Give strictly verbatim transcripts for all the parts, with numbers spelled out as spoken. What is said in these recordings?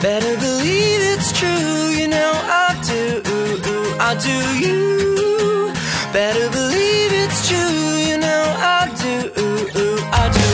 Better believe it's true, you know I do, I do you. Better believe it's true, you know I do, I do.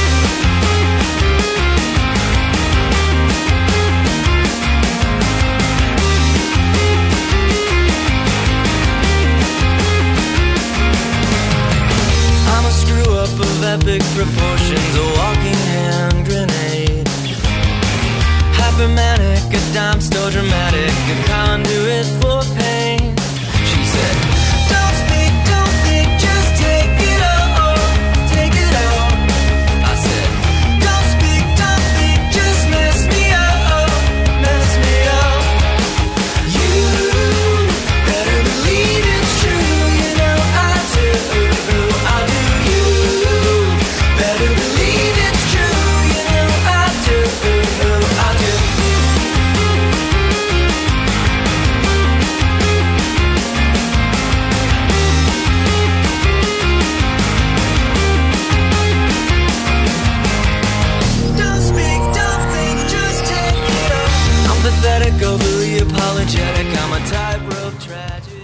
I'm a screw up of epic proportions, a walking hand grenade. Hypermanic, a dime store dramatic, a conduit for pain. She said, don't speak, don't think, just take it all, take it all. I said, don't speak, don't think, just mess me up, mess me up. You better believe it's true, you know I do, I do. You better believe it's true, you know I do, I do. Don't speak, don't think, just take it up. I'm pathetic, overly apologetic, I'm a tightrope tragedy.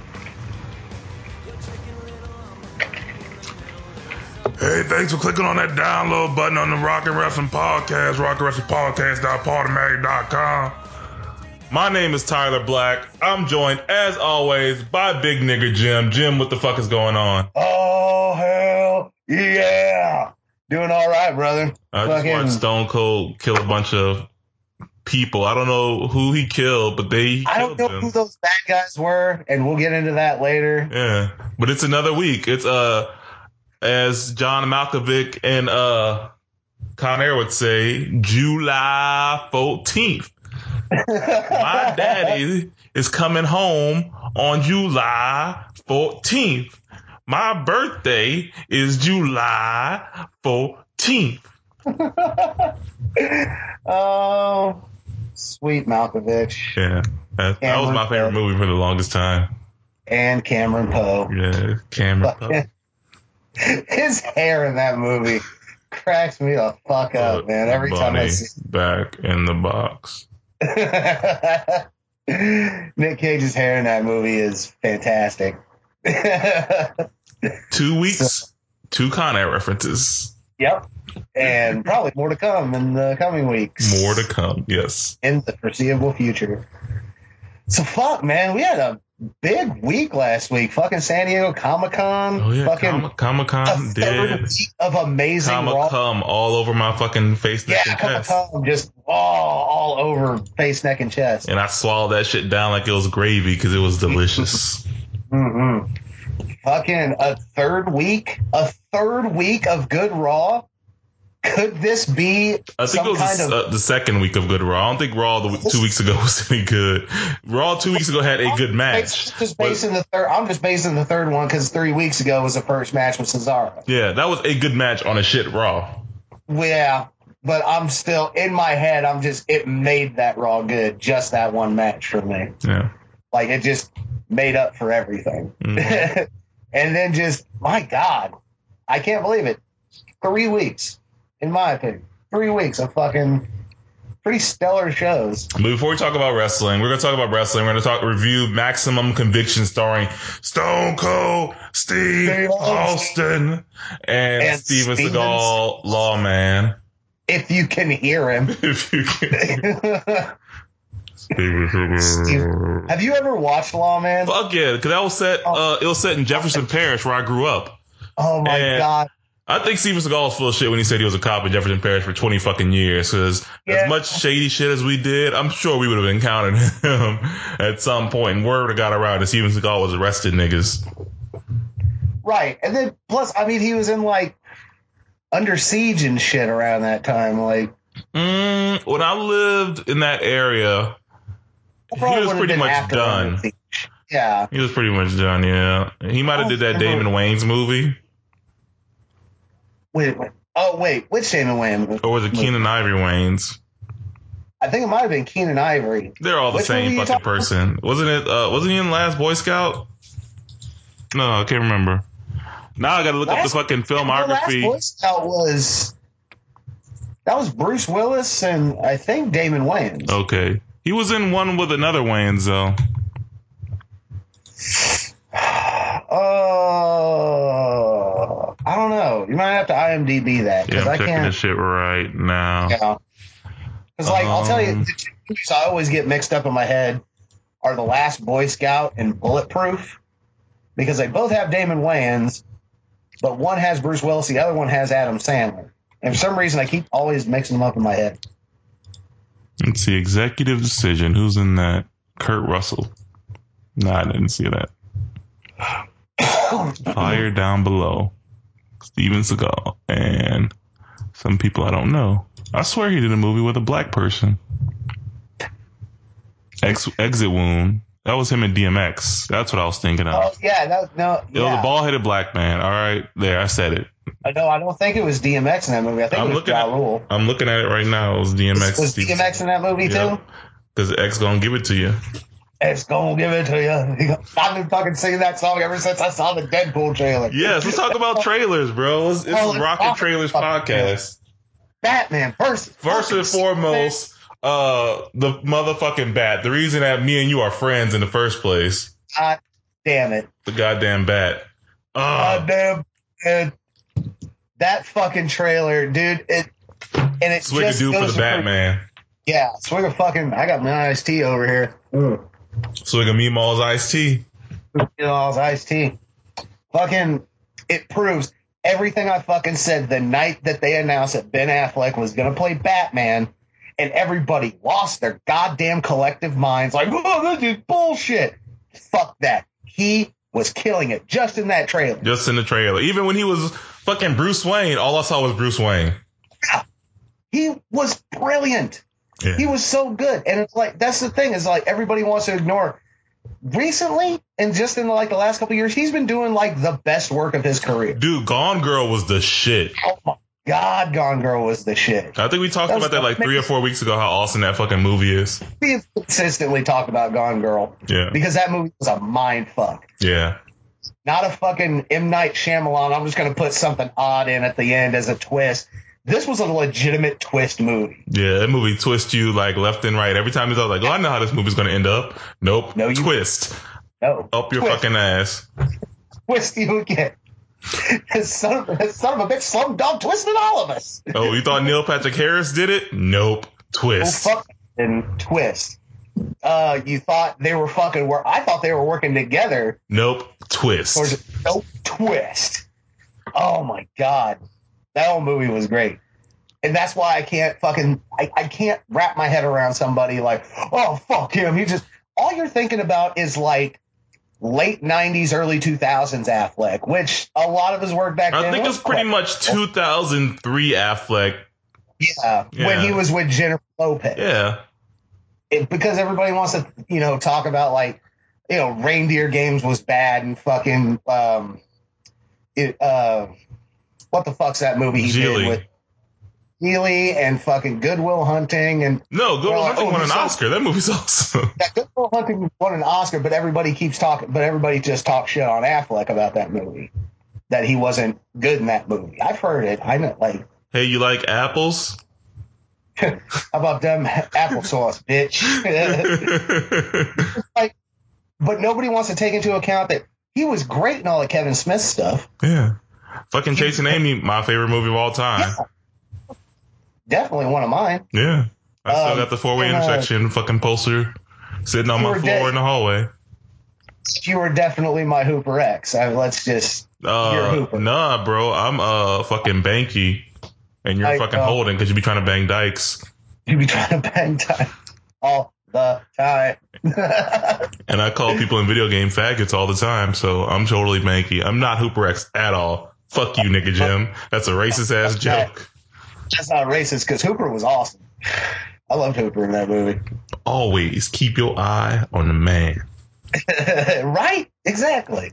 Hey, thanks for clicking on that download button on the Rock and Wrestling Podcast, rock and wrestling podcast dot podomatic dot com. My name is Tyler Black. I'm joined, as always, by Big Nigger Jim. Jim, what the fuck is going on? Oh, hell yeah. Doing all right, brother. I just Fucking- watched Stone Cold kill a bunch of people. I don't know who he killed, but they he I don't killed know them. who those bad guys were, and we'll get into that later. Yeah, but it's another week. It's, uh, as John Malkovich and uh, Con Air would say, July fourteenth. My daddy is coming home on July fourteenth. My birthday is July fourteenth. Oh, sweet Malkovich Yeah, that, that was my favorite movie for the longest time. and Cameron Poe. Yeah, Cameron Poe. His hair in that movie cracks me the fuck up, man. Every time I Bunny see back in the box. Nick Cage's hair in that movie is fantastic. Two weeks, two Con Air references. Yep. And probably more to come in the coming weeks. More to come, yes. In the foreseeable future. So fuck, man, we had a big week last week. Fucking San Diego Comic Con. Oh yeah, fucking Comic a Con third did. week of amazing Comic Raw. Con all over my fucking face, neck, Yeah, and Comic chest. Con just all, all over face, neck, and chest. And I swallowed that shit down like it was gravy because it was delicious. Mm-hmm. Fucking a third week, a third week of good Raw. Could this be I think some it was kind the, of? uh, the second week of good Raw. I don't think Raw the, two weeks ago was any good. Raw two weeks ago had a good match. Just basing the third. I'm just basing the third one because three weeks ago was the first match with Cesaro. Yeah, that was a good match on a shit Raw. Yeah, but I'm still in my head. I'm just it made that Raw good. Just that one match for me. Yeah. Like it just made up for everything. Mm-hmm. And then just my God, I can't believe it. Three weeks, in my opinion, three weeks of fucking pretty stellar shows. But before we talk about wrestling, we're going to talk about wrestling. We're going to talk review Maximum Conviction starring Stone Cold Steve Steve Austin and, And Steven Steven Seagal, Lawman. If you can hear him. If you can. Steven Seagal. Have you ever watched Lawman? Fuck yeah, because that was set. Uh, it was set in Jefferson Parish, where I grew up. Oh my And God. I think Steven Seagal was full of shit when he said he was a cop in Jefferson Parish for twenty fucking years. Because Yeah. as much shady shit as we did, I'm sure we would have encountered him at some point. And word got around that Steven Seagal was arrested niggas. Right. And then plus, I mean, he was in like Under Siege and shit around that time. Like, Mm, when I lived in that area, he probably was would've pretty been much after Under done. Siege. Yeah. He was pretty much done, yeah. He might have Oh, did that no. Damon Wayans movie. Wait, wait. Oh, wait. Which Damon Wayans? Or was it Keenan Ivory Wayans? I think it might have been Keenan Ivory. They're all the Which movie same you fucking talking about? person. Wasn't it, uh, wasn't he in Last Boy Scout? No, I can't remember. Now I gotta look Last- up the fucking The Last filmography. Boy Scout was That was Bruce Willis and I think Damon Wayans. Okay. He was in one with another Wayans, though. Oh, uh, I don't know. You might have to IMDb that. Yeah, I'm I checking can't, this shit right now. Yeah. Because, like, um, I'll tell you, the two movies I always get mixed up in my head are The Last Boy Scout and Bulletproof. Because they both have Damon Wayans, but one has Bruce Willis, the other one has Adam Sandler. And for some reason, I keep always mixing them up in my head. Let's see. Executive Decision. Who's in that? Kurt Russell. No, I didn't see that. Fire Down Below. Steven Seagal. And some people I don't know. I swear he did a movie with a black person. Ex- Exit Wound. That was him in D M X. That's what I was thinking of. Oh, yeah. That, no, It was yeah. a bald-headed black man. All right. There, I said it. No, I don't think it was D M X in that movie. I think I'm it was looking Ja at, Rule. I'm looking at it right now. It was D M X. Was D M X in that movie, too? Because X gonna give it to you. It's gonna give it to you. I've been fucking singing that song ever since I saw the Deadpool trailer. Yes, let's talk about trailers, bro. It's, it's Oh, the let's Rocket talk Trailers about podcast. Batman, first. First and foremost, uh, the motherfucking bat. The reason that me and you are friends in the first place. God damn it. The goddamn bat. Uh, God damn it. That fucking trailer, dude. It and it Swig a just dude for goes the Batman. Yeah, swig a fucking. I got my iced tea over here. Mm. Swig a Meemaw's iced tea. You know, it's iced tea. Fucking, it proves everything I fucking said the night that they announced that Ben Affleck was going to play Batman, and everybody lost their goddamn collective minds like, oh, this is bullshit. Fuck that. He was killing it just in that trailer. Just in the trailer. Even when he was fucking Bruce Wayne, all I saw was Bruce Wayne. Yeah. He was brilliant. Yeah. He was so good. And it's like, that's the thing, is like everybody wants to ignore. Recently, and just in like the last couple of years, he's been doing like the best work of his career. Dude, Gone Girl was the shit. Oh my God, Gone Girl was the shit. I think we talked That about that like amazing. three or four weeks ago, how awesome that fucking movie is. We've consistently talked about Gone Girl. Yeah. Because that movie was a mind fuck. Yeah. Not a fucking M. Night Shyamalan, I'm just going to put something odd in at the end as a twist. This was a legitimate twist movie. Yeah, that movie twists you like left and right. Every time he's like, oh, I know how this movie's going to end up. Nope. No, you- Twist. No. Up your twist. fucking ass. Twist you again. His son, of, his son of a bitch Slumdog twisted all of us. Oh, you thought Neil Patrick Harris did it? Nope. Oh, Twist. fuck and twist. Uh, you thought they were fucking work. I thought they were working together. Nope. Twist. Or is it, nope, twist. Oh my God. That whole movie was great. And that's why I can't fucking, I, I can't wrap my head around somebody like, oh, fuck him. He just, all you're thinking about is like late nineties, early two thousands Affleck, which a lot of his work back then I think was it's pretty quite- much two thousand three Affleck. Yeah, Yeah. when he was with Jennifer Lopez. Yeah. It, because everybody wants to, you know, talk about like, you know, Reindeer Games was bad and fucking, um, it, uh, what the fuck's that movie he Geely. did with Neely and fucking Good Will Hunting and No, Good Will Well, Hunting oh, won he's an so- Oscar. That movie's awesome. yeah, Good Will Hunting won an Oscar, but everybody keeps talking, but everybody just talks shit on Affleck about that movie, that he wasn't good in that movie. I've heard it. I know, like, Hey, you like apples? how about them applesauce, bitch? Like, but nobody wants to take into account that he was great in all the Kevin Smith stuff. Yeah. Fucking Chasing Amy, my favorite movie of all time. Definitely one of mine. Yeah. I still Um, got the four-way and, uh, intersection fucking poster sitting on you my were floor dead. in the hallway. You were definitely my Hooper X. I, let's just. You're Uh, Hooper. nah, bro. I'm uh fucking Banky, and you're I fucking know. Holding because you be trying to bang dykes. You be trying to bang time all the time. And I call people in video game faggots all the time, so I'm totally Banky. I'm not Hooper X at all. Fuck you, nigga Jim. That's a racist ass joke. That's not racist because Hooper was awesome. I loved Hooper in that movie. Always keep your eye on the man. Right? Exactly.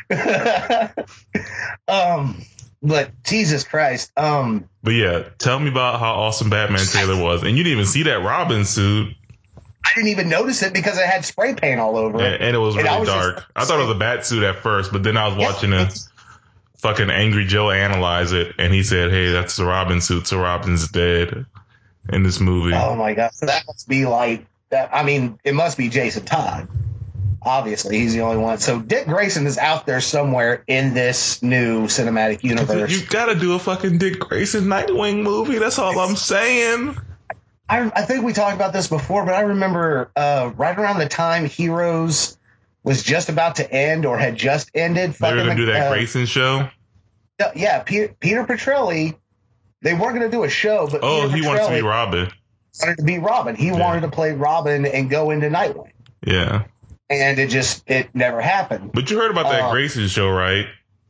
um, but Jesus Christ. Um, But yeah, tell me about how awesome Batman Taylor was. And you didn't even see that Robin suit. I didn't even notice it because it had spray paint all over And, it. and it was And really I was just- dark. I thought it was a bat suit at first, but then I was watching Yeah, a it's- fucking Angry Joe analyze it, and he said, "Hey, that's the Robin suit. So Robin's dead in this movie." Oh my god, so that must be like that. I mean, it must be Jason Todd. Obviously, he's the only one. So Dick Grayson is out there somewhere in this new cinematic universe. You gotta do a fucking Dick Grayson Nightwing movie. That's all I'm saying. I, I think we talked about this before, but I remember uh, right around the time Heroes was just about to end or had just ended. They were gonna fucking, do that uh, Grayson show. Yeah, Peter, Peter Petrelli. They weren't going to do a show, but Oh, Peter he wants to be Petrelli Robin. wanted to be Robin. He Yeah. wanted to play Robin and go into Nightwing, Yeah, and it just it never happened. but you heard about that Uh, Grayson show, right?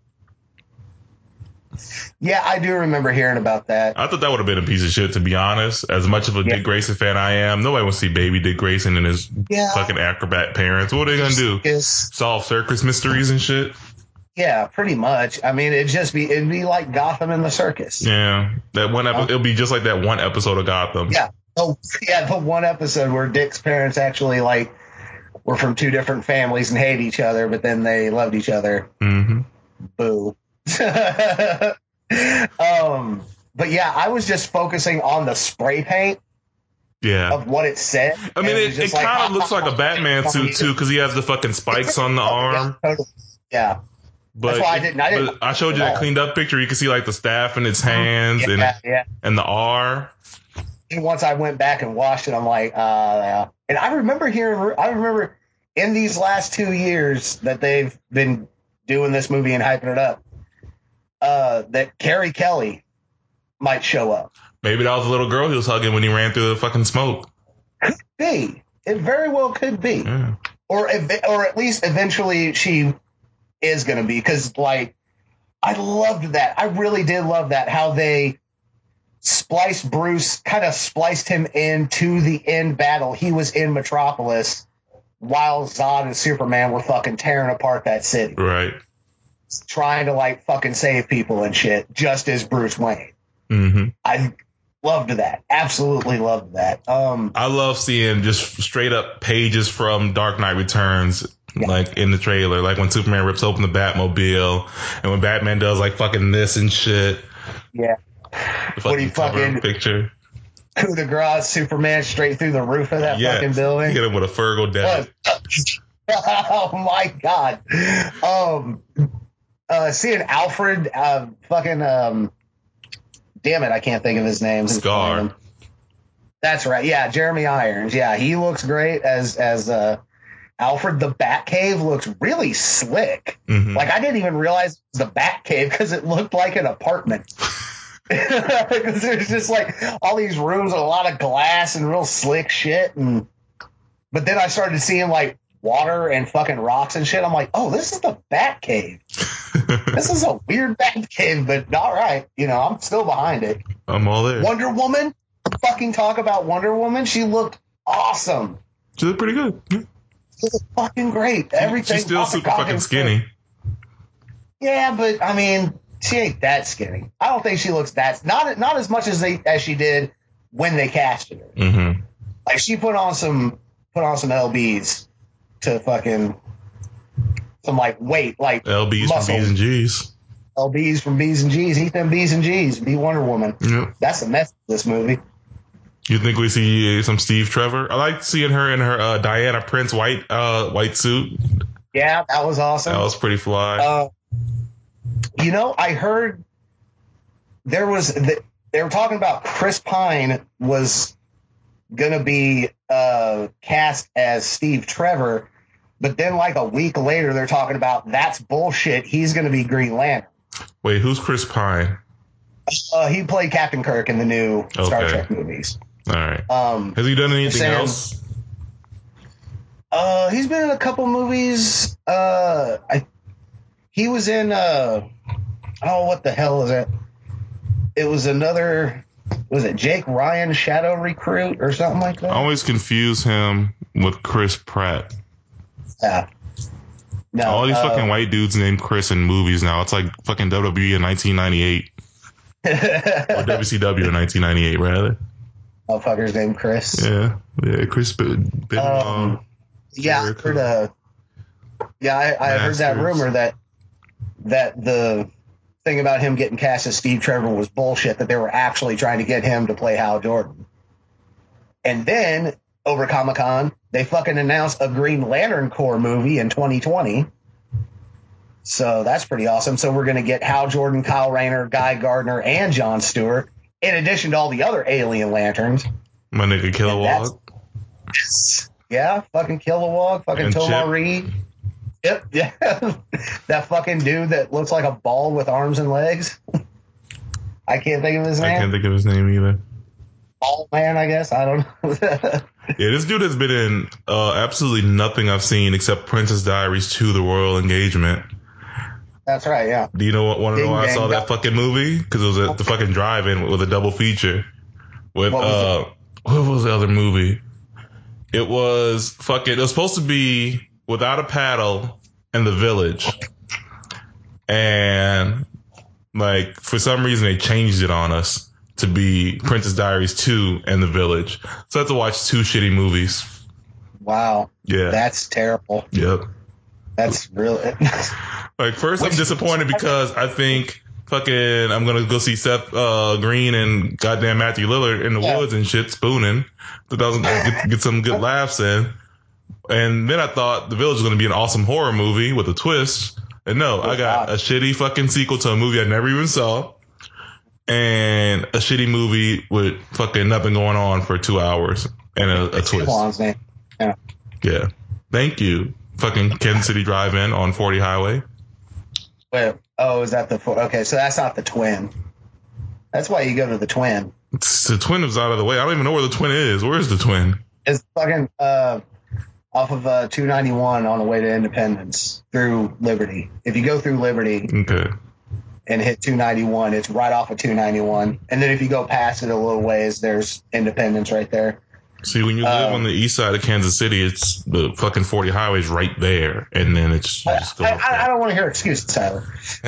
Yeah, I do remember hearing about that. I thought that would have been a piece of shit, to be honest. As much of a Yeah. Dick Grayson fan I am, nobody wants to see baby Dick Grayson and his Yeah. fucking acrobat parents. What are they gonna do? Is Solve circus mysteries and shit? yeah, pretty much. I mean, it'd just be it'd be like Gotham and the Circus. Yeah, that one episode. It'll be just like that one episode of Gotham. Yeah. Oh, yeah, the one episode where Dick's parents actually like were from two different families and hate each other, but then they loved each other. Mm-hmm. Boo. um, but yeah, I was just focusing on the spray paint Yeah. of what it said. I mean, and it, was it just like, kind of looks like a Batman suit too, because he has the fucking spikes on the arm. Yeah, totally. Yeah. But, That's why I didn't- I didn't- but I showed you that cleaned up picture. You can see like the staff in its hands and Yeah, yeah. and the R. And once I went back and watched it, I'm like, uh, yeah. And I remember hearing, I remember in these last two years that they've been doing this movie and hyping it up, uh, that Carrie Kelly might show up. Maybe that was a little girl he was hugging when he ran through the fucking smoke. Be it very well could be, Yeah. or ev- or at least eventually she is going to be, because like I loved that. I really did love that, how they spliced Bruce, kind of spliced him into the end battle. He was in Metropolis while Zod and Superman were fucking tearing apart that city, Right. trying to like fucking save people and shit, just as Bruce Wayne. Mm-hmm. I loved that. Absolutely loved that. Um, I love seeing just straight up pages from Dark Knight Returns, Yeah. like in the trailer, like when Superman rips open the Batmobile, and when Batman does like fucking this and shit. yeah. The What he cover fucking- picture. Coup de grace, Superman straight through the roof of that Yeah, fucking building. hit him with a Fergal death. Oh my god. Um, uh, seeing Alfred, uh, fucking, um, damn it, I can't think of his name. Who's Scar. playing him? That's right. Yeah, Jeremy Irons. Yeah, he looks great as as uh, Alfred. The Batcave looks really slick. Mhm. Like I didn't even realize it was the Batcave because it looked like an apartment. Because there's just like all these rooms with a lot of glass and real slick shit, and but then I started seeing like water and fucking rocks and shit. I'm like, oh, this is the Batcave. This is a weird Batcave, but all right, you know, I'm still behind it. I'm all there. Wonder Woman, fucking talk about Wonder Woman. She looked awesome. She looked pretty good. Yeah. She was fucking great. Everything. She's still about the super fucking goddamn skinny. thing. Yeah, but I mean, she ain't that skinny. I don't think she looks that not not as much as they as she did when they casted her. Mm-hmm. Like she put on some put on some L Bs to fucking some like weight, like L Bs muscle. from B's and G's. L Bs from B's and G's. Eat them B's and G's. Be Wonder Woman. Yep. That's the message of this movie. You think we see some Steve Trevor? I like seeing her in her uh, Diana Prince white uh, white suit. Yeah, that was awesome. That was pretty fly. Uh, you know, I heard there was the, they were talking about Chris Pine was going to be uh, cast as Steve Trevor, but then like a week later they're talking about that's bullshit. He's going to be Green Lantern. Wait, who's Chris Pine? Uh, he played Captain Kirk in the new Star Okay. Trek movies. All right. Um, Has he done anything saying- else? Uh, he's been in a couple movies. Uh, I, he was in, uh, oh, what the hell is it? It was another, was it Jake Ryan Shadow Recruit or something like I that? always confuse him with Chris Pratt. Yeah. No, All these uh, fucking white dudes named Chris in movies now. It's like fucking W W E in nineteen ninety-eight. Or W C W in nineteen ninety-eight, rather. motherfucker's named Chris. Yeah. Yeah, Chris Ben- Benoit. Um, Yeah, I Jericho. heard, uh, yeah, I, I heard that Masters. rumor that that the thing about him getting cast as Steve Trevor was bullshit, that they were actually trying to get him to play Hal Jordan. And then, over Comic-Con, they fucking announced a Green Lantern Corps movie in twenty twenty. So that's pretty awesome. So we're going to get Hal Jordan, Kyle Rayner, Guy Gardner, and Jon Stewart, in addition to all the other alien lanterns. My nigga Kilowog. Yeah, fucking Kilowog, fucking And Tomar Chip. Reed. Yep, yeah. That fucking dude that looks like a ball with arms and legs. I can't think of his I name. can't think of his name either. Ball man, I guess. I don't know. Yeah, this dude has been in uh, absolutely nothing I've seen except Princess Diaries two, The Royal Engagement. That's right, yeah. Do you know what? Want to know Ding why I dang saw that dong. fucking movie? Because it was at the fucking drive-in with a double feature. With What was uh, what was the other movie? It was fucking. It was supposed to be Without a Paddle and The Village, and like for some reason they changed it on us to be Princess Diaries two and The Village. So I had to watch two shitty movies. Wow. Yeah. That's terrible. Yep. That's really. Like first, Which- I'm disappointed because I think fucking I'm gonna go see Seth uh, Green and goddamn Matthew Lillard in the Yeah. woods and shit spooning. Thought I was gonna get, get some good laughs in, and then I thought The Village was gonna be an awesome horror movie with a twist. And no, I got God. a shitty fucking sequel to a movie I never even saw, and a shitty movie with fucking nothing going on for two hours and a, a twist. Come on, name. Yeah. Yeah, thank you, fucking Kansas City Drive-In on forty Highway. Wait, oh, is that the fo- okay? So that's not the Twin. That's why you go to the Twin. It's, the Twin is out of the way. I don't even know where the Twin is. Where's the Twin? It's fucking uh, off of uh, two ninety-one on the way to Independence through Liberty. If you go through Liberty Okay. and hit two ninety-one, it's right off of two ninety-one. And then if you go past it a little ways, there's Independence right there. See, when you live Um, on the east side of Kansas City, it's the fucking forty highway's right there, and then it's you I, just go I, up I there. don't want to hear excuses, Tyler.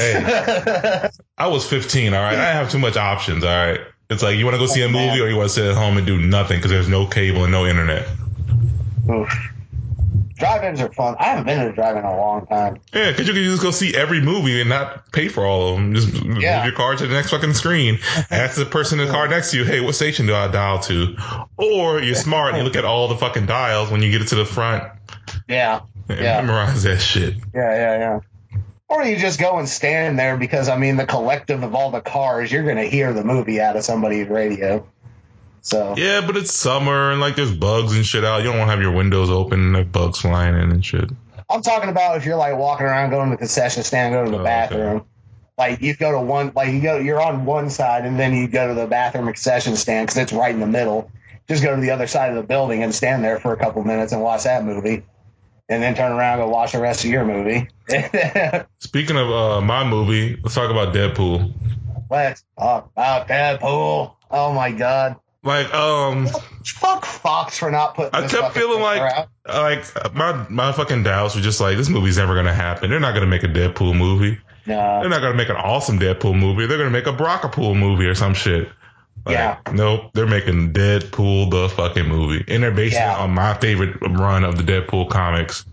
Hey, I was fifteen. All right, I have too much options. All right, it's like you want to go see a movie or you want to sit at home and do nothing because there's no cable and no internet. Oof. Drive-ins are fun. I haven't been to a drive-in in a long time. Yeah, because you can just go see every movie and not pay for all of them. Just Yeah. move your car to the next fucking screen. Ask the person in the car next to you, hey, what station do I dial to? Or you're smart and you look at all the fucking dials when you get it to the front. Yeah, And Yeah. memorize that shit. yeah, yeah, yeah. Or you just go and stand there because, I mean, the collective of all the cars, you're going to hear the movie out of somebody's radio. So, Yeah, but it's summer and like there's bugs and shit out. You don't want to have your windows open and have bugs flying in and shit. I'm talking about if you're like walking around, going to the concession stand, go to the Oh, okay. bathroom. Like you go to one, like you go, you're on one side, and then you go to the bathroom concession stand because it's right in the middle. Just go to the other side of the building and stand there for a couple minutes and watch that movie, and then turn around and go watch the rest of your movie. Speaking of uh, my movie, let's talk about Deadpool. Let's talk about Deadpool. Oh my god. Like, um, Fuck Fox for not putting. I this kept fucking feeling picture like, out. like my my fucking doubts were just like, this movie's never gonna happen. They're not gonna make a Deadpool movie. No. They're not gonna make an awesome Deadpool movie. They're gonna make a Brockapool movie or some shit. Like, Yeah. Nope. They're making Deadpool the fucking movie, and they're basing Yeah. it on my favorite run of the Deadpool comics.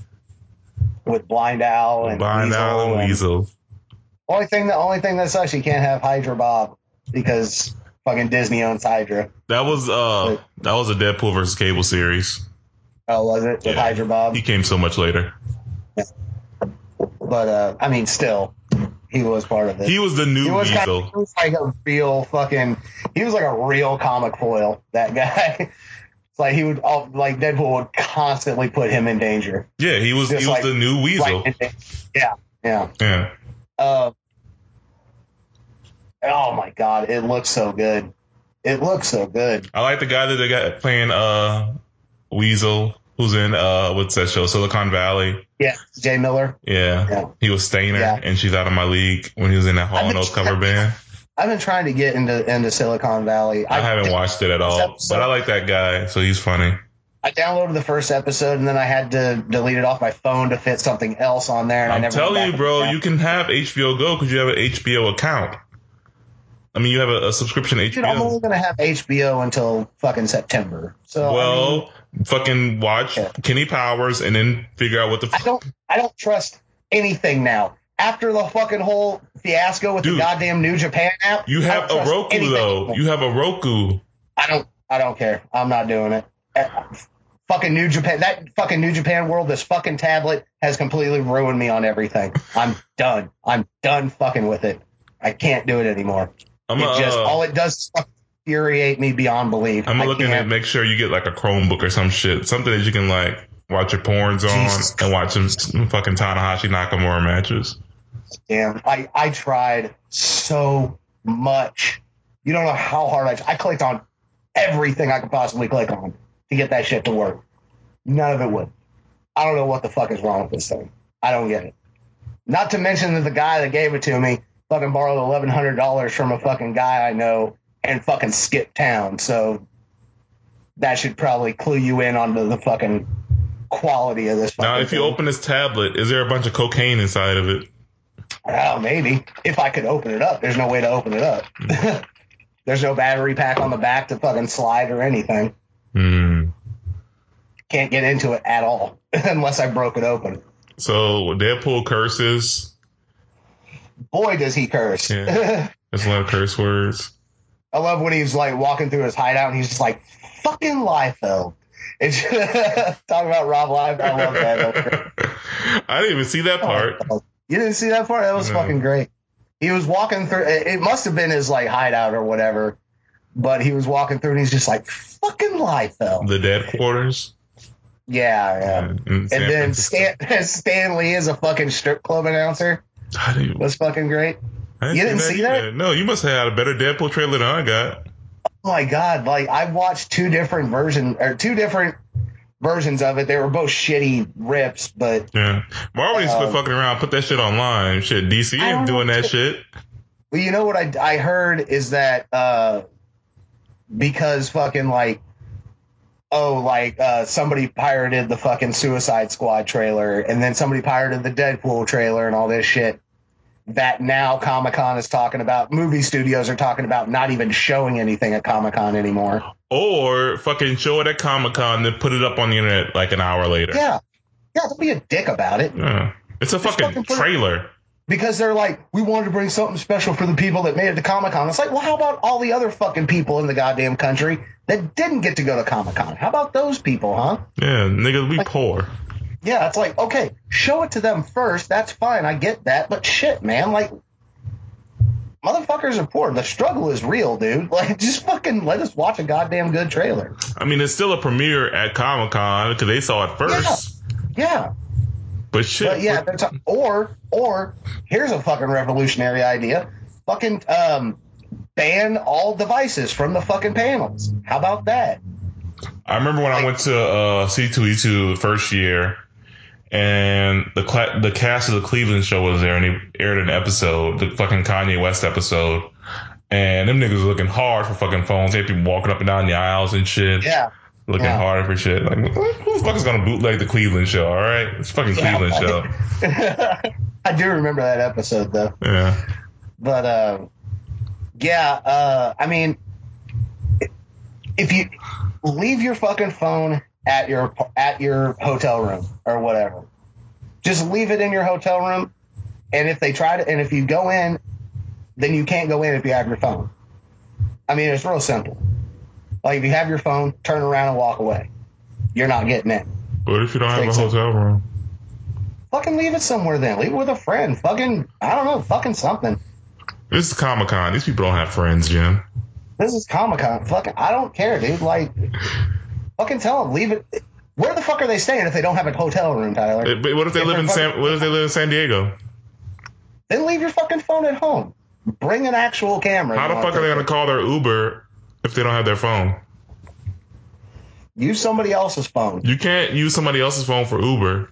With Blind Owl and Blind Weasel Owl and and- Weasel. Only thing, the only thing that sucks, you can't have Hydra Bob because fucking Disney owns Hydra. That was uh that was a Deadpool versus Cable series. Oh, was it with Yeah. Hydra Bob? He came so much later. But uh, I mean, still, he was part of it. He was the new He was kind Weasel. of, he was like a real fucking. He was like a real comic foil. That guy. It's like he would, all, like Deadpool would constantly put him in danger. Yeah, he was Just he was like- the new Weasel. Like, yeah, yeah. Yeah. Uh, oh my god, it looks so good. It looks so good. I like the guy that they got playing uh Weasel, who's in uh what's that show? Silicon Valley. Yeah, Jay Miller. Yeah. Yeah. He was Stainer Yeah. and She's Out of My League when he was in that Hall I've and been- Oates cover band. I've been trying to get into into Silicon Valley. I haven't watched it at all. But I like that guy, so he's funny. I downloaded the first episode and then I had to delete it off my phone to fit something else on there. And I I'm never went telling back you, bro, and- you can have H B O Go because you have an H B O account. I mean, you have a, a subscription to Dude, I'm H B O. only gonna have H B O until fucking September. So I, mean, Well, fucking watch Yeah. Kenny Powers and then figure out what the. I don't I don't trust anything now. after the fucking whole fiasco with Dude, the goddamn New Japan app. You I have don't a trust Roku anything. though. You have a Roku. I don't. I don't care. I'm not doing it. Uh, fucking New Japan. That fucking New Japan World. This fucking tablet has completely ruined me on everything. I'm done. I'm done fucking with it. I can't do it anymore. I'm it uh, just all it does is infuriate me beyond belief. I'm I looking can't. at make sure you get like a Chromebook or some shit, something that you can like watch your porns Jesus on and watch some, some fucking Tanahashi Nakamura matches. Damn, I, I tried so much. You don't know how hard I I clicked on everything I could possibly click on to get that shit to work. None of it would. I don't know what the fuck is wrong with this thing. I don't get it. Not to mention that the guy that gave it to me fucking borrowed eleven hundred dollars from a fucking guy I know and fucking skipped town. So that should probably clue you in onto the fucking quality of this fucking Now, if you thing. open this tablet, is there a bunch of cocaine inside of it? Oh, maybe. If I could open it up. There's no way to open it up. There's no battery pack on the back to fucking slide or anything. Hmm. Can't get into it at all unless I broke it open. So Deadpool curses. Boy, does he curse. Yeah. There's a lot of curse words. I love when he's like walking through his hideout and he's just like, fucking Liefeld. It's talking about Rob Liefeld. I love that. I didn't even see that part. You didn't see that part? That was No. fucking great. He was walking through, it it must have been his like hideout or whatever, but he was walking through and he's just like, fucking Liefeld. The dead quarters. Yeah, yeah. in And San then Francisco. Stan, Stan Lee is a fucking strip club announcer. I didn't, Was fucking great. I You didn't see that? either. No, you must have had a better Deadpool trailer than I got. Oh my god! Like I watched two different versions or two different versions of it. They were both shitty rips, but Yeah. Marvel needs to quit Um, fucking around. Put that shit online. Shit, D C I ain't don't doing know. that shit. well, you know what I I heard is that uh because fucking like oh like uh somebody pirated the fucking Suicide Squad trailer and then somebody pirated the Deadpool trailer and all this shit. That now Comic-Con is talking about, movie studios are talking about not even showing anything at Comic-Con anymore. Or fucking show it at Comic Con, then put it up on the internet like an hour later. Yeah. Yeah, don't be a dick about it. Yeah. It's a fucking, fucking put it- trailer. Because they're like, we wanted to bring something special for the people that made it to Comic-Con. It's like, well, how about all the other fucking people in the goddamn country that didn't get to go to Comic-Con? How about those people, huh? Yeah, niggas, we poor. Yeah, it's like, okay, show it to them first. That's fine. I get that. But shit, man, like, motherfuckers are poor. The struggle is real, dude. Like, just fucking let us watch a goddamn good trailer. I mean, it's still a premiere at Comic Con because they saw it first. Yeah. But shit. But yeah, they're ta- or, or, here's a fucking revolutionary idea. Fucking, um, ban all devices from the fucking panels. How about that? I remember when I went to uh, C two E two the first year, and the cla- the cast of the Cleveland show was there, and they aired an episode, the fucking Kanye West episode, and them niggas was looking hard for fucking phones. They had people walking up and down the aisles and shit, Yeah. looking Yeah. hard for shit. Like, who the fuck is gonna bootleg the Cleveland show? All right, it's fucking Yeah, Cleveland right. show. I do remember that episode though. Yeah, But uh, yeah, uh, I mean, if you leave your fucking phone at your at your hotel room or whatever, just leave it in your hotel room. And if they try to, and if you go in, then you can't go in if you have your phone. I mean, it's real simple. Like if you have your phone, turn around and walk away. You're not getting in. but if you don't have a Think so. hotel room, Fucking leave it somewhere then. Leave it with a friend. Fucking, I don't know, fucking something. this is Comic Con. These people don't have friends, Jim. This is Comic-Con. Fucking, I don't care, dude. Like, fucking tell them, leave it. Where the fuck are they staying if they don't have a hotel room, Tyler? But what if they If live they're in San? fucking- What if they live in San Diego? Then leave your fucking phone at home. Bring an actual camera. How the fuck are they gonna call their Uber if they don't have their phone? Use somebody else's phone. You can't use somebody else's phone for Uber.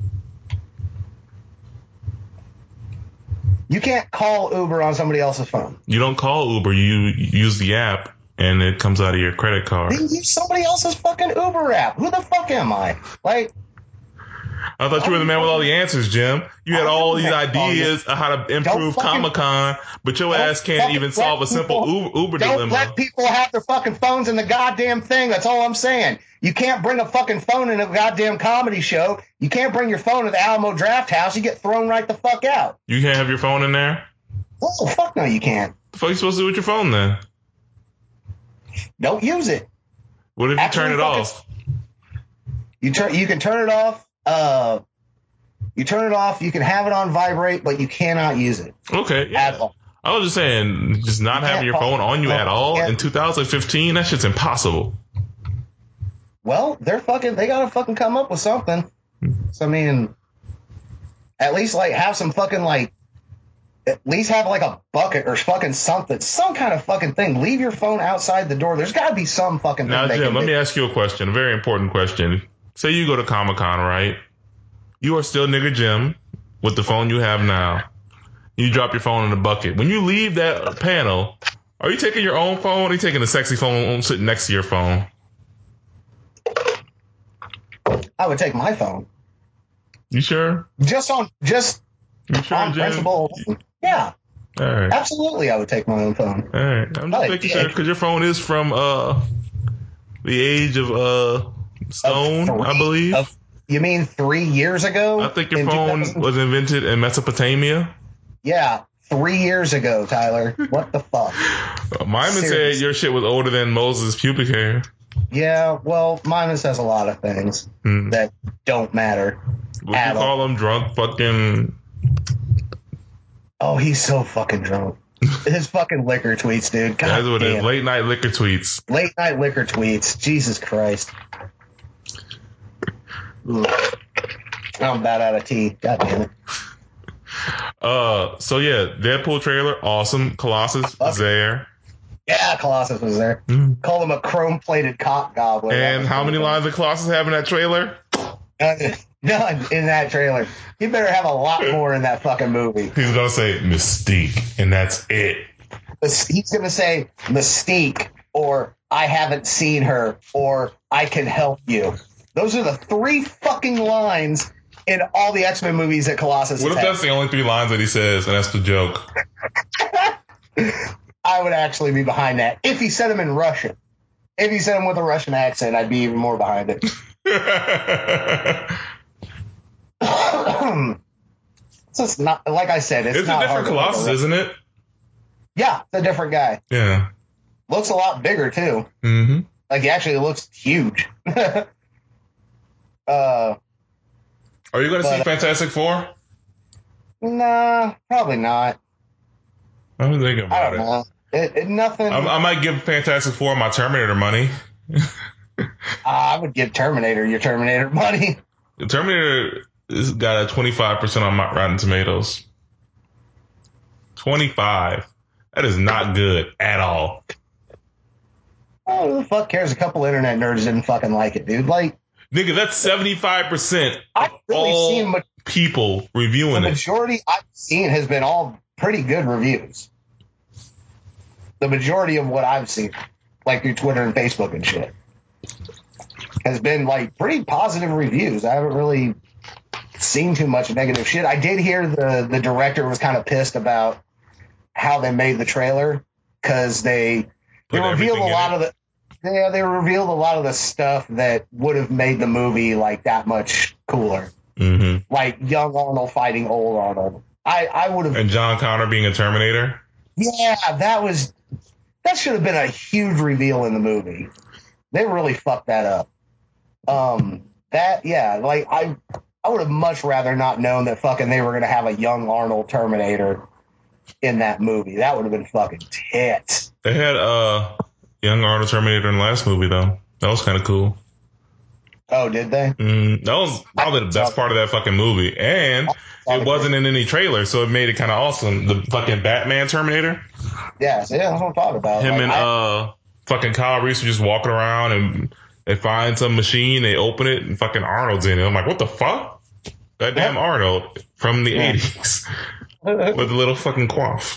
You can't call Uber on somebody else's phone. You don't call Uber. You use the app, and it comes out of your credit card. Then use somebody else's fucking Uber app. Who the fuck am I? Like, I I thought you were the man with all the answers, Jim. You had all these ideas of how to improve Comic Con, but your ass can't even solve a simple Uber, Uber don't dilemma. Let people have their fucking phones in the goddamn thing. That's all I'm saying. You can't bring a fucking phone in a goddamn comedy show. You can't bring your phone to the Alamo Draft House. You get thrown right the fuck out. You can't have your phone in there? Oh, fuck no, you can't. The fuck are you supposed to do with your phone then? Don't use it. What if you Actually, turn it fucking- off? You turn. You can turn it off. Uh, you turn it off. You can have it on vibrate, but you cannot use it Okay. Yeah. at all. I was just saying, just not You having can't your phone on you call- at all yeah. in two thousand fifteen, that shit's impossible. Well, they're fucking. They gotta fucking come up with something. So I mean, at least like have some fucking like. At least have like a bucket or fucking something, some kind of fucking thing. Leave your phone outside the door. There's got to be some fucking thing. Now, they Jim, can let do. me ask you a question, a very important question. Say you go to Comic Con, right? You are still nigga Jim with the phone you have now. You drop your phone in the bucket. When you leave that panel, are you taking your own phone or are you taking the sexy phone sitting next to your phone? I would take my phone You sure? just on just You sure, on Jim? principle. Yeah, All right. absolutely. I would take my own phone. All right. I'm just Oh, making yeah. sure because your phone is from uh the age of uh stone, Of I three- believe. of- you mean three years ago? I think your In phone two thousand was invented in Mesopotamia. Yeah, three years ago, Tyler. What the fuck? Uh, Myman said Seriously. your shit was older than Moses' pubic hair. Yeah, well, Mimas has a lot of things Hmm. that don't matter. Would At you call him drunk fucking... Oh, he's so fucking drunk. His fucking liquor tweets, dude. God That's what it is. damn. Late night liquor tweets. Late night liquor tweets. Jesus Christ. Ugh. I'm about out of tea. God damn it. Uh, so yeah, Deadpool trailer, awesome. Colossus was there. Yeah, Colossus was there. Mm. Call him a chrome plated cock gobbler. That And was how many pretty lines did Colossus have in that trailer? None, none in that trailer. He better have a lot more in that fucking movie. He's gonna say Mystique, and that's it. He's going to say Mystique, or I haven't seen her, or I can help you. Those are the three fucking lines in all the X-Men movies that Colossus What if has that's the only three lines that he says, and that's the joke? I would actually be behind that. If he said them in Russian. If he said them with a Russian accent, I'd be even more behind it. It's just not, like I said, it's, It's a not different hard to make a Colossus, re- isn't it? Yeah, it's a different guy. Yeah. Looks a lot bigger, too. Mm-hmm. Like, he actually looks huge. uh, Are you going to see But- Fantastic Four? nah, probably not. I'm thinking I about don't it. know. It, it, nothing. I, I might give Fantastic Four my Terminator money. I would give Terminator your Terminator money. The Terminator has got a twenty-five percent on my Rotten Tomatoes. twenty-five. That is not good at all. Oh, who the fuck cares? A couple internet nerds didn't fucking like it, dude. Like, Nigga, that's seventy-five percent of I've really all seen ma- people the reviewing it. majority I've seen has been all pretty good reviews. The majority of what I've seen, like through Twitter and Facebook and shit, has been like pretty positive reviews. I haven't really seen too much negative shit. I did hear the the director was kind of pissed about how they made the trailer because they they Put revealed a everything in lot it. of the yeah they revealed a lot of the stuff that would have made the movie like that much cooler, Mm-hmm. like young Arnold fighting old Arnold. I I would have And John Connor being a Terminator. yeah that was that should have been a huge reveal in the movie. They really fucked that up. Um, that yeah, like I I would have much rather not known that fucking they were gonna have a young Arnold Terminator in that movie. That would have been fucking tits. They had uh young Arnold Terminator in the last movie though. That was kind of cool. Oh, did they? Mm, that was probably the best part of that fucking movie, and it wasn't in any trailer, so it made it kind of awesome. The fucking Batman Terminator. Yeah, so yeah, that's what I'm talking about. Him Like, and I- uh fucking Kyle Reese were just walking around and they find some machine, they open it, and fucking Arnold's in it. I'm like, what the fuck? That damn Yeah. Arnold from the Yeah. eighties with a little fucking quaff.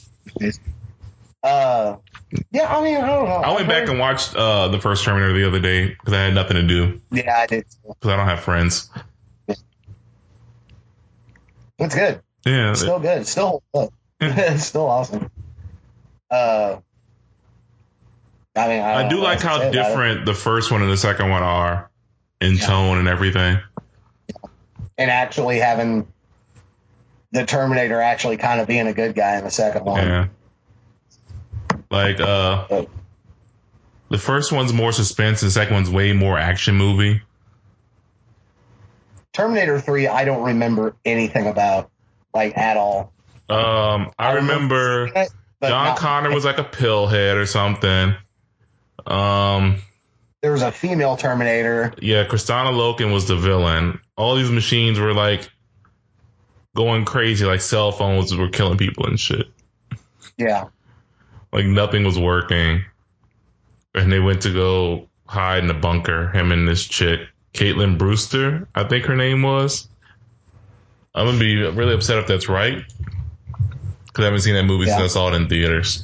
uh, yeah, I mean, I don't know. I went back and watched uh the first Terminator the other day because I had nothing to do yeah, I did. because I don't have friends. It's good. Yeah, It's still good. It's still it's still awesome. Uh, I mean, I, I do like how different the first one and the second one are in Yeah. tone and everything. And actually having the Terminator actually kind of being a good guy in the second one. Yeah. Like, uh, the first one's more suspense, and the second one's way more action movie. Terminator three, I don't remember anything about, like, at all. Um, I remember It, but John not- Connor was like a pillhead or something. Um, There was a female Terminator. yeah, Kristana Loken was the villain. All these machines were like going crazy, like cell phones were killing people and shit. Yeah. Like nothing was working. And they went to go hide in a bunker, him and this chick, Caitlin Brewster, I think her name was. I'm going to be really upset if that's right. Because I haven't seen that movie Yeah. since I saw it in theaters.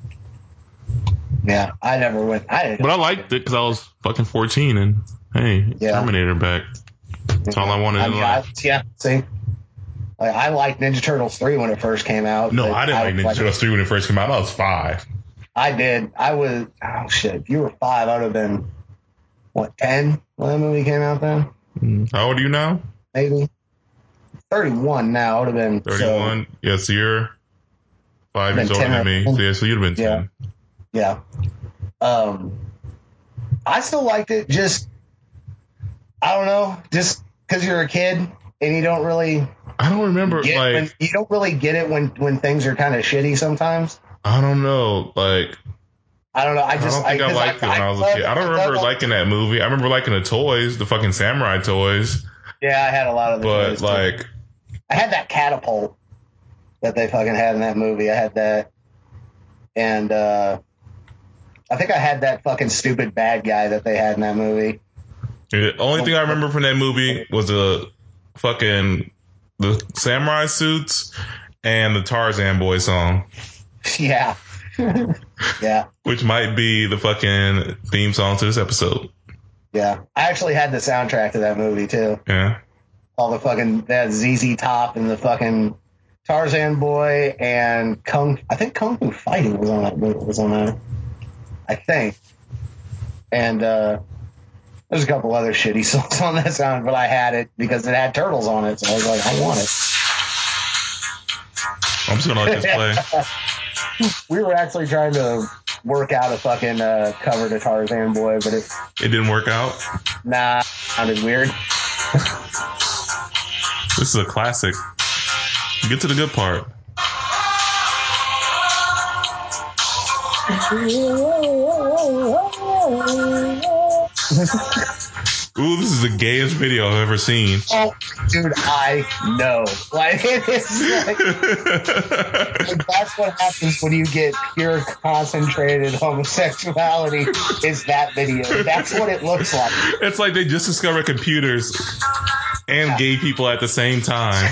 Yeah. I never went. I didn't. But I liked it because I was fucking fourteen and, hey, Yeah. Terminator back. That's all I wanted I in mean, life. I, yeah. See? Like, I liked Ninja Turtles three when it first came out. No, but I didn't like Ninja Turtles three when it first came out. I was five. I did. I was, oh shit. If you were five, I would have been, what, ten when that movie came out then? How old are you now? Maybe. thirty-one now. I would have been. thirty-one. So, Yeah, so you're five Been years older ten than or me. ten. So, yeah, so you'd have been Yeah. ten. yeah. Um, I still liked it. Just, I don't know. Just because you're a kid and you don't really I don't remember, get like, when, you don't really get it when when things are kind of shitty sometimes. I don't know. Like, I don't know. I I just don't think I, 'cause liked it when I was a love- kid. I don't love remember all- liking that movie. I remember liking the toys, the fucking samurai toys. Yeah, I had a lot of the But, toys, too. like, I had that catapult that they fucking had in that movie. I had that, and uh, I think I had that fucking stupid bad guy that they had in that movie. the only thing I remember from that movie was the fucking the samurai suits and the Tarzan Boy song, Yeah, yeah, which might be the fucking theme song to this episode. yeah. I actually had the soundtrack to that movie too. Yeah. All the fucking that Z Z Top and the fucking Tarzan Boy and Kung. I think Kung Fu Fighting was on that movie. Was on that. I think. And uh, there's a couple other shitty songs on that sound, but I had it because it had turtles on it, so I was like, I want it. I'm just gonna let this play. We were actually trying to work out a fucking uh, cover to Tarzan Boy, but it It didn't work out. nah sounded weird. This is a classic. Get to the good part. Ooh, this is the gayest video I've ever seen. Oh, dude, I know. Like it's like, like, that's what happens when you get pure concentrated homosexuality. Is that video? That's what it looks like. It's like they just discovered computers and gay people at the same time.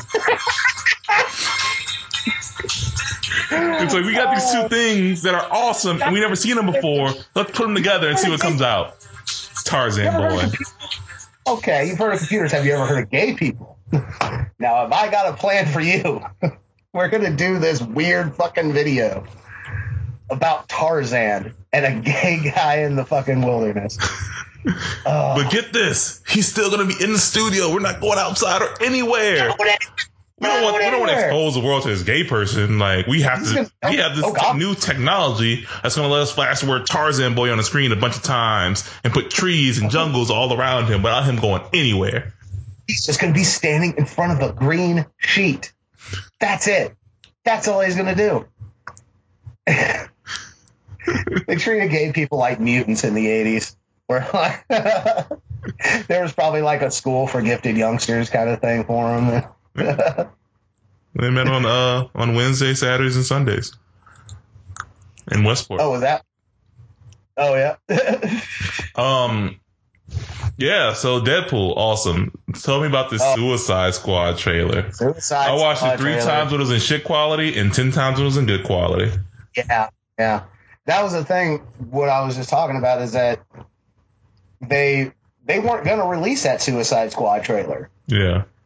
It's like we got these two things that are awesome and we never seen them before. Let's put them together and see what comes out. Tarzan Boy. Okay, you've heard of computers. Have you ever heard of gay people? Now, have I got a plan for you? We're going to do this weird fucking video about Tarzan and a gay guy in the fucking wilderness. Uh, But get this, he's still gonna be in the studio. We're not going outside or anywhere. We don't want we don't want to expose the world to this gay person. Like we have to we have this Oh, God. new technology that's gonna let us flash the word Tarzan Boy on the screen a bunch of times and put trees and jungles all around him without him going anywhere. He's just going to be standing in front of a green sheet. That's it. That's all he's going to do. They treated gay people like mutants in the eighties. Where like, there was probably like a school for gifted youngsters kind of thing for them. They met on uh on Wednesdays, Saturdays, and Sundays in Westport. Oh, was that? Oh, yeah. Um, yeah. So Deadpool, awesome. Tell me about this Oh. Suicide Squad trailer. Suicide I watched Squad it three trailer. times when it was in shit quality and ten times when it was in good quality. Yeah, yeah. That was the thing. What I was just talking about is that they they weren't going to release that Suicide Squad trailer. Yeah.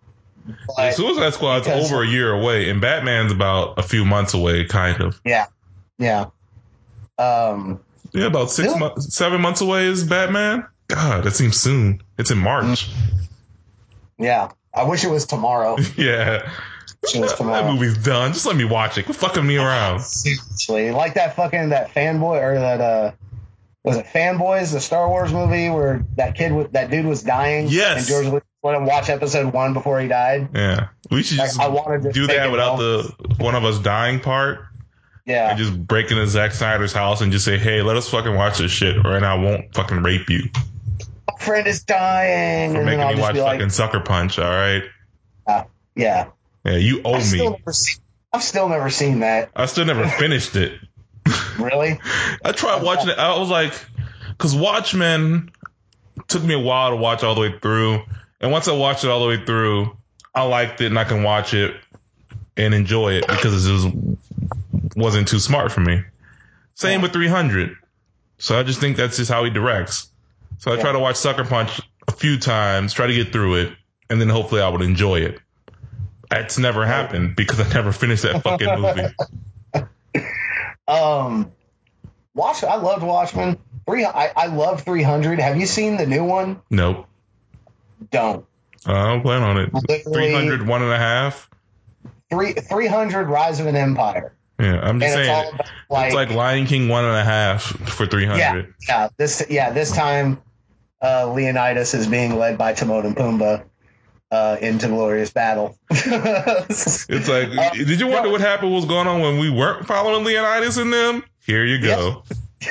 But Suicide Squad's because- over a year away, and Batman's about a few months away, kind of. yeah, yeah. Um, Yeah, about six Really? months, seven months away is Batman. God, that seems soon. It's in March. yeah. I wish it was tomorrow. Yeah. Wish it was That tomorrow. movie's done. Just let me watch it. Quit fucking me around. Seriously, like that fucking that fanboy or that uh, was it Fanboys, the Star Wars movie where that kid with that dude was dying. Yes. And George Lucas let him watch episode one before he died. Yeah. We should Like, just I wanted to do make that it without known. the one of us dying part. Yeah. And just break into Zack Snyder's house and just say, hey, let us fucking watch this shit, or and I won't fucking rape you My friend is dying, for and then making I'll me just watch be fucking like, Sucker Punch, all right? yeah. Yeah, you owe I've still me. never seen. I've still never seen that. I still never finished it. Really? I tried watching it. I was like, because Watchmen took me a while to watch all the way through. And once I watched it all the way through, I liked it and I can watch it and enjoy it because it just wasn't too smart for me. Same Yeah. with three hundred. So I just think that's just how he directs. So I Yeah. try to watch Sucker Punch a few times, try to get through it, and then hopefully I would enjoy it. It's never happened because I never finished that fucking movie. Um, Watch. I loved Watchmen. Three. I, I love three hundred. Have you seen the new one? Nope. Don't. I don't plan on it. Literally- three hundred, one and a half. Three. Three hundred. Rise of an Empire. Yeah, I'm just And it's saying. all about, like, It's like Lion King one and a half for three yeah, hundred. yeah. This. Yeah. This time, uh, Leonidas is being led by Timon and Pumbaa. Uh, into glorious battle. It's like, Uh, did you wonder no. what happened was going on when we weren't following Leonidas and them? Here you go.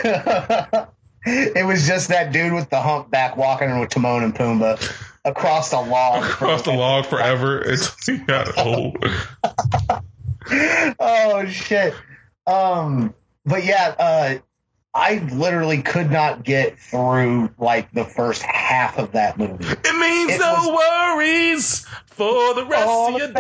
It was just that dude with the humpback walking with Timon and Pumbaa across the log. Across the log forever until he got old. Oh shit. Um, but yeah, uh, I literally could not get through like the first half of that movie. It means It no worries for the rest All of your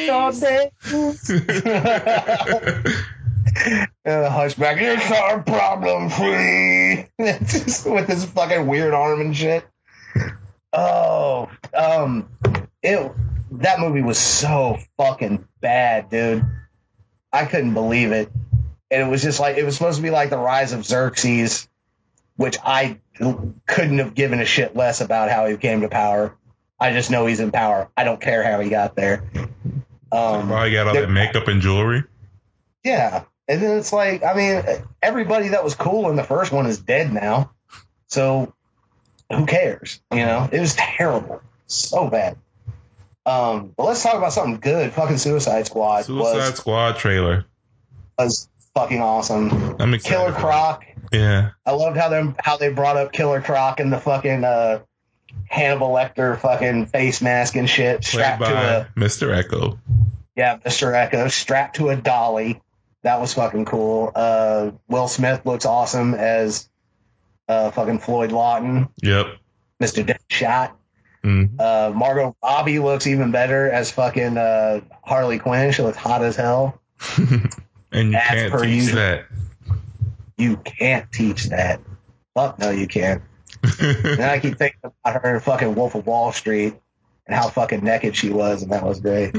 the days. Uh, Hunchback, it's our problem free. Just with this fucking weird arm and shit. Oh, um, it that movie was so fucking bad, dude. I couldn't believe it, and it was just like it was supposed to be like the rise of Xerxes, which I couldn't have given a shit less about how he came to power. I just know he's in power. I don't care how he got there. Um, Probably got all that makeup and jewelry. yeah. And then it's like, I mean, everybody that was cool in the first one is dead now. So who cares? You know, it was terrible. So bad. Um, but let's talk about something good. Fucking Suicide Squad Suicide was, Squad trailer. was fucking awesome. I'm excited. Killer Croc. Yeah. I loved how them how they brought up Killer Croc and the fucking uh, Hannibal Lecter fucking face mask and shit Played strapped by to a Mister Echo. yeah, Mister Echo strapped to a dolly. That was fucking cool. Uh, Will Smith looks awesome as uh, fucking Floyd Lawton, Yep. Mister Deadshot. Mm. Uh, Margot Robbie looks even better as fucking uh, Harley Quinn. She looks hot as hell. And you As can't per teach usual. that. You can't teach that. Fuck no, you can't. And I keep thinking about her in fucking Wolf of Wall Street and how fucking naked she was, and that was great.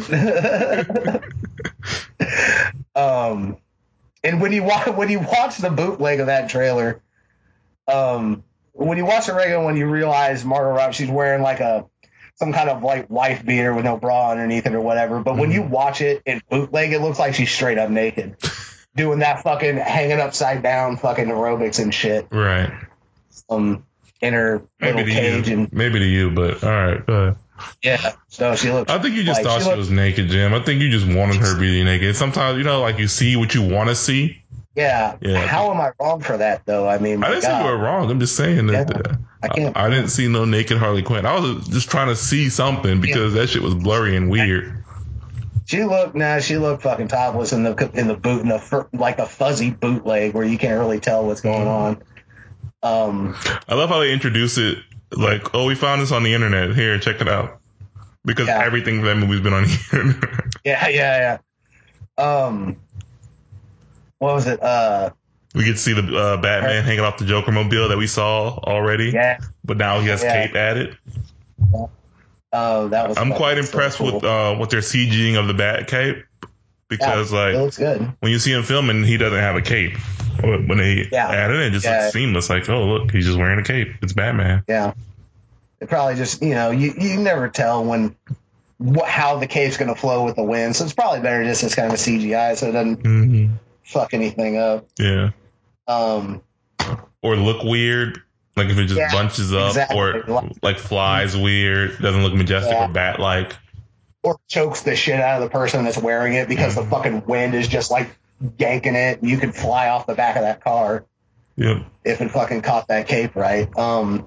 um, and when you watch when you watch the bootleg of that trailer, um, when you watch the regular one, you realize Margot Robbie, she's wearing like a some kind of like wife beater with no bra underneath it or whatever. But when you watch it in bootleg, it looks like she's straight up naked, doing that fucking hanging upside down fucking aerobics and shit. Right. Um, in her Maybe little to cage you. and Maybe to you, but all right. Go ahead. yeah. So she looks. I think you just like, thought she, looked- was naked, Jim. I think you just wanted her to be naked. Sometimes, you know, like you see what you want to see. Yeah. Yeah. How am I wrong for that though? I mean, I my didn't say God. you were wrong. I'm just saying that Yeah. uh, I can't- I, I didn't see no naked Harley Quinn. I was just trying to see something because that shit was blurry and weird. She looked. Nah, she looked fucking topless in the in the boot in the fur, like a fuzzy bootleg where you can't really tell what's going on. Um. I love how they introduce it like, oh, we found this on the internet. Here, check it out. Because Yeah. everything for that movie's been on the internet. Yeah. Yeah. Yeah. Um. What was it? Uh. We get to see the uh, Batman hanging off the Joker mobile that we saw already. Yeah. But now he has Yeah. cape added. Oh, that was. I'm fucking quite so impressed cool. with uh, with their CGing of the Bat cape because Yeah, like it looks good. when you see him filming, he doesn't have a cape. When they Yeah. add it in, it just Yeah. looks seamless. Like, oh look, he's just wearing a cape. It's Batman. Yeah, it probably just you know you you never tell when what how the cape's going to flow with the wind, so it's probably better just as kind of a C G I so it doesn't Mm-hmm. fuck anything up. Yeah. Um, Or look weird, like if it just Yeah, bunches up, exactly. or like flies weird, doesn't look majestic Yeah. or bat like. or chokes the shit out of the person that's wearing it because the fucking wind is just like yanking it. And you could fly off the back of that car Yep. if it fucking caught that cape right. Um,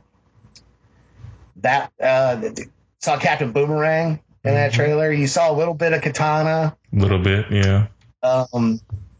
that uh, saw Captain Boomerang in that Mhm. trailer. You saw a little bit of Katana. A little bit, yeah. Um,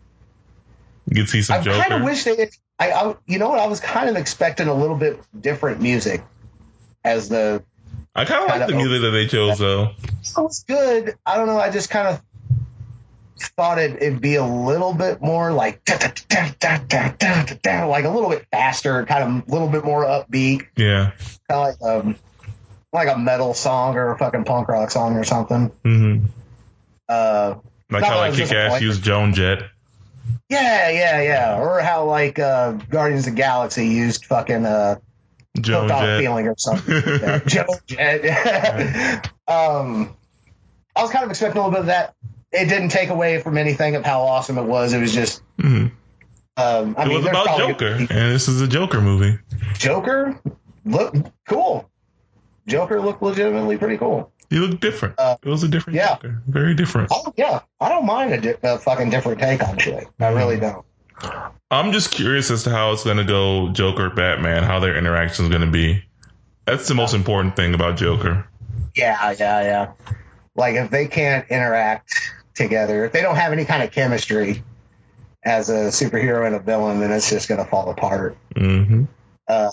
You can see some I Joker. kind of wish they. I, I, you know what? I was kind of expecting a little bit different music as the. I kind of like kinda the music that they chose though. It was good. I don't know. I just kind of thought it, it'd be a little bit more like da, da, da, da, da, da, da, da, like a little bit faster, kind of a little bit more upbeat, Yeah. kind of like um like a metal song or a fucking punk rock song or something. Mm-hmm. Uh, Like Not how that I like was Kick Ass disappointed. used Joan Jett. yeah, yeah, yeah. Or how like uh, Guardians of the Galaxy used fucking uh, Joan Hooked on a Jett. Feeling or something. Like that. Joe Jett. um, I was kind of expecting a little bit of that. It didn't take away from anything of how awesome it was. It was just. Mhm. Um, I It mean, was there's about probably Joker, gonna be- and this is a Joker movie. Joker look cool. Joker looked legitimately pretty cool. He looked different. Uh, it was a different yeah. Joker. Very different. Oh yeah, I don't mind a, di- a fucking different take on shit. I really don't. I'm just curious as to how it's going to go, Joker, Batman, how their interaction is going to be. That's the most important thing about Joker. Yeah, yeah, yeah. Like if they can't interact together, if they don't have any kind of chemistry as a superhero and a villain, then it's just gonna fall apart. Mm-hmm. Uh,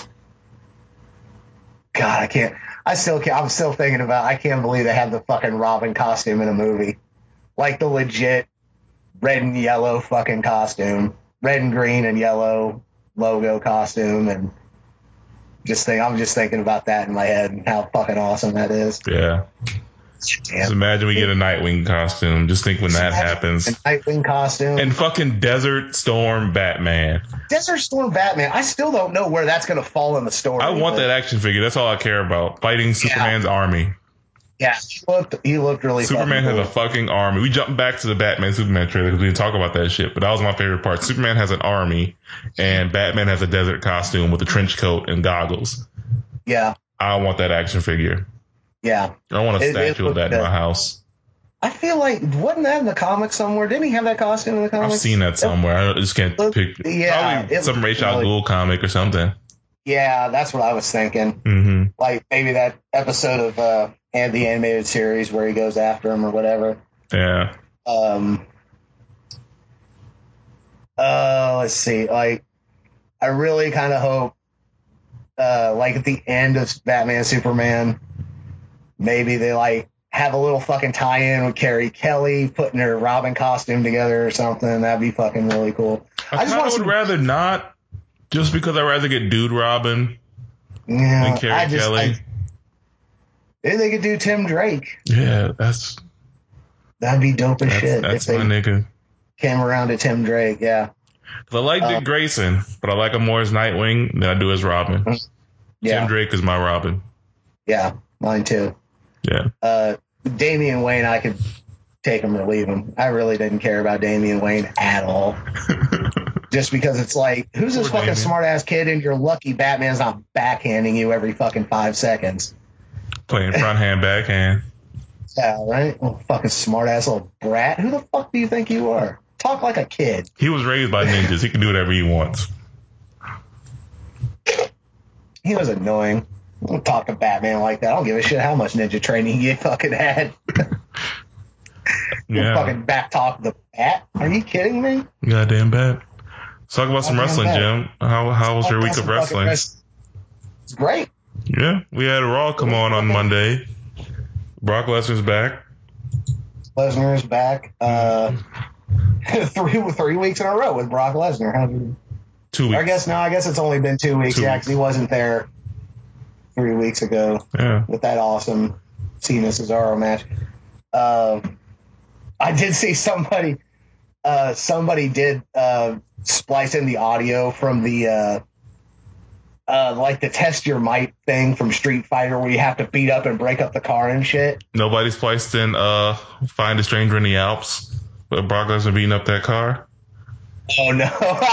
God, I can't. I still can't. I'm still thinking about. I can't believe they have the fucking Robin costume in a movie, like the legit red and yellow fucking costume, red and green and yellow logo costume, and just think. I'm just thinking about that in my head and how fucking awesome that is. Yeah. Damn. Just imagine we get a Nightwing costume. Just think when that A happens. Nightwing costume. And fucking Desert Storm Batman. Desert Storm Batman. I still don't know where that's going to fall in the story. I want but- that action figure. That's all I care about. Fighting Superman's army. Yeah, he looked, he looked really Superman has fucking a cool. fucking army. We jump back to the Batman Superman trailer because we didn't talk about that shit, but that was my favorite part. Superman has an army, and Batman has a desert costume with a trench coat and goggles. Yeah, I want that action figure. yeah. I want a It- it statue of looked that in good. my house. I feel like, wasn't that in the comics somewhere? Didn't he have that costume in the comics? I've seen that somewhere. I just can't looked- pick. yeah, Probably it some looked Ra's al really- Ghul comic or something. Yeah, that's what I was thinking. Mm-hmm. Like maybe that episode of uh, and the animated series where he goes after him or whatever. Yeah. Um. Uh, let's see. Like, I really kind of hope, uh, like at the end of Batman Superman, maybe they like have a little fucking tie-in with Carrie Kelly putting her Robin costume together or something. That'd be fucking really cool. I, I just kinda want would some- rather not, just because I'd rather get Dude Robin Yeah, than Carrie I just, Kelly. I, maybe they could do Tim Drake. yeah, that's That'd be dope as that's, shit that's if my they nigga. came around to Tim Drake. Yeah, 'Cause I like Dick Um, Grayson, but I like him more as Nightwing than I do as Robin. yeah, Tim Drake is my Robin. yeah. Mine too. Yeah. Uh, Damian Wayne, I could take him or leave him. I really didn't care about Damian Wayne at all. Just because it's like, who's this Poor fucking Damian. smart ass kid and you're lucky Batman's not backhanding you every fucking five seconds. Playing front hand, backhand. Yeah, right? Oh, fucking smart ass little brat. Who the fuck do you think you are? Talk like a kid. He was raised by ninjas. He can do whatever he wants. He was annoying. Don't talk to Batman like that. I don't give a shit how much ninja training he fucking had. Yeah. Fucking back talk the bat. Are you kidding me? Goddamn bad. Let's talk about some Goddamn wrestling, bad. Jim. How how was your week of Fucking wrestling? wrest- It's great. Yeah, we had Raw come on on Monday. Brock Lesnar's back. Lesnar's back. Uh, three three weeks in a row with Brock Lesnar. How did- Two I weeks. guess no. I guess it's only been two weeks. Two yeah, weeks. because he wasn't there three weeks ago Yeah. with that awesome Cena Cesaro match. Um, I did see somebody. Uh, somebody did uh, splice in the audio from the uh, uh, like the test your might thing from Street Fighter, where you have to beat up and break up the car and shit. Nobody spliced in uh, Find a Stranger in the Alps, but Brock Lesnar beating up that car. Oh no!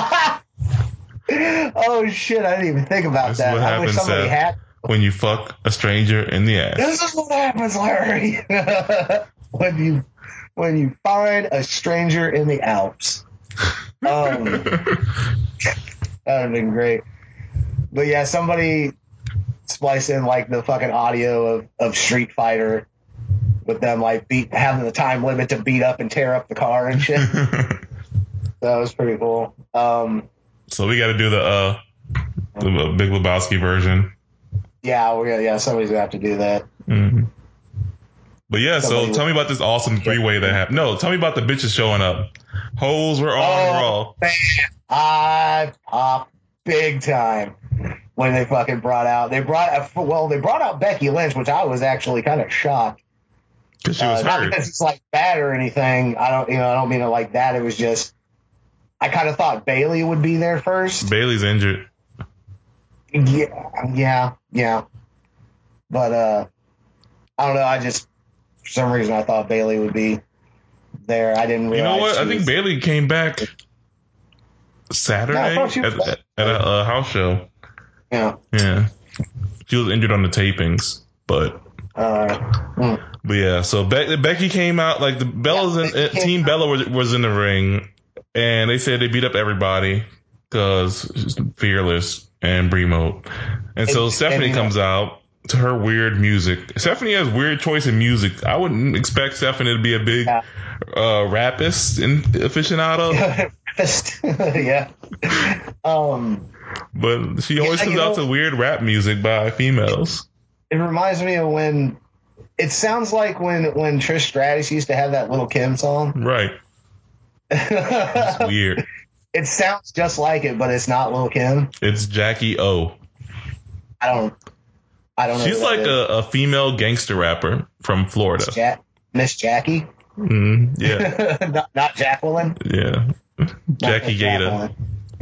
Oh shit! I didn't even think about This that. is what I happens wish somebody Seth, had. when you fuck a stranger in the ass. This is what happens, Larry. when you when you find a stranger in the Alps. Um, that would have been great. But yeah, somebody spliced in like the fucking audio of, of Street Fighter with them like beat having the time limit to beat up and tear up the car and shit. That was pretty cool. Um, so we got to do the uh the Big Lebowski version. Yeah, we're gonna, yeah, somebody's gonna have to do that. Mm-hmm. But yeah, Somebody so tell me about this awesome three way that happened. No, tell me about the bitches showing up. Hoes were on Oh, Raw. man, I popped big time when they fucking brought out. They brought well, they brought out Becky Lynch, which I was actually kind of shocked. Because she was Uh, not hurt. because it's like bad or anything. I don't, you know, I don't mean it like that. It was just I kind of thought Bailey would be there first. Bailey's injured. Yeah, yeah, yeah. But uh, I don't know. I just for some reason I thought Bailey would be there. I didn't realize. You know what? she I think was- Bailey came back Saturday No, I thought she was at, at a, uh house show. Yeah. Yeah, she was injured on the tapings, but Uh, mm. but yeah. So Be- Becky came out like the Bella's Yeah, in Becky uh, came Team out. Bella was, was in the ring, and they said they beat up everybody because she's fearless and Brie mode. And so And- Stephanie and, you know- comes out to her weird music. Stephanie has weird choice in music. I wouldn't expect Stephanie to be a big Yeah. uh, rapist and aficionado, yeah. Um, but she always Yeah, comes you out know- to weird rap music by females. it reminds me of when it sounds like when when Trish Stratus used to have that Little Kim song. Right. It's weird. It sounds just like it, but it's not Little Kim. It's Jackie O. I don't. I don't know. She's who that like is. a, a female gangster rapper from Florida. Ja- Miss Jackie. Mm, yeah, not, not Jacqueline. yeah. Not Jackie Miss Gator. Jacqueline.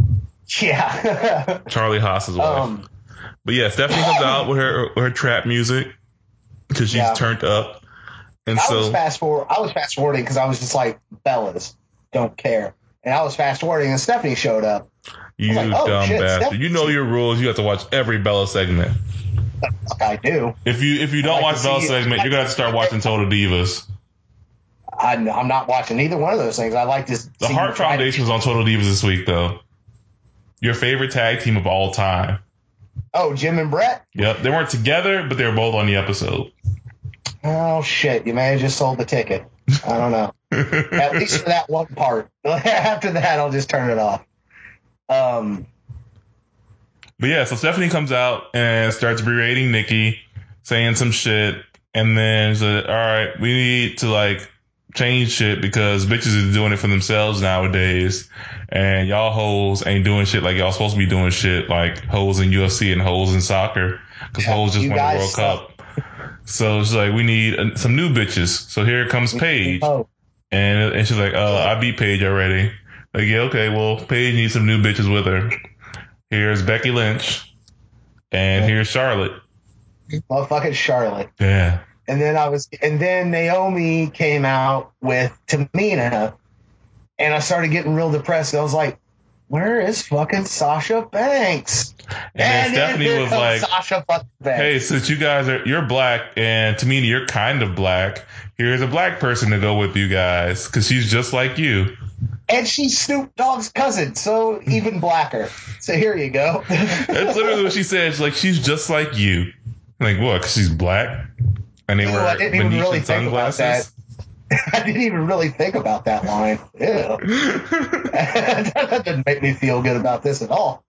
Yeah. Charlie Haas's wife. um. But yeah, Stephanie comes out with her with her trap music because she's Yeah. turned up, and I was so fast forward. I was fast forwarding because I was just like, Bellas don't care, and I was fast forwarding, and Stephanie showed up. you like, oh, dumb shit, bastard, Stephanie- you know your rules. You have to watch every Bella segment. Fuck, I do. If you if you don't like watch to Bella see it. segment, you're gonna have to start watching Total Divas. I, I'm not watching either one of those things. I like to. The see Heart you try to- Foundation was on Total Divas this week, though. Your favorite tag team of all time. Oh, Jim and Brett. Yep, they weren't together, but they were both on the episode. Oh shit! You may have just sold the ticket. I don't know. At least for that one part. After that, I'll just turn it off. Um. But yeah, so Stephanie comes out and starts berating Nikki, saying some shit, and then said, all right, we need to like change shit because bitches is doing it for themselves nowadays, and y'all hoes ain't doing shit like y'all supposed to be doing shit like hoes in U F C and hoes in soccer because Yeah, hoes just you won the guys World suck. Cup. So it's like we need uh, some new bitches. So here comes Paige, Oh. and and she's like, uh, I beat Paige already. Like, yeah, okay, well, Paige needs some new bitches with her. Here's Becky Lynch, and here's Charlotte. Motherfucking Charlotte. Yeah. And then I was, and then Naomi came out with Tamina, and I started getting real depressed. I was like, "Where is fucking Sasha Banks?" And then Stephanie here was comes like, "Sasha fucking Banks." Hey, since you guys are, you're black, and Tamina, you're kind of black. Here's a black person to go with you guys, because she's just like you. And she's Snoop Dogg's cousin, so even blacker. So here you go. That's literally what she said. She's like, she's just like you. Like, what? Because she's black? And they Ew, were I didn't even Venetian really think about sunglasses? I didn't even really think about that line. Ew. That didn't make me feel good about this at all.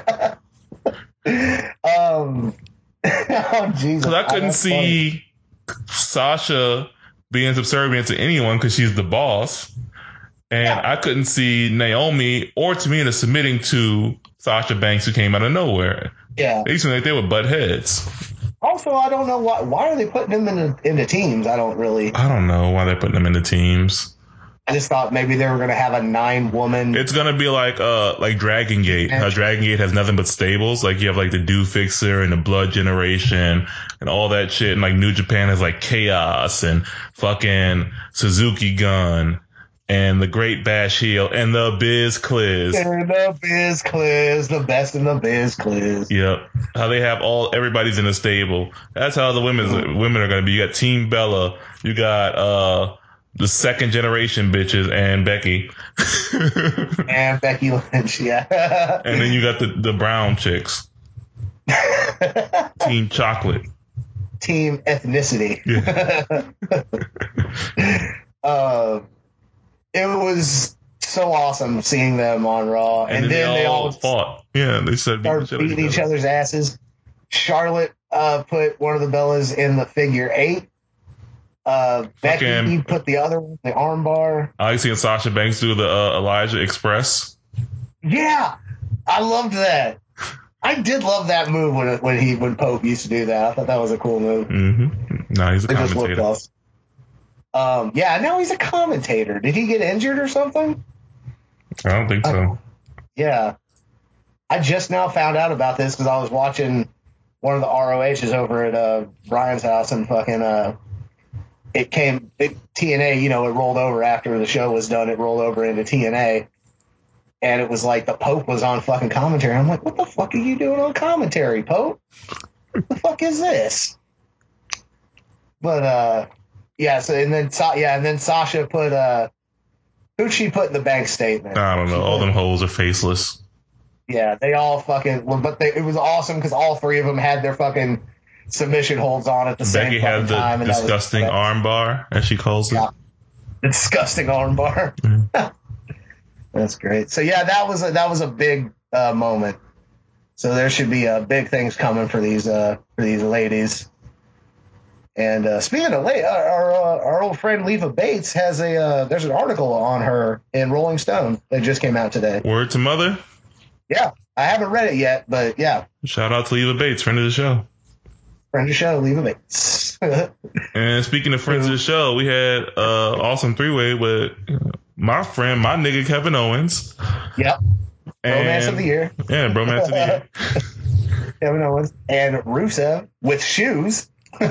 um, oh, Jesus. Because I couldn't That's funny. see Sasha being subservient to anyone because she's the boss. And Yeah. I couldn't see Naomi or Tamina submitting to Sasha Banks, who came out of nowhere. Yeah. They seemed like they were butt heads. I was also, I don't know why. Why are they putting them into into teams? I don't really. I don't know why they're putting them into teams. I just thought maybe they were going to have a nine woman. It's gonna be like uh like Dragon Gate. How Dragon Gate has nothing but stables. Like you have like the Do Fixer and the Blood Generation and all that shit. And like New Japan has like Chaos and fucking Suzuki Gun and the Great Bash Heel and the Biz Cliz. And the Biz Cliz, the best in the Biz Cliz. Yep. How they have all everybody's in a stable. That's how the women's mm-hmm. women are gonna be. You got Team Bella. You got uh. the second generation bitches and Becky. And Becky Lynch, yeah. And then you got the, the brown chicks. Team Chocolate. Team Ethnicity. Yeah. uh, it was so awesome seeing them on Raw. And, and then, then they, they all all fought. Yeah, they started started beating, beating each other's asses. Charlotte uh, put one of the Bellas in the figure eight. Uh, Becky Fucking- put the other one, the armbar. I like seeing Sasha Banks do the uh, Elijah Express. Yeah, I loved that. I did love that move when when he when Pope used to do that. I thought that was a cool move. Mm-hmm. No, he's a It just looked commentator. awesome. Um, yeah, now he's a commentator. Did he get injured or something? I don't think so. Yeah. I just now found out about this because I was watching one of the R O H's over at uh, Brian's house and fucking uh, it came it, T N A, you know, it rolled over after the show was done. It rolled over into T N A. And it was like the Pope was on fucking commentary. I'm like, what the fuck are you doing on commentary, Pope? What the fuck is this? But uh, yeah. So and then Sa- yeah, and then Sasha put uh, who'd she put in the bank statement? I don't know. All them hoes are faceless. Yeah, they all fucking. Well, but they, it was awesome because all three of them had their fucking submission holds on at the same Becky fucking had the time. and that was- disgusting arm bar, as she calls it. Yeah. The disgusting arm bar. Mhm. That's great. So yeah, that was a, that was a big uh, moment. So there should be uh, big things coming for these uh, for these ladies. And uh, speaking of late, our our, uh, our old friend Leva Bates has a uh, there's an article on her in Rolling Stone that just came out today. Word to mother. Yeah, I haven't read it yet, but yeah, Shout out to Leva Bates, friend of the show. friend of the show, Leva Bates. And speaking of friends of the show, we had uh awesome three way with my friend, my nigga Kevin Owens. Yep. And, Romance of the year. Yeah, bromance of the year. Kevin Owens and Rusev with shoes.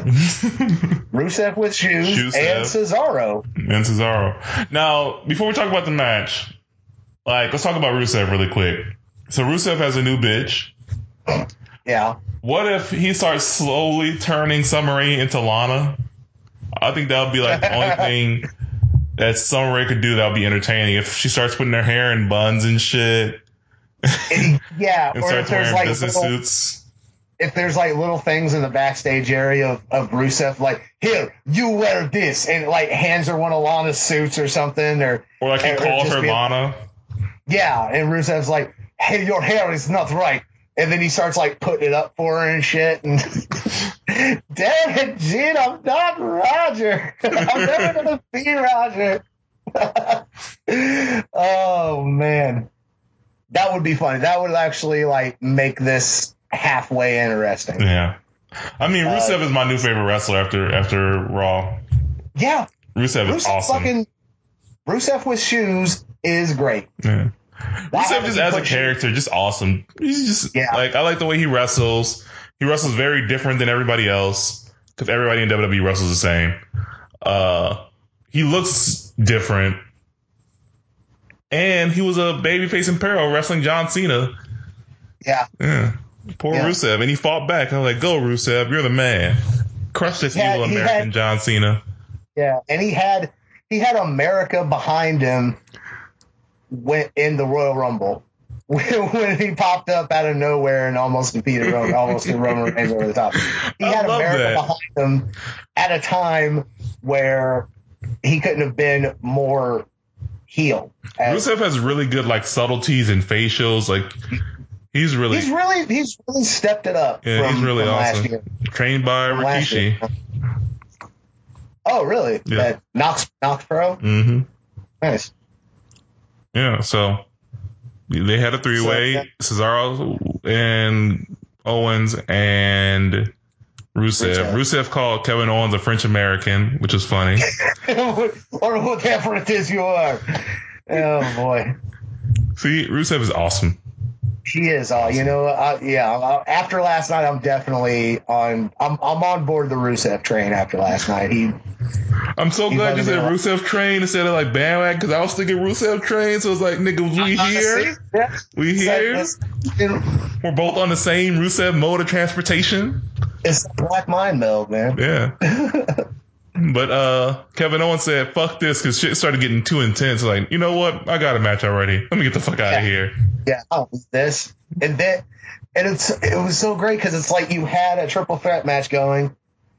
Rusev with shoes Shoesev. and Cesaro. And Cesaro. Now, before we talk about the match, like let's talk about Rusev really quick. So Rusev has a new bitch. Yeah. What if he starts slowly turning Summer Rae into Lana? I think that would be like the only thing that Summer Rae could do that would be entertaining. If she starts putting her hair in buns and shit And- yeah. and Or if starts there's wearing like business little, suits. if there's like little things in the backstage area of, of Rusev, like, here, you wear this, and like hands her one of Lana's suits or something, or Or like he or calls just her be- Lana. yeah, and Rusev's like, hey, your hair is not right. And then he starts like putting it up for her and shit. And damn it, Gene, I'm not Roger. I'm never gonna be Roger. Oh man, that would be funny. That would actually like make this halfway interesting. Yeah. I mean, Uh, Rusev is my new favorite wrestler after after Raw. Yeah, Rusev is Rusev awesome. fucking Rusev with shoes is great. Yeah. Why Rusev haven't just you as a put shoes- character, just awesome. He's just Yeah. like I like the way he wrestles. He wrestles very different than everybody else because everybody in W W E wrestles the same. Uh, he looks different, and he was a babyface in peril wrestling John Cena. Yeah, Yeah, poor Yeah. Rusev, and he fought back. I was like, "Go, Rusev, you're the man." Crush this Yeah, evil he American had- John Cena. yeah, and he had he had America behind him went in the Royal Rumble when, when he popped up out of nowhere and almost defeated Roman, almost threw Roman Reigns over the top. He I had love America that. behind him at a time where he couldn't have been more heel. As- Rusev has really good like subtleties and facials. Like he's really he's really he's really stepped it up. yeah, from, he's really from last awesome. year. Trained by From last Rikishi. year. Oh, really? Yeah. That Knox Knox Pro? Mm-hmm. Nice. Yeah, so they had a three way: So, yeah. Cesaro and Owens and Rusev. Rusev. Rusev called Kevin Owens a French American, which is funny. Or whatever it is you are. Oh boy. See, Rusev is awesome. He is. Uh, you know, uh, yeah. Uh, after last night, I'm definitely on. I'm I'm on board the Rusev train. After last night, he. I'm so He's glad you said never been Rusev train instead of like bandwagon, because I was thinking Rusev train. So it's like, nigga, we here, Yeah. we here. It's, it's, We're both on the same Rusev mode of transportation. it's black mind meld, man. Yeah. But uh, Kevin Owens said, fuck this, because shit started getting too intense. Like, you know what? I got a match already. Let me get the fuck out Yeah. of here. Yeah, oh, this and that, and it's it was so great because it's like you had a triple threat match going,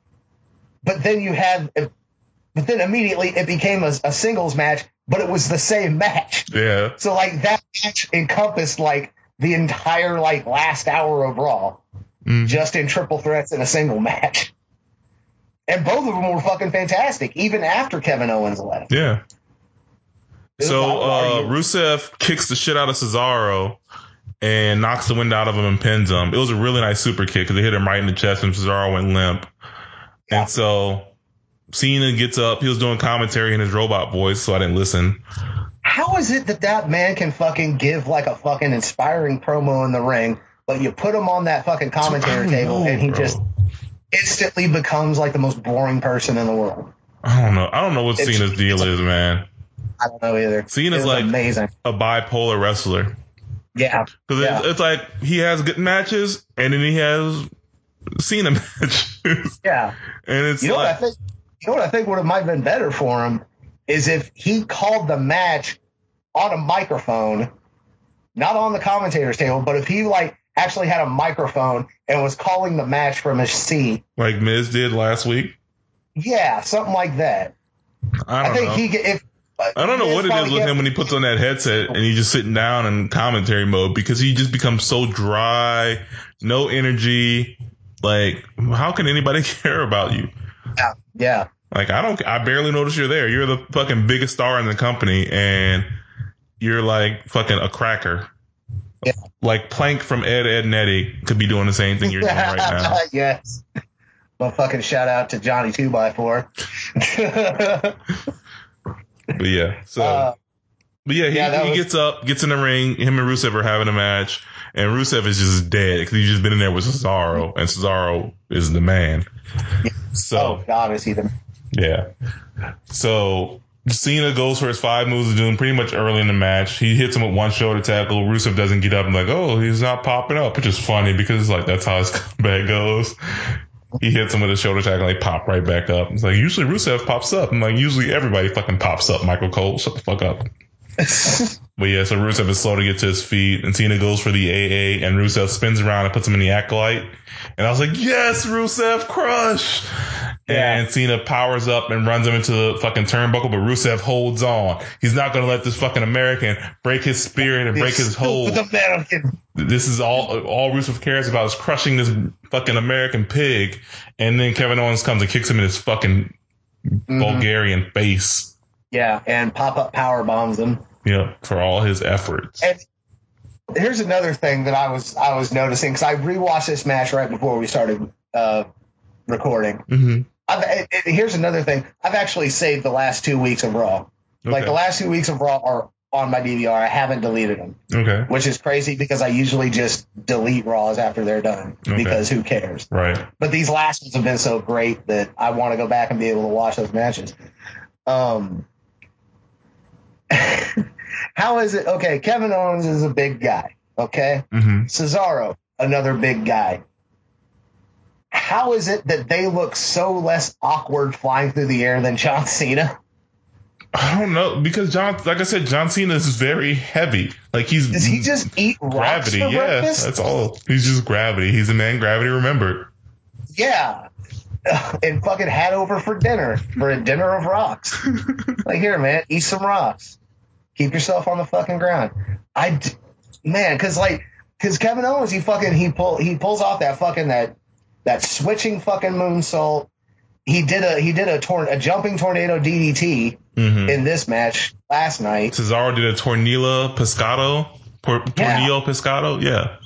but then you had, but then immediately it became a, a singles match, but it was the same match. Yeah. So like that match encompassed like the entire like last hour of Raw, Mhm. just in triple threats in a single match, and both of them were fucking fantastic, even after Kevin Owens left. Yeah. It was So not uh, argued. Rusev kicks the shit out of Cesaro and knocks the wind out of him and pins him. It was a really nice super kick because they hit him right in the chest and Cesaro went limp. Yeah. And so Cena gets up. He was doing commentary in his robot voice, so I didn't listen. How is it that that man can fucking give like a fucking inspiring promo in the ring, but you put him on that fucking commentary I don't table know, and he bro. just instantly becomes like the most boring person in the world? I don't know. I don't know what It's- Cena's deal it's- is, man. I don't know either. Cena's It was like- amazing. A bipolar wrestler. Yeah. Because Yeah. it's, it's like he has good matches and then he has Cena matches. Yeah. And it's You know what I like, think? You know what I think would have might have been better for him is if he called the match on a microphone, not on the commentator's table, but if he like actually had a microphone and was calling the match from his seat. like Miz did last week. Yeah, something like that. I I, don't think know. he get if. I don't know Miz what it is probably with get- him when he puts on that headset and he's just sitting down in commentary mode, because he just becomes so dry, no energy. Like, how can anybody care about you? Yeah, yeah. Like, I don't, I barely notice you're there. You're the fucking biggest star in the company and you're like fucking a cracker. Yeah. Like Plank from Ed, Ed and Eddie could be doing the same thing you're doing right now. Yes. Well, fucking shout out to Johnny two by four. But yeah, so. Uh, But yeah, he, Yeah, that he was- gets up, gets in the ring. Him and Rusev are having a match, and Rusev is just dead because he's just been in there with Cesaro, and Cesaro is the man. So oh God, is he the? yeah, so Cena goes for his five moves of doom pretty much early in the match. He hits him with one shoulder tackle. Rusev doesn't get up and like, oh, he's not popping up, which is funny because like that's how his comeback goes. He hits him with a shoulder tackle, and they pop right back up. It's like usually Rusev pops up. I'm like, usually everybody fucking pops up. Michael Cole, shut the fuck up. But yeah, so Rusev is slow to get to his feet, and Cena goes for the A A, and Rusev spins around and puts him in the Acolyte. And I was like, yes, Rusev, crush! Yeah. And Cena powers up and runs him into the fucking turnbuckle, but Rusev holds on. He's not going to let this fucking American break his spirit and break his hold. Stupid American. This is all all Rusev cares about is crushing this fucking American pig. And then Kevin Owens comes and kicks him in his fucking Mhm. Bulgarian face. Yeah, and pop up power bombs him. Yeah, for all his efforts. And here's another thing that I was I was noticing because I rewatched this match right before we started uh, recording. Mm-hmm. I've, it, it- here's another thing. I've actually saved the last two weeks of Raw. Like Okay. the last two weeks of Raw are on my D V R. I haven't deleted them, Okay. which is crazy because I usually just delete Raws after they're done Okay. because who cares? Right. But these last ones have been so great that I want to go back and be able to watch those matches. Um, how is it? Okay, Kevin Owens is a big guy. Okay, Mm-hmm. Cesaro, another big guy. How is it that they look so less awkward flying through the air than John Cena? I don't know, because John, like I said, John Cena is very heavy. Like he's Does he just eat rocks gravity. for Yeah, breakfast? that's all. He's just gravity. He's a man gravity remembered. Yeah. And fucking had over for dinner, for a dinner of rocks. Like, here, man, eat some rocks. Keep yourself on the fucking ground. I, d- man, because like, because Kevin Owens, he fucking he pull he pulls off that fucking that that switching fucking moonsault. He did a he did a tor- a jumping tornado D D T Mm-hmm. in this match last night. Cesaro did a Tornillo Pescado. Por- Yeah. Tornillo Pescado. Yeah.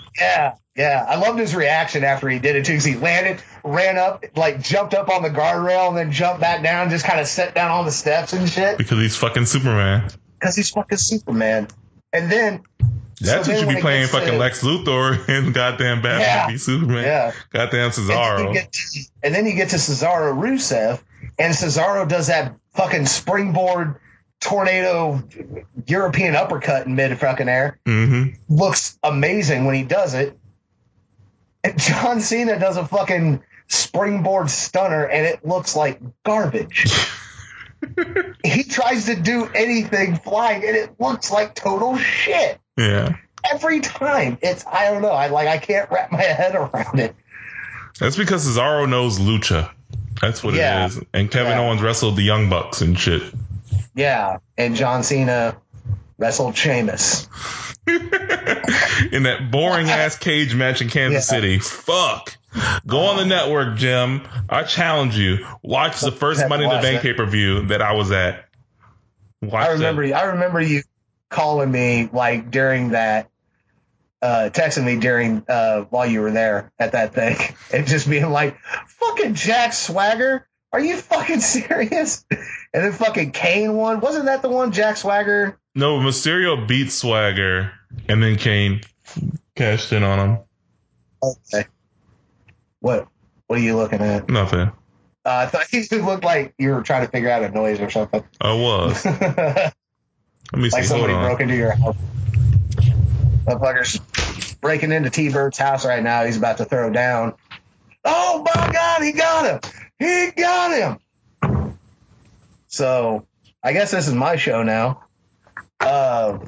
Yeah, yeah. I loved his reaction after he did it too, because he landed, ran up, like jumped up on the guardrail, and then jumped back down, just kind of sat down on the steps and shit. Because he's fucking Superman. Because he's fucking Superman. And then that's so what you then be playing gets fucking to, Lex Luthor and goddamn Batman Yeah, v Superman. yeah. Goddamn Cesaro. And then, you get to, and then you get to Cesaro Rusev, and Cesaro does that fucking springboard tornado European uppercut in mid fucking air. Mm-hmm. Looks amazing when he does it. And John Cena does a fucking springboard stunner, and it looks like garbage. He tries to do anything flying, and it looks like total shit. Yeah. Every time. It's, I don't know. I like, I can't wrap my head around it. That's because Cesaro knows lucha. That's what Yeah. it is. And Kevin Yeah. Owens wrestled the Young Bucks and shit. Yeah. And John Cena wrestled Sheamus. In that boring ass cage match in Kansas Yeah. City. Fuck. Go on the network, Jim. I challenge you. Watch the first Have to Money in the watch Bank it. pay per view that I was at. Watch I remember that. I remember you calling me like during that, uh, texting me during uh, while you were there at that thing, and just being like, "Fucking Jack Swagger, are you fucking serious?" And then fucking Kane won. Wasn't that the one, Jack Swagger? No, Mysterio beat Swagger, and then Kane cashed in on him. Okay. What What are you looking at? Nothing. Uh, I thought you looked like you were trying to figure out a noise or something. I was. Let me see. Like somebody Hold on. broke into your house. Motherfucker's breaking into T-Bird's house right now. He's about to throw down. Oh my God, he got him! He got him! So, I guess this is my show now. Uh,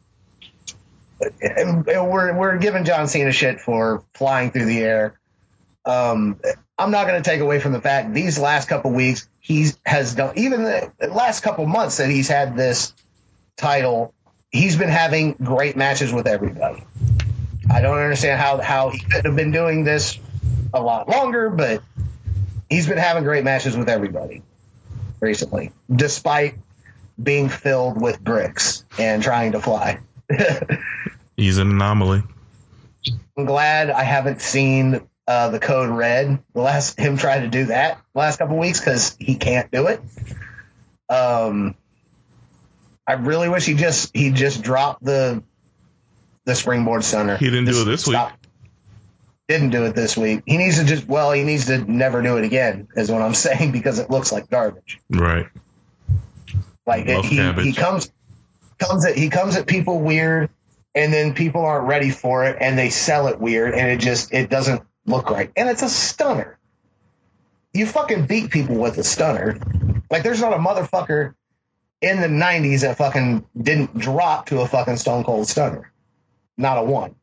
and, and we're we're giving John Cena shit for flying through the air. Um, I'm not going to take away from the fact these last couple weeks he's has done, even the last couple months that he's had this title, he's been having great matches with everybody. I don't understand how how he could have been doing this a lot longer, but he's been having great matches with everybody recently, despite being filled with bricks and trying to fly. He's an anomaly. I'm glad I haven't seen uh, the Code Red. The last him try to do that the last couple weeks because he can't do it. Um, I really wish he just he just dropped the the springboard stunner. He didn't do Just it this week. stop. Didn't do it this week. He needs to just well, he needs to never do it again, is what I'm saying, because it looks like garbage. Right. Like it, Love he cabbage. he comes comes at he comes at people weird, and then people aren't ready for it, and they sell it weird, and it just it doesn't look right. And it's a stunner. You fucking beat people with a stunner. Like there's not a motherfucker in the nineties that fucking didn't drop to a fucking Stone Cold Stunner. Not a one.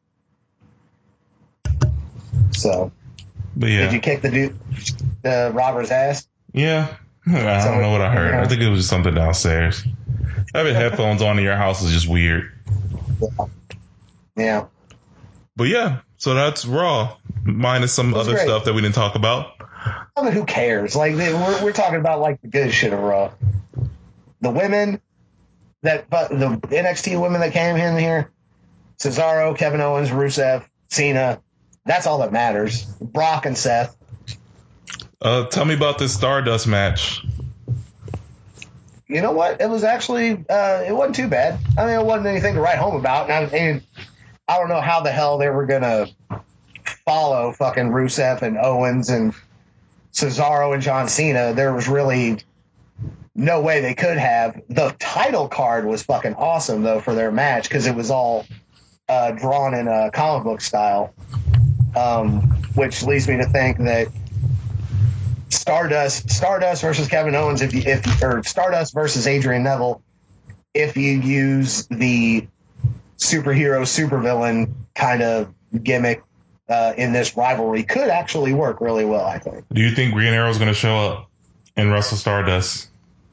So, But yeah. did you kick the dude, the robber's ass? Yeah. I don't know what I heard. I think it was just something downstairs. Having headphones on in your house is just weird. Yeah. But yeah, so that's Raw, minus some That's other great. stuff that we didn't talk about. I mean, who cares? Like they, we're we're talking about like the good shit of Raw. The women that, but the N X T women that came in here, Cesaro, Kevin Owens, Rusev, Cena. That's all that matters. Brock and Seth. Uh, tell me about this Stardust match. You know what? It was actually uh, it wasn't too bad. I mean, it wasn't anything to write home about. And I, and I don't know how the hell they were gonna follow fucking Rusev and Owens and Cesaro and John Cena. There was really no way they could have. The title card was fucking awesome though for their match because it was all uh, drawn in a comic book style, um, which leads me to think that Stardust, Stardust versus Kevin Owens, if you, if or Stardust versus Adrian Neville, if you use the superhero supervillain kind of gimmick uh, in this rivalry, could actually work really well. I think. Do you think Green Arrow's going to show up and wrestle Stardust?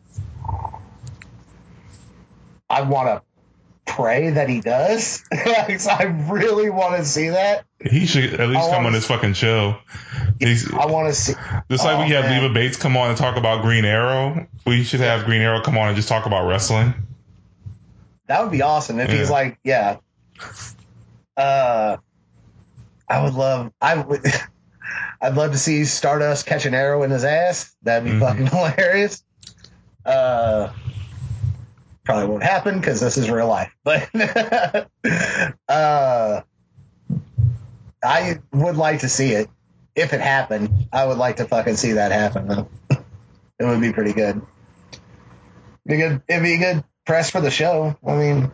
I want to pray that he does. I really want to see that. He should at least I come wanna on this fucking show. He's, I want to see. just like Oh, we have man. Leva Bates come on and talk about Green Arrow, we should have Green Arrow come on and just talk about wrestling. That would be awesome if he's Yeah. like, yeah. Uh, I would love. I would. I'd love to see Stardust catch an arrow in his ass. That'd be mm-hmm. fucking hilarious. Uh, probably won't happen because this is real life. But uh, I would like to see it. If it happened, I would like to fucking see that happen. Though. It would be pretty good. Be good. It'd be a good press for the show. I mean,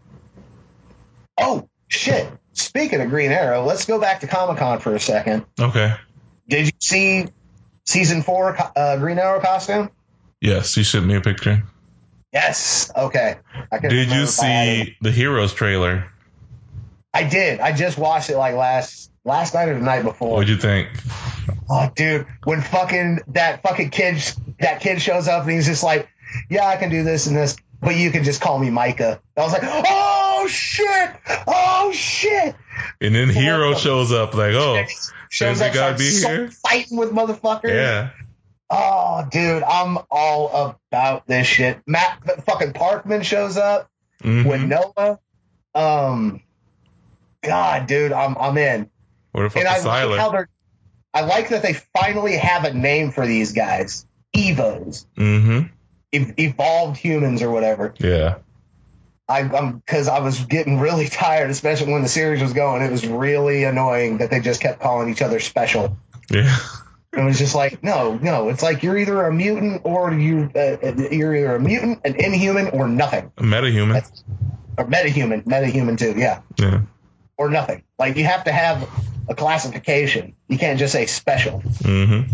oh shit. Speaking of Green Arrow, let's go back to Comic-Con for a second. Okay. Did you see season four uh, Green Arrow costume? Yes, you sent me a picture. Yes. Okay. I did you see the Heroes trailer? I did. I just watched it like last last night or the night before. What'd you think? Oh, dude, when fucking that fucking kid that kid shows up and he's just like, yeah, I can do this and this, but you can just call me Micah. I was like, oh shit, oh shit. And then Hero well, shows up like, oh, shows up, gotta be here fighting with motherfuckers. Yeah. Oh, dude, I'm all about this shit. Matt fucking Parkman shows up mm-hmm. with Noah. Um, God, dude, I'm I'm in. What the fuck is Siler? I like that they finally have a name for these guys. Evos. Mm-hmm. E- evolved humans or whatever. Yeah. I, I'm because I was getting really tired, especially when the series was going. It was really annoying that they just kept calling each other special. Yeah. It was just like, no, no. It's like you're either a mutant or you uh, you're either a mutant, an inhuman, or nothing. A metahuman. That's, or metahuman, metahuman too. Yeah. Yeah. Or nothing. Like you have to have a classification. You can't just say special. Mm-hmm.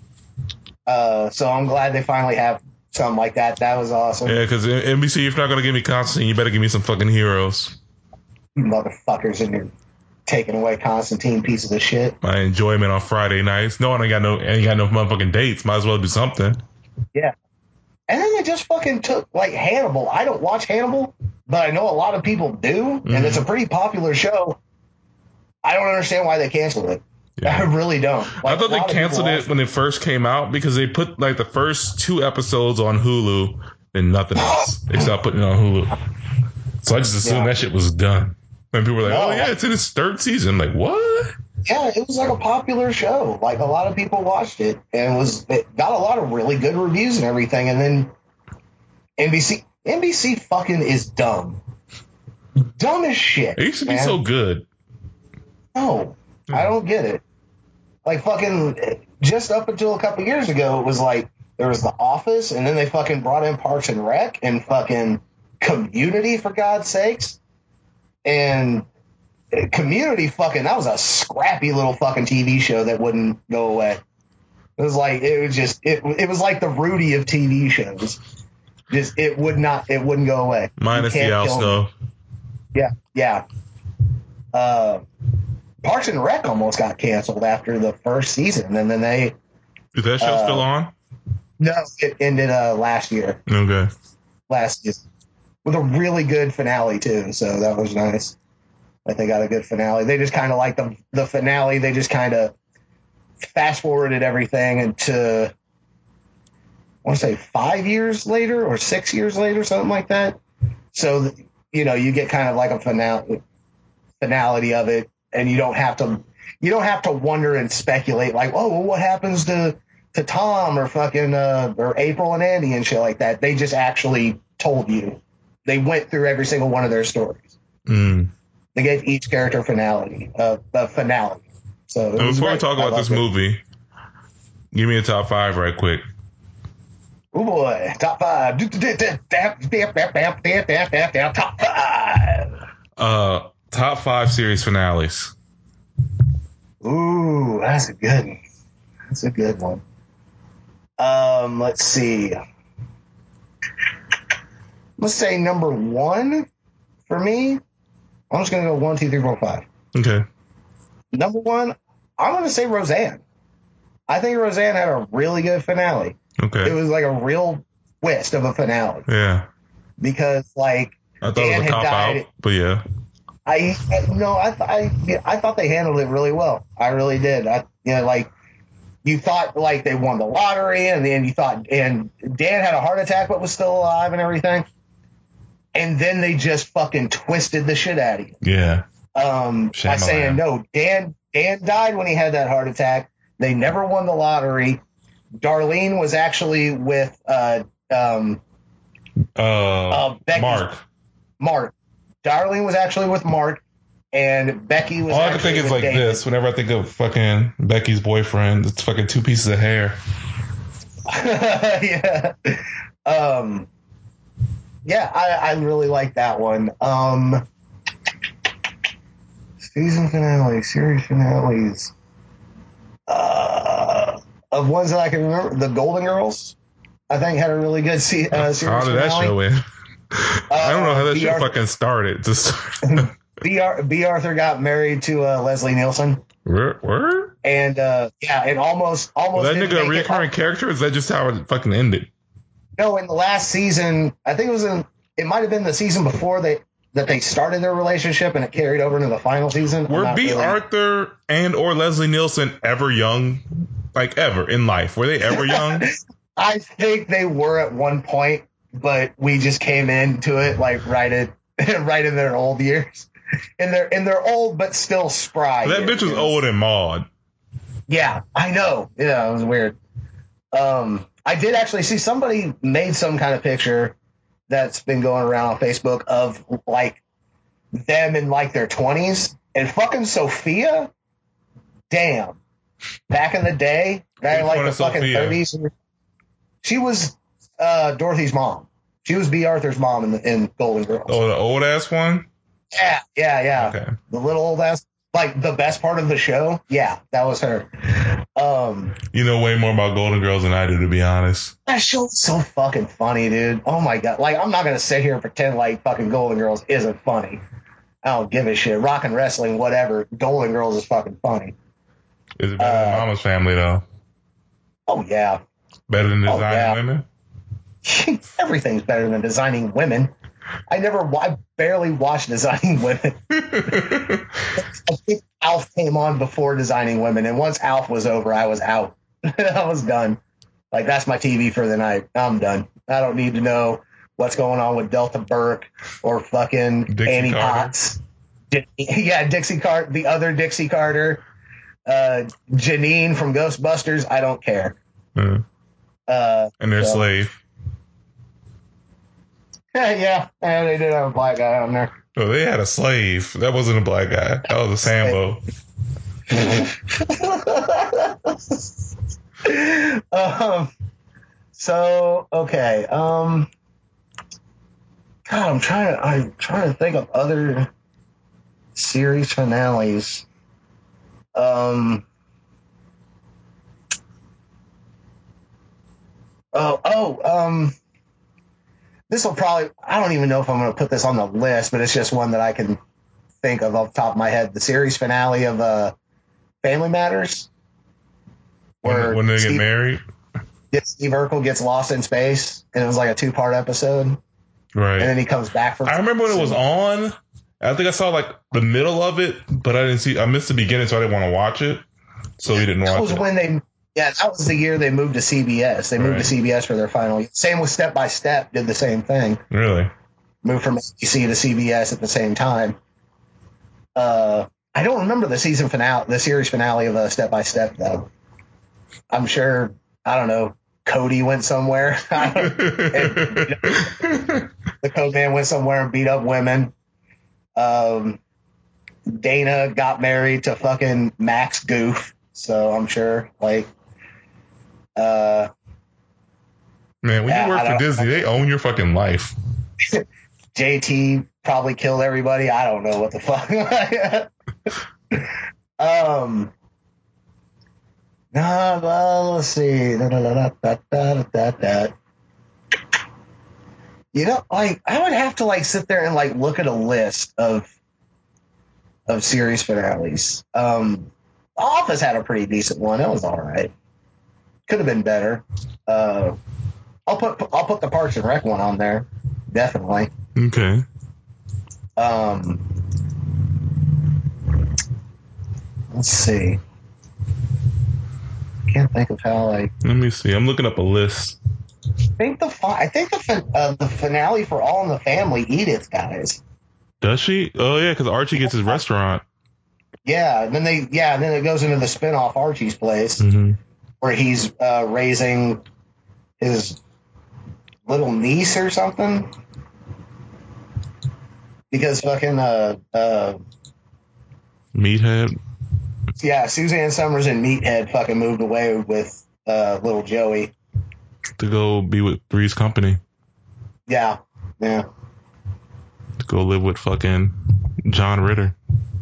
Uh, so I'm glad they finally have something like that. That was awesome. Yeah, because N B C, if you're not going to give me Constantine, you better give me some fucking heroes. You motherfuckers, and you're taking away Constantine pieces of shit. My enjoyment on Friday nights. No one ain't got no ain't got no motherfucking dates. Might as well do something. Yeah. And then they just fucking took like Hannibal. I don't watch Hannibal, but I know a lot of people do, mm-hmm. and it's a pretty popular show. I don't understand why they canceled it. Yeah. I really don't. Like, I thought they canceled it when it first came out because they put like the first two episodes on Hulu and nothing else. They stopped putting it on Hulu. So I just assumed yeah. that shit was done. And people were like, no, oh yeah, it's in its third season. Like, what? Yeah, it was like a popular show. Like a lot of people watched it and it was it got a lot of really good reviews and everything. And then N B C N B C fucking is dumb. Dumb as shit. It used to be man. so good. No, I don't get it. Like fucking just up until a couple years ago, it was like there was The Office, and then they fucking brought in Parks and Rec and fucking Community, for God's sakes. And Community fucking, that was a scrappy little fucking T V show that wouldn't go away. It was like, it was just, it, it was like the Rudy of T V shows. Just, it would not, it wouldn't go away. Minus the Al Snow. Yeah, yeah. Uh, Parks and Rec almost got canceled after the first season, and then they. Is that show uh, still on? No, it ended uh, last year. Okay. Last year. With a really good finale, too, so that was nice. Like, they got a good finale. They just kind of like the, the finale, they just kind of fast forwarded everything into, I want to say, five years later or six years later, something like that. So, you know, you get kind of like a finale, finality of it. And you don't have to, you don't have to wonder and speculate like, oh, well, what happens to, to Tom or fucking uh, or April and Andy and shit like that. They just actually told you. They went through every single one of their stories. Mm. They gave each character finality, uh, a finale. So and before we talk about this it. movie, give me a top five right quick. Oh boy, top five. Top five. Uh. Top five series finales. Ooh, that's a good one. That's a good one. Um, let's see. Let's say number one for me. I'm just gonna go one, two, three, four, five. Okay. Number one, I'm gonna say Roseanne. I think Roseanne had a really good finale. Okay. It was like a real twist of a finale. Yeah. Because like I thought Dan it was a cop out, but yeah. I no, I I I thought they handled it really well. I really did. I you know like you thought like they won the lottery, and then you thought and Dan had a heart attack but was still alive and everything, and then they just fucking twisted the shit out of you. Yeah. Um, by saying no, Dan Dan died when he had that heart attack. They never won the lottery. Darlene was actually with uh, um, Uh, uh, Becky. Mark. Mark. Darlene was actually with Mark, and Becky was. All I can actually think is with like David. this. Whenever I think of fucking Becky's boyfriend, it's fucking two pieces of hair. yeah. Um. Yeah, I, I really like that one. Um. Season finale, series finales. Uh, of ones that I can remember, the Golden Girls, I think had a really good se- uh, series How did that finale. show end? I don't know how that B. shit Arthur, fucking started. Just B. Ar- B. Arthur got married to uh, Leslie Nielsen, where? Where? and uh, yeah, and almost almost Was that didn't nigga a make it. reoccurring character? Or is that just how it fucking ended? No, in the last season, I think it was in. It might have been the season before they that they started their relationship, and it carried over into the final season. I'm Were not B. really- Arthur and or Leslie Nielsen ever young? Like ever in life? Were they ever young? I think they were at one point, but we just came into it like right at right in their old years, and they're and they're old but still spry. That bitch was old and Maud. Yeah, I know. Yeah, it was weird. Um, I did actually see somebody made some kind of picture that's been going around on Facebook of like them in like their twenties, and fucking Sophia. Damn, back in the day, back in Which like one the is fucking Sophia? thirties. She was uh, Dorothy's mom. She was B. Arthur's mom in, the, in Golden Girls. Oh, the old ass one. Yeah, yeah, yeah. Okay. The little old ass, like the best part of the show. Yeah, that was her. Um, You know way more about Golden Girls than I do, to be honest. that show's so fucking funny, dude. Oh my god! Like, I'm not gonna sit here and pretend like fucking Golden Girls isn't funny. I don't give a shit. Rock and wrestling, whatever. Golden Girls is fucking funny. Is it better than Uh, Mama's Family though? Oh yeah. Better than oh, Designing yeah. Women? Everything's better than Designing Women. I never, I barely watched Designing Women. I think Alf came on before Designing Women, and once Alf was over, I was out. I was done. Like, that's my T V for the night. I'm done. I don't need to know what's going on with Delta Burke or fucking Dixie Annie Carter. Potts. Di- Yeah, Dixie Carter, the other Dixie Carter, uh, Janine from Ghostbusters. I don't care. Uh, Uh, and their so- slave. yeah, yeah, they did have a black guy on there. Oh, they had a slave. That wasn't a black guy. That was a Sambo. um, so okay. Um, God, I'm trying to. I'm trying to think of other series finales. Um. Oh, oh, um, this will probably, I don't even know if I'm going to put this on the list, but it's just one that I can think of off the top of my head. The series finale of uh, Family Matters. When, when they get Steve, married. Steve Urkel gets lost in space, and it was like a two part episode. Right. And then he comes back from. I remember when it was on. I think I saw like the middle of it, but I didn't see. I missed the beginning, so I didn't want to watch it. So we didn't That watch was it. when they. Yeah, that was the year they moved to C B S. They moved Right. to C B S for their final. Same with Step by Step. Did the same thing. Really? Moved from A B C to C B S at the same time. Uh, I don't remember the season finale, the series finale of uh, Step by Step though. I'm sure. I don't know. Cody went somewhere. I don't- the Code Man went somewhere and beat up women. Um, Dana got married to fucking Max Goof. So I'm sure, like, uh, Man, when Yeah, you work I for don't- Disney, they own your fucking life. J T probably killed everybody. I don't know what the fuck. um, nah, well, let's see. Da, da, da, da, da, da, da. You know, like, I would have to like sit there and like look at a list of of series finales. Um, Office had a pretty decent one. It was all right. Could have been better. Uh, I'll put I'll put the Parks and Rec one on there. Definitely. Okay. Um, let's see. Can't think of how I Let me see. I'm looking up a list. think the fi- I think the fin- uh, the finale for All in the Family, Edith, guys. Does she? Oh yeah, because Archie gets his restaurant. Yeah, and then they yeah, and then it goes into the spinoff Archie's Place, Mm-hmm. where he's uh, raising his little niece or something. Because fucking uh uh Meathead. yeah, Suzanne Summers and Meathead fucking moved away with uh little Joey. To go be with Three's Company. Yeah, yeah, To go live with fucking John Ritter.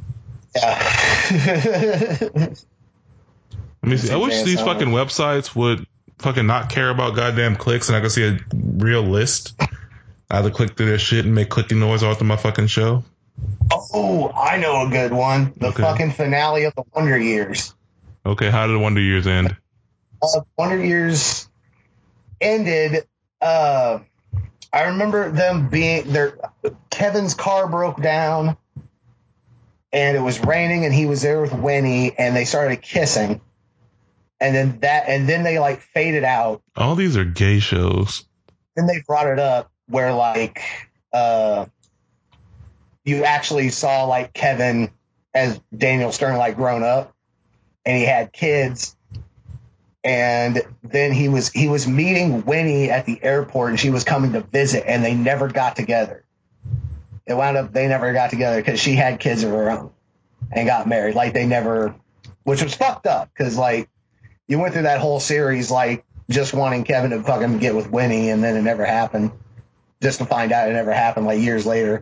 yeah. Let me see. I wish Suzanne these Summers. fucking websites would fucking not care about goddamn clicks and I could see a real list. I had to click through their shit and make clicking noise after my fucking show. Oh, I know a good one. The Okay. fucking finale of the Wonder Years. Okay, how did the Wonder Years end? Uh, Wonder Years ended. Uh, I remember them being there. Kevin's car broke down, and it was raining, and he was there with Winnie, and they started kissing, and then that, and then they like faded out. All these are gay shows. Then they brought it up where like uh, you actually saw like Kevin as Daniel Stern like grown up, and he had kids. And then he was he was meeting Winnie at the airport, and she was coming to visit, and they never got together. It wound up they never got together because she had kids of her own and got married. Like they never, which was fucked up because like you went through that whole series like just wanting Kevin to fucking get with Winnie, and then it never happened. Just to find out it never happened like years later.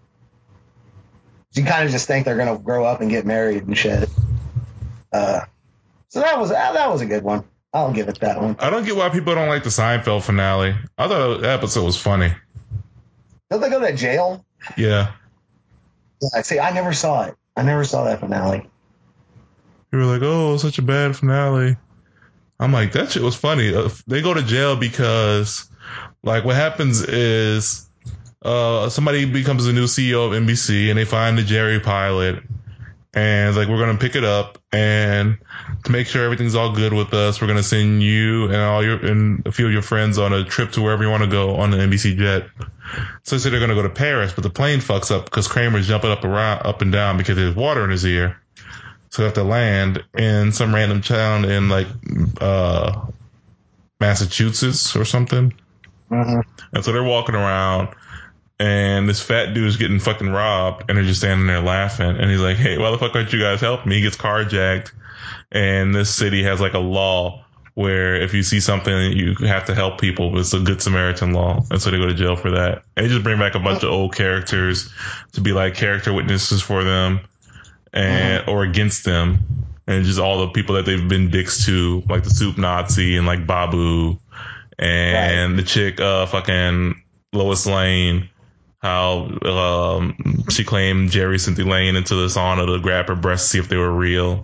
You kind of just think they're gonna grow up and get married and shit. Uh, so that was that was a good one. I'll give it that one. I don't get why people don't like the Seinfeld finale. I thought that episode was funny. Don't they go to jail? Yeah. Yeah, see, I never saw it. I never saw that finale. You were like, oh, such a bad finale. I'm like, that shit was funny. Uh, they go to jail because, like, what happens is uh, somebody becomes a new C E O of N B C, and they find the Jerry pilot, and it's like, we're going to pick it up, and to make sure everything's all good with us, we're going to send you and all your and a few of your friends on a trip to wherever you want to go on the N B C jet. So they say they're going to go to Paris, but the plane fucks up because Kramer's jumping up around, up and down because there's water in his ear. So they have to land in some random town in like uh, Massachusetts or something. Mm-hmm. And so they're walking around, and this fat dude's getting fucking robbed, and they're just standing there laughing. And he's like, hey, why the fuck aren't you guys helping me? He gets carjacked, and this city has like a law where if you see something, you have to help people. It's a Good Samaritan law. And so they go to jail for that. And they just bring back a bunch of old characters to be like character witnesses for them and or against them. And just all the people that they've been dicks to, like the Soup Nazi and like Babu and Right. the chick, uh, fucking Lois Lane. How um, she claimed Jerry sent Elaine into the sauna to grab her breasts to see if they were real.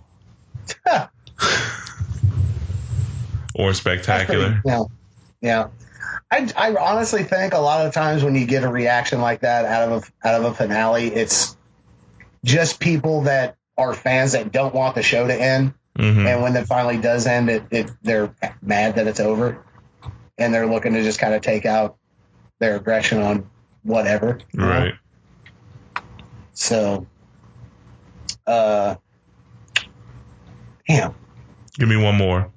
Or spectacular. Yeah, yeah. I, I honestly think a lot of times when you get a reaction like that out of a, out of a finale, it's just people that are fans that don't want the show to end, Mm-hmm. and when it finally does end, it, it they're mad that it's over, and they're looking to just kind of take out their aggression on whatever. you know? Right. So, uh, damn. Give me one more.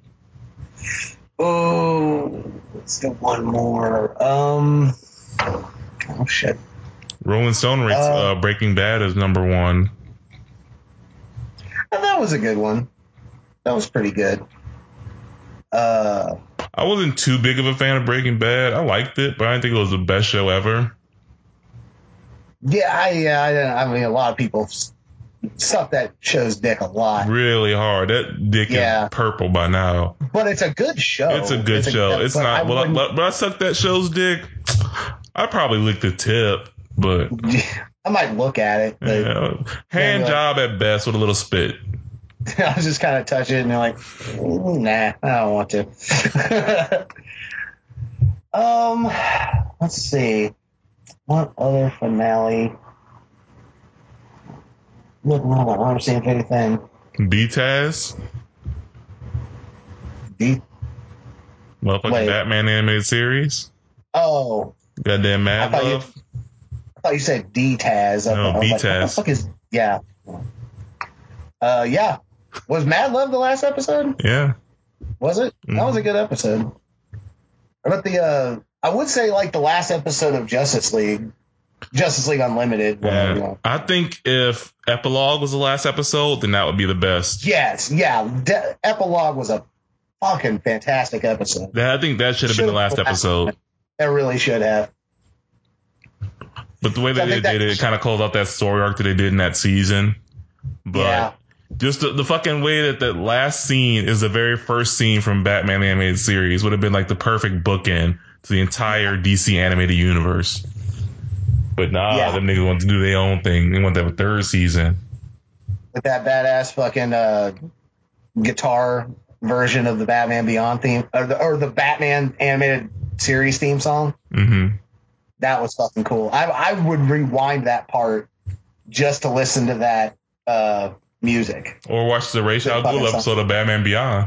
Oh, let's do one more. Um, oh shit. Rolling Stone rates Uh, uh, Breaking Bad as number one. Oh, that was a good one. That was pretty good. Uh, I wasn't too big of a fan of Breaking Bad. I liked it, but I didn't think it was the best show ever. yeah, I, yeah, I, I mean, a lot of people s- suck that show's dick a lot, Really hard. That dick Yeah. is purple by now. but it's a good show. It's a good show. It's but I not. Well, I, wouldn't- but I suck that show's dick. I probably licked the tip, but I might look at it, but yeah, hand like- job at best with a little spit. I was just kind of touch it, and they're like, "Mm, "Nah, I don't want to." um, let's see, what other finale? Look, I don't understand anything. B-Taz, Deep. motherfucking Wait. Batman animated series. Oh, Goddamn Mad I thought you- Love. I thought you said D-Taz. I No, was like, what the B-Taz. fuck is? Yeah. Uh, yeah. Was Mad Love the last episode? Yeah. Was it? Mm-hmm. That was a good episode. But the, uh, I would say like the last episode of Justice League, Justice League Unlimited. Yeah. Well, you know. I think if Epilogue was the last episode, then that would be the best. Yes. Yeah. De- Epilogue was a fucking fantastic episode. That, I think that should have been the last episode. It really should have. But the way So I they think did, that- it, it kind of closed out that story arc that they did in that season. But Yeah. just the, the fucking way that that last scene is the very first scene from Batman the Animated Series would have been like the perfect bookend to the entire D C animated universe. But nah, Yeah. them niggas want to do their own thing. They want to have a third season. With that badass fucking uh, guitar version of the Batman Beyond theme, or the, or the Batman animated series theme song. Mm-hmm. That was fucking cool. I, I would rewind that part just to listen to that uh, music. Or watch the Ra's al Fucking Ghul song. episode of Batman Beyond.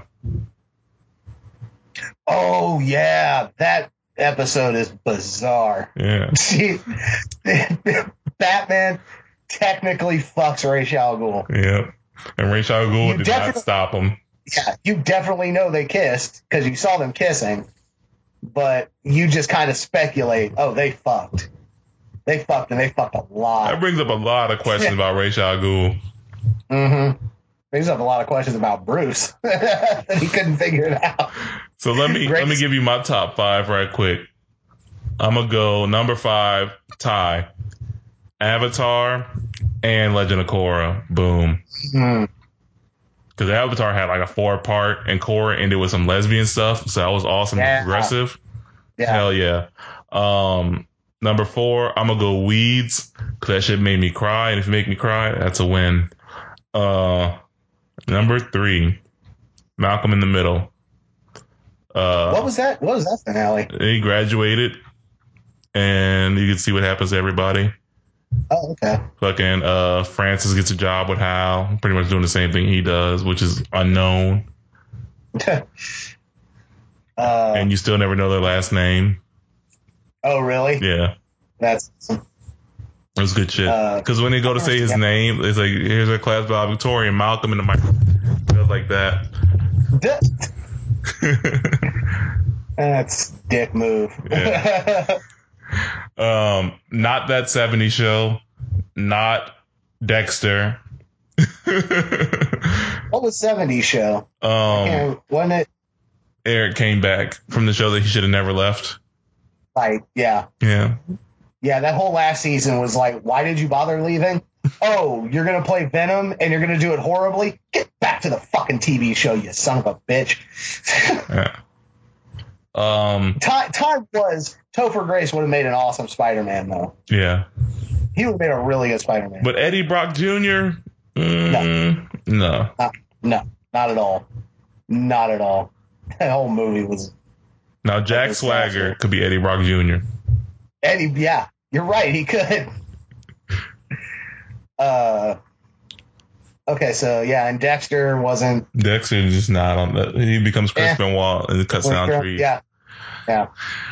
Oh, yeah. That episode is bizarre. Yeah. See, Batman technically fucks Ra's al Ghul. Yep. And Ra's al Ghul You did not definitely- stop him. Yeah, you definitely know they kissed because you saw them kissing, but you just kind of speculate, oh, they fucked. They fucked and they fucked a That lot. brings up a lot of questions about Ra's al Ghul. Mm-hmm. Brings up a lot of questions about Bruce that he couldn't figure it out. So let me Great. let me give you my top five right quick. I'm gonna go number five, tie, Avatar, and Legend of Korra. Boom. Mm. Because Avatar had like a four part, and Korra ended with some lesbian stuff, so that was awesome and Yeah. progressive. Yeah. Hell yeah. Um, number four, I'm gonna go Weeds, because that shit made me cry, and if you make me cry, that's a win. Uh, number three, Malcolm in the Middle. Uh, What was that? What was that finale? he graduated, and you can see what happens to everybody. Oh, okay. Fucking uh, Francis gets a job with Hal, pretty much doing the same thing he does, which is unknown, uh, and you still never know their last name. oh, really? Yeah, That's it was good shit. Uh, Because when they go to say his name, it's like, here's our class valedictorian, Malcolm in the mic. Feels like that. that's dick move. Yeah. Um, not That seventies Show, not Dexter. What was seventies show? um, Yeah, wasn't it Eric came back from the show that he should have never left. like, yeah. Yeah. Yeah, that whole last season was like, why did you bother leaving? Oh, you're going to play Venom and you're going to do it horribly? Get back to the fucking T V show, you son of a bitch. Yeah. Um, Ty, Ty was, Topher Grace would have made an awesome Spider-Man, though. yeah. He would have made a really good Spider-Man. But Eddie Brock Junior? Mm, no. Uh, no, not at all. Not at all. That whole movie was Now, Jack was Swagger awful. could be Eddie Brock Junior Eddie. Yeah, you're right. He could. uh, okay, so yeah, and Dexter wasn't. Dexter is just not on that. He becomes Chris Eh. Benoit in the cut sound tree. Yeah, yeah.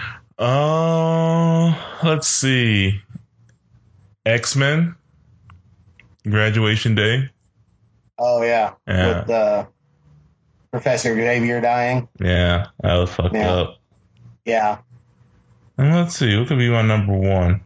Uh, let's see. X-Men. Graduation Day. Oh yeah, Yeah. with uh, Professor Xavier dying. Yeah, that was fucked Yeah. up. Yeah. And let's see, what could be my number one?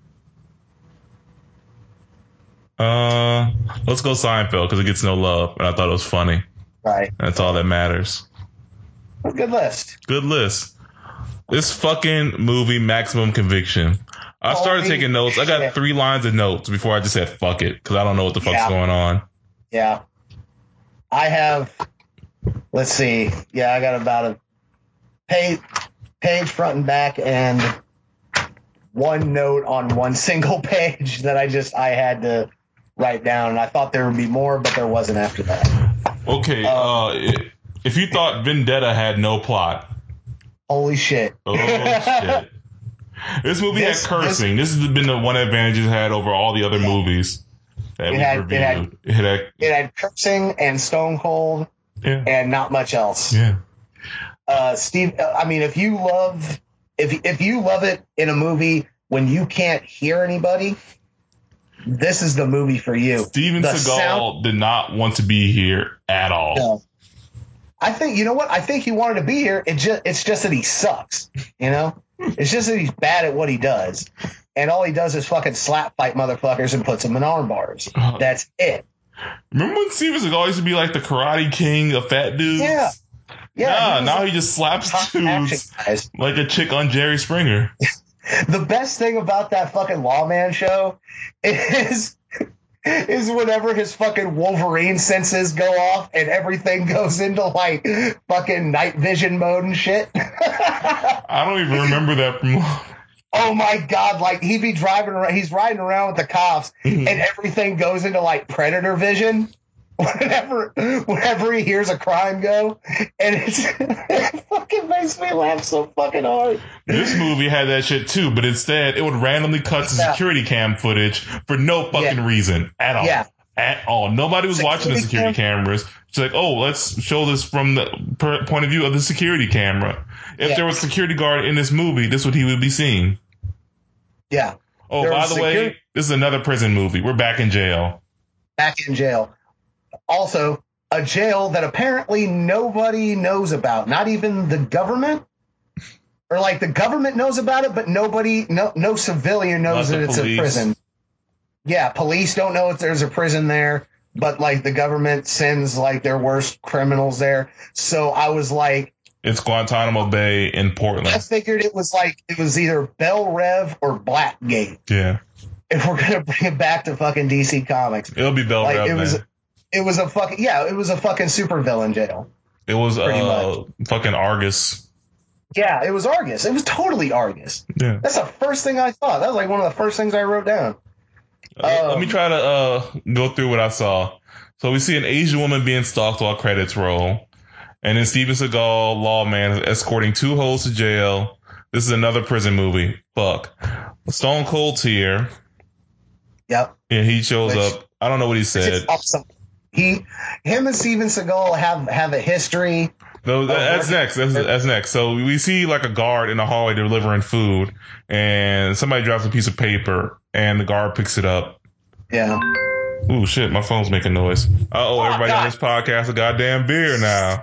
Uh, let's go Seinfeld because it gets no love, and I thought it was funny. Right. That's all that matters. Good list. Good list. This fucking movie, Maximum Conviction. I started Holy taking notes. I got shit. three lines of notes before I just said fuck it because I don't know what the fuck's Yeah. going on. Yeah. I have, let's see. Yeah, I got about a page, page front and back and one note on one single page that I just, I had to write down. And I thought there would be more, but there wasn't after that. Okay, uh, if you thought Vendetta had no plot, Holy shit. oh shit. This movie This- had cursing. This, has been the one advantage it had over all the other movies that It we had- it reviewed. had- It had, It had cursing and Stone Cold yeah, and not much else. yeah. Uh, Steve, I mean, if you love, if if you love it in a movie when you can't hear anybody, this is the movie for you. Steven The Seagal sound- did not want to be here at all. No. I think, you know what? I think he wanted to be here. It just, it's just that he sucks, you know? It's just that he's bad at what he does. And all he does is fucking slap fight motherfuckers and puts them in arm bars. That's it. Remember when Steven Seagal used to be like the Karate King of fat dudes? Yeah. Yeah. Nah, he was now a he just slaps top action dudes guys. like a chick on Jerry Springer. The best thing about that fucking Lawman show is is whenever his fucking Wolverine senses go off and everything goes into like fucking night vision mode and shit. I don't even remember that from. Oh my god! Like he'd be driving around, he's riding around with the cops, and everything goes into like predator vision. Whenever, whenever he hears a crime go, and it's, it fucking makes me laugh so fucking hard. This movie had that shit too, but instead it would randomly cut to Yeah. security cam footage for no fucking Yeah. reason at all. Yeah. At all. Nobody was watching the Security security cameras. It's like, oh, let's show this from the per- point of view of the security camera. If Yeah. there was a security guard in this movie, this is what he would be seeing. Yeah, Oh, There by was the way, security- this is another prison movie. We're back in jail. back in jail. Also, a jail that apparently nobody knows about, not even the government. Or like the government knows about it, but nobody, no, no civilian knows Not that the it's police. a prison. Yeah, police don't know if there's a prison there, but like the government sends like their worst criminals there. So I was like, It's Guantanamo Bay in I Portland. figured it was like it was either Bell Rev or Blackgate. Yeah. If we're gonna bring it back to fucking D C Comics, It'll be Bell like Rev, it was, man. it was a fucking yeah, it was a fucking supervillain jail. It was pretty uh, fucking Argus. Yeah, it was Argus. It was totally Argus. Yeah. That's the first thing I thought. That was like one of the first things I wrote down. Uh, Let Um, me try to uh, go through what I saw. So we see an Asian woman being stalked while credits roll. And then Steven Seagal, lawman, is escorting two hoes to jail. This is another prison movie. Fuck. Stone Cold's here. Yep. Yeah, he shows Which- up. I don't know what he Which said. is awesome. He, him and Steven Seagal have, have a history. No, that- that's working- next. That's, that's next. So we see like a guard in the hallway delivering food, and somebody drops a piece of paper, and the guard picks it up. Yeah. Ooh, shit, my phone's making noise. Uh-oh, Oh, everybody God. on this podcast a goddamn beer now.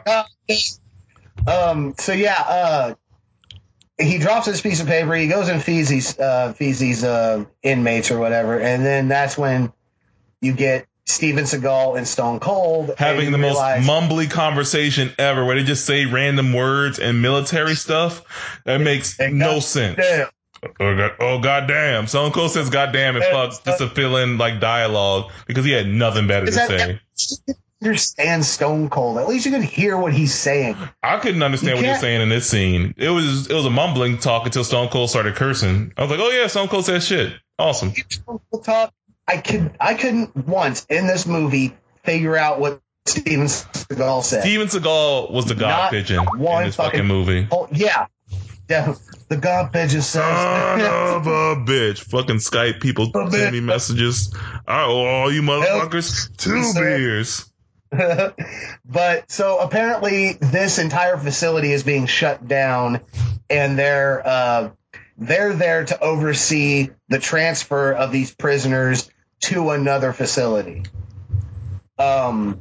Um, so yeah, uh, he drops this piece of paper. He goes and feeds these, uh, feeds these, uh, inmates or whatever. And then that's when you get Steven Seagal and Stone Cold and Having you the realize- most mumbly conversation ever, where they just say random words and military stuff. That makes and no God- sense. Damn. Oh, God, oh goddamn. Stone Cold says goddamn and Yeah, fuck just to fill in like dialogue because he had nothing better to Is that- say. You understand Stone Cold. At least you can hear what he's saying. I couldn't understand You what he was can't- saying in this scene. It was it was a mumbling talk until Stone Cold started cursing. I was like, oh yeah, Stone Cold said shit. Awesome. Stone Cold talk. I could. I couldn't once in this movie figure out what Steven Seagal said. Steven Seagal was the god Not pigeon one in this fucking, fucking- movie. Oh yeah, yeah. The God pigeon says. Son of a bitch. Fucking Skype people A send me bitch. messages. I owe all you motherfuckers two Sir. beers. But so apparently this entire facility is being shut down, and they're uh, they're there to oversee the transfer of these prisoners to another facility. Um,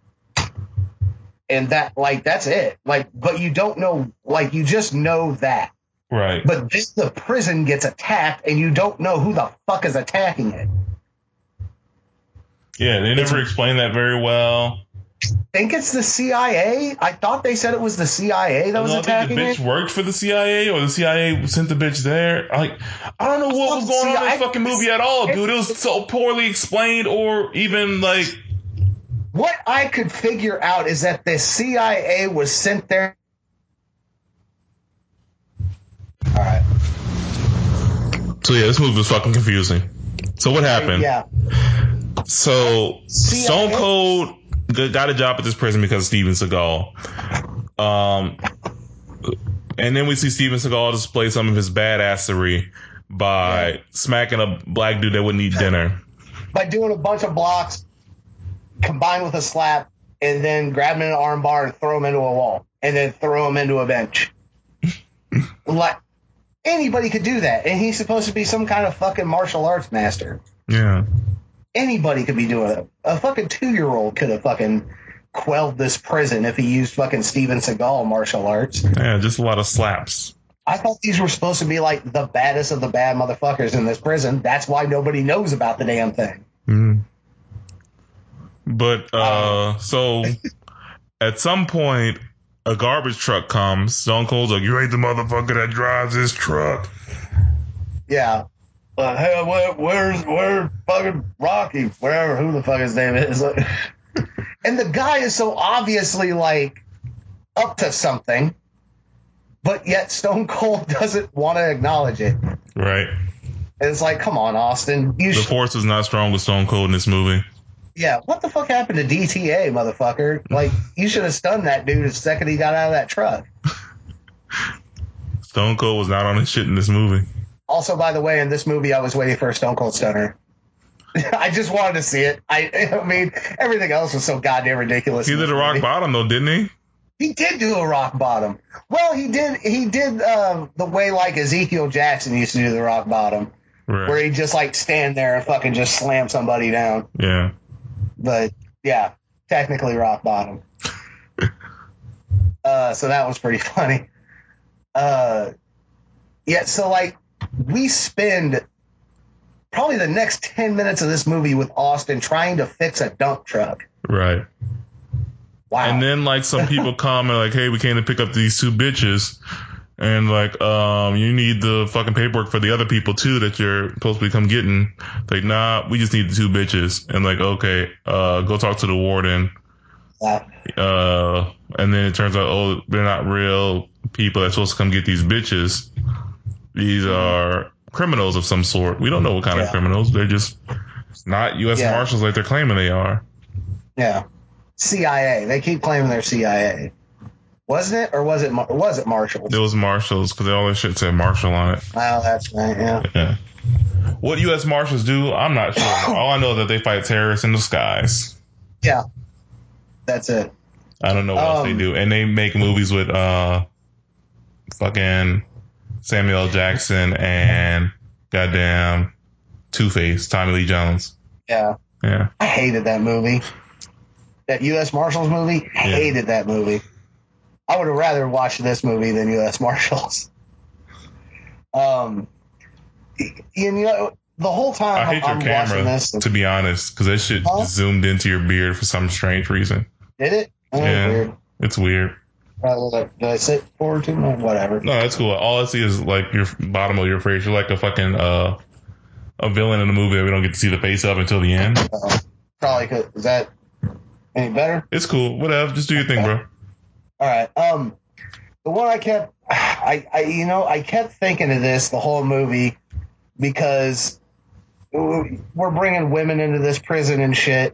and that like that's it. Like, but you don't know. Like, you just know that. Right. But then the prison gets attacked, and you don't know who the fuck is attacking it. Yeah, they never explained that very well. Think it's the C I A? I thought they said it was the C I A that was I don't think attacking the it. bitch worked for the C I A or the C I A sent the bitch there. Like, I don't know what was going on in this C I A fucking movie at all, dude. It was so poorly explained or even like. What I could figure out is that the C I A was sent there. All right. So yeah, this movie was fucking confusing. So what happened? Yeah. So C I A Stone Cold g- got a job at this prison because of Steven Seagal. Um, and then we see Steven Seagal display some of his badassery by Yeah. smacking a black dude that wouldn't eat dinner. By doing a bunch of blocks combined with a slap, and then grab him in an arm bar and throw him into a wall, and then throw him into a bench. Like, anybody could do that, and he's supposed to be some kind of fucking martial arts master. Yeah. Anybody could be doing it. A fucking two-year-old could have fucking quelled this prison if he used fucking Steven Seagal martial arts. Yeah, just a lot of slaps. I thought these were supposed to be like the baddest of the bad motherfuckers in this prison. That's why nobody knows about the damn thing. Mm. But, uh, so at some point, a garbage truck comes. Stone Cold's like, you ain't the motherfucker that drives this truck. Yeah. Uh, hey, where, where's, where's fucking Rocky? Wherever, who the fuck his name is. And the guy is so obviously, like, up to something, but yet Stone Cold doesn't want to acknowledge it. Right. And it's like, come on, Austin. You the sh- force was not strong with Stone Cold in this movie. Yeah, what the fuck happened to D T A, motherfucker? Like, you should have stunned that dude the second he got out of that truck. Stone Cold was not on his shit in this movie. Also, by the way, in this movie, I was waiting for a Stone Cold Stunner. I just wanted to see it. I, I mean, everything else was so goddamn ridiculous. He did a rock bottom, though, didn't he? He did do a rock bottom. Well, he did. He did uh, the way like Ezekiel Jackson used to do the rock bottom, Right. where he'd just like stand there and fucking just slam somebody down. Yeah. But yeah, technically rock bottom. uh, so that was pretty funny. Uh, yeah. So like, we spend probably the next ten minutes of this movie with Austin trying to fix a dump truck. Right. Wow. And then like some people come and like, hey, we came to pick up these two bitches. And like, um, you need the fucking paperwork for the other people too that you're supposed to come getting. Like, nah, we just need the two bitches. And like, okay, uh, go talk to the warden. Wow. Uh, and then it turns out, oh, they're not real people that's supposed to come get these bitches. These are criminals of some sort. We don't know what kind Yeah. of criminals. They're just not U S Yeah. Marshals like they're claiming they are. Yeah. C I A. They keep claiming they're C I A. Wasn't it? Or was it, Mar- was it Marshals? It was Marshals because all this shit said Marshal on it. Oh, that's right. Yeah. Yeah. What U S Marshals do, I'm not sure. All I know is that they fight terrorists in the skies. Yeah. That's it. I don't know what else they Um, do. And they make movies with uh fucking Samuel L. Jackson and goddamn Two-Face, Tommy Lee Jones. Yeah. Yeah. I hated that movie. That U S Marshals movie, I hated that movie. I would have rather watched this movie than U S Marshals. Um, you know, the whole time I hate I'm your watching camera, this, to be honest, because that shit Huh? just zoomed into your beard for some strange reason. did it? Oh, Yeah. weird. It's weird. Uh, like, did I sit forward too much? Whatever. No, that's cool. All I see is like your bottom of your face. You're like a fucking uh a villain in a movie that we don't get to see the face of until the end. Uh, probably could. Is that any better? It's cool. Whatever. Just do your thing, bro. All right. Um, the one I kept, I, I, you know, I kept thinking of this the whole movie because we're bringing women into this prison and shit,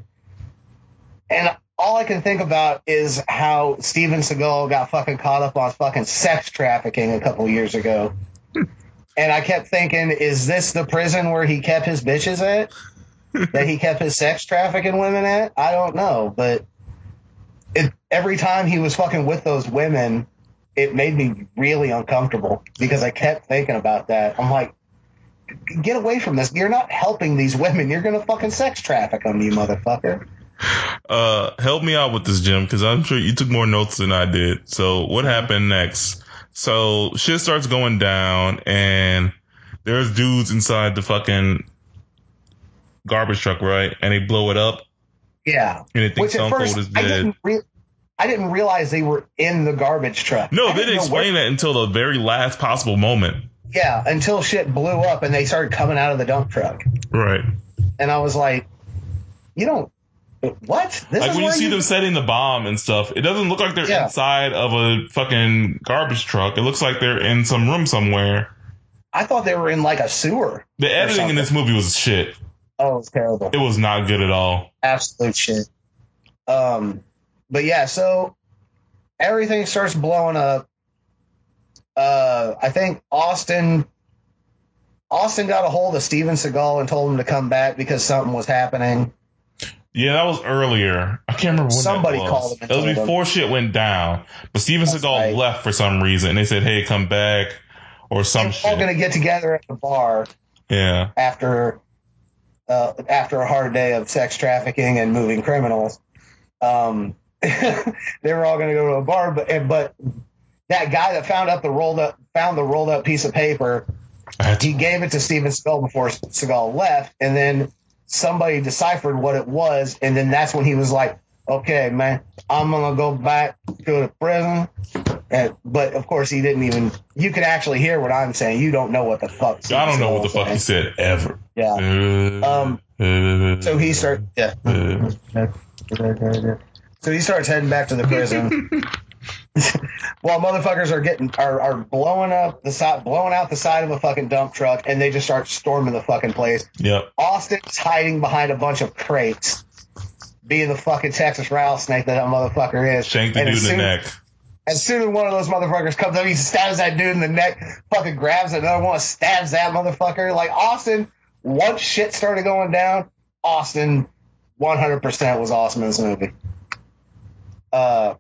and all I can think about is how Steven Seagal got fucking caught up on fucking sex trafficking a couple years ago, and I kept thinking, is this the prison where he kept his bitches at? That he kept his sex trafficking women at? I don't know, but. It, every time he was fucking with those women, it made me really uncomfortable because I kept thinking about that. I'm like, get away from this. You're not helping these women. You're going to fucking sex traffic them, you motherfucker. Uh, help me out with this, Jim, because I'm sure you took more notes than I did. So what happened next? So shit starts going down, and there's dudes inside the fucking garbage truck, right? And they blow it up. Yeah. And they think Which at Stone Cold first, is I dead. didn't, re- I didn't realize they were in the garbage truck. No, I they didn't know explain where- that until the very last possible moment. Yeah, until shit blew up and they started coming out of the dump truck. Right. And I was like, you don't, what? This Like is when you where see them setting the bomb and stuff, it doesn't look like they're Yeah. inside of a fucking garbage truck. It looks like they're in some room somewhere. I thought they were in like a sewer. The editing in this movie was shit. Oh, it was terrible. It was not good at all. Absolute shit. Um, but yeah, so everything starts blowing up. Uh, I think Austin, Austin got a hold of Steven Seagal and told him to come back because something was happening. Yeah, that was earlier. I can't remember when Somebody that was. called him and That was told him. before shit went down. But Steven That's Seagal right. left for some reason, and they said, "Hey, come back," or some They're all shit. going to get together at the bar Yeah, after uh, after a hard day of sex trafficking and moving criminals. Um, they were all going to go to a bar, but and, but that guy that found up the rolled up found the rolled up piece of paper, he gave it to Steven Seagal before Seagal left, and then somebody deciphered what it was, and then that's when he was like, okay, man, I'm gonna go back to the prison. And, but of course, he didn't even. You can actually hear what I'm saying. You don't know what the fuck. I don't know what the fuck he said ever. Yeah. Uh, Um. uh, So he starts. Yeah. uh, So he starts heading back to the prison. While motherfuckers are getting are, are blowing up the side, blowing out the side of a fucking dump truck, and they just start storming the fucking place. Yep. Austin's hiding behind a bunch of crates, being the fucking Texas rattlesnake that that motherfucker is. Shank the And dude as in the soon- neck. As soon as one of those motherfuckers comes up, he stabs that dude in the neck, fucking grabs another one, stabs that motherfucker. Like Austin, once shit started going down, Austin one hundred percent was awesome in this movie. Uh,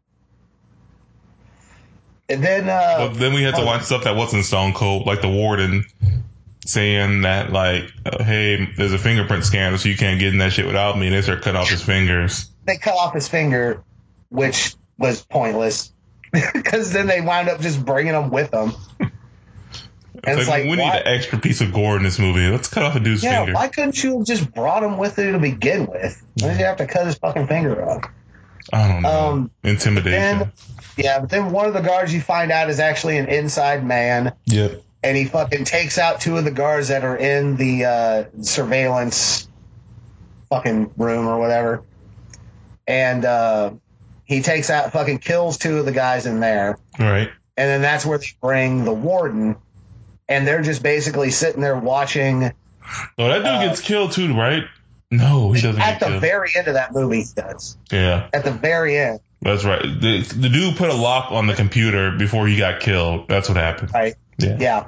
and then, uh, But then we had to oh, watch stuff that wasn't Stone Cold, like the warden saying that, like, uh, hey, there's a fingerprint scanner, so you can't get in that shit without me. And they start cutting off his fingers. they cut off his finger, which was pointless because then they wound up just bringing him with them. And It's it's like, like, we why- need an extra piece of gore in this movie. Let's cut off a dude's yeah, finger. why couldn't you have just brought him with you to begin with? Why did you have to cut his fucking finger off? I don't know. Um, Intimidation. Then, yeah, but then one of the guards you find out is actually an inside man, Yep. and he fucking takes out two of the guards that are in the uh, surveillance fucking room or whatever, and uh, he takes out fucking kills two of the guys in there, Right. and then that's where they bring the warden, and they're just basically sitting there watching. Oh, that dude Uh, gets killed too, right? No, he doesn't At get the killed. very end of that movie, he does. Yeah, At the very end, that's right. The, the dude put a lock on the computer before he got killed. That's what happened. right? Yeah. Yeah.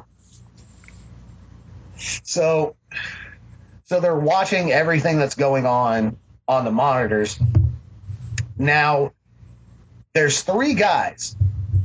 So, so they're watching everything that's going on on the monitors. Now, there's three guys,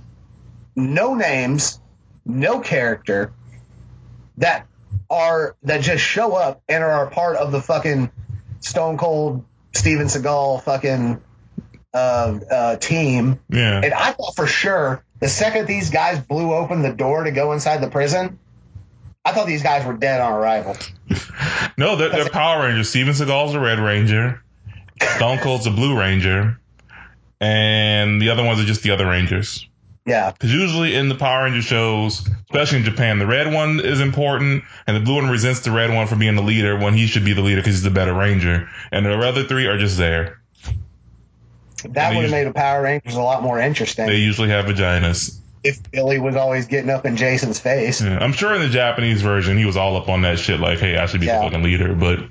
no names, no character, that are that just show up and are a part of the fucking Stone Cold Steven Seagal fucking uh, uh, team. Yeah. And I thought for sure the second these guys blew open the door to go inside the prison, I thought these guys were dead on arrival. No, they're, they're Power Rangers. Steven Seagal's a Red Ranger. Stone Cold's a Blue Ranger. And the other ones are just the other Rangers. Yeah. Because usually in the Power Ranger shows, especially in Japan, the red one is important, and the blue one resents the red one for being the leader when he should be the leader because he's the better Ranger. And the other three are just there. That They would have usually- made the Power Rangers a lot more interesting They usually have vaginas. if Billy was always getting up in Jason's face. Yeah. I'm sure in the Japanese version, he was all up on that shit, like, hey, I should be Yeah. the fucking leader. But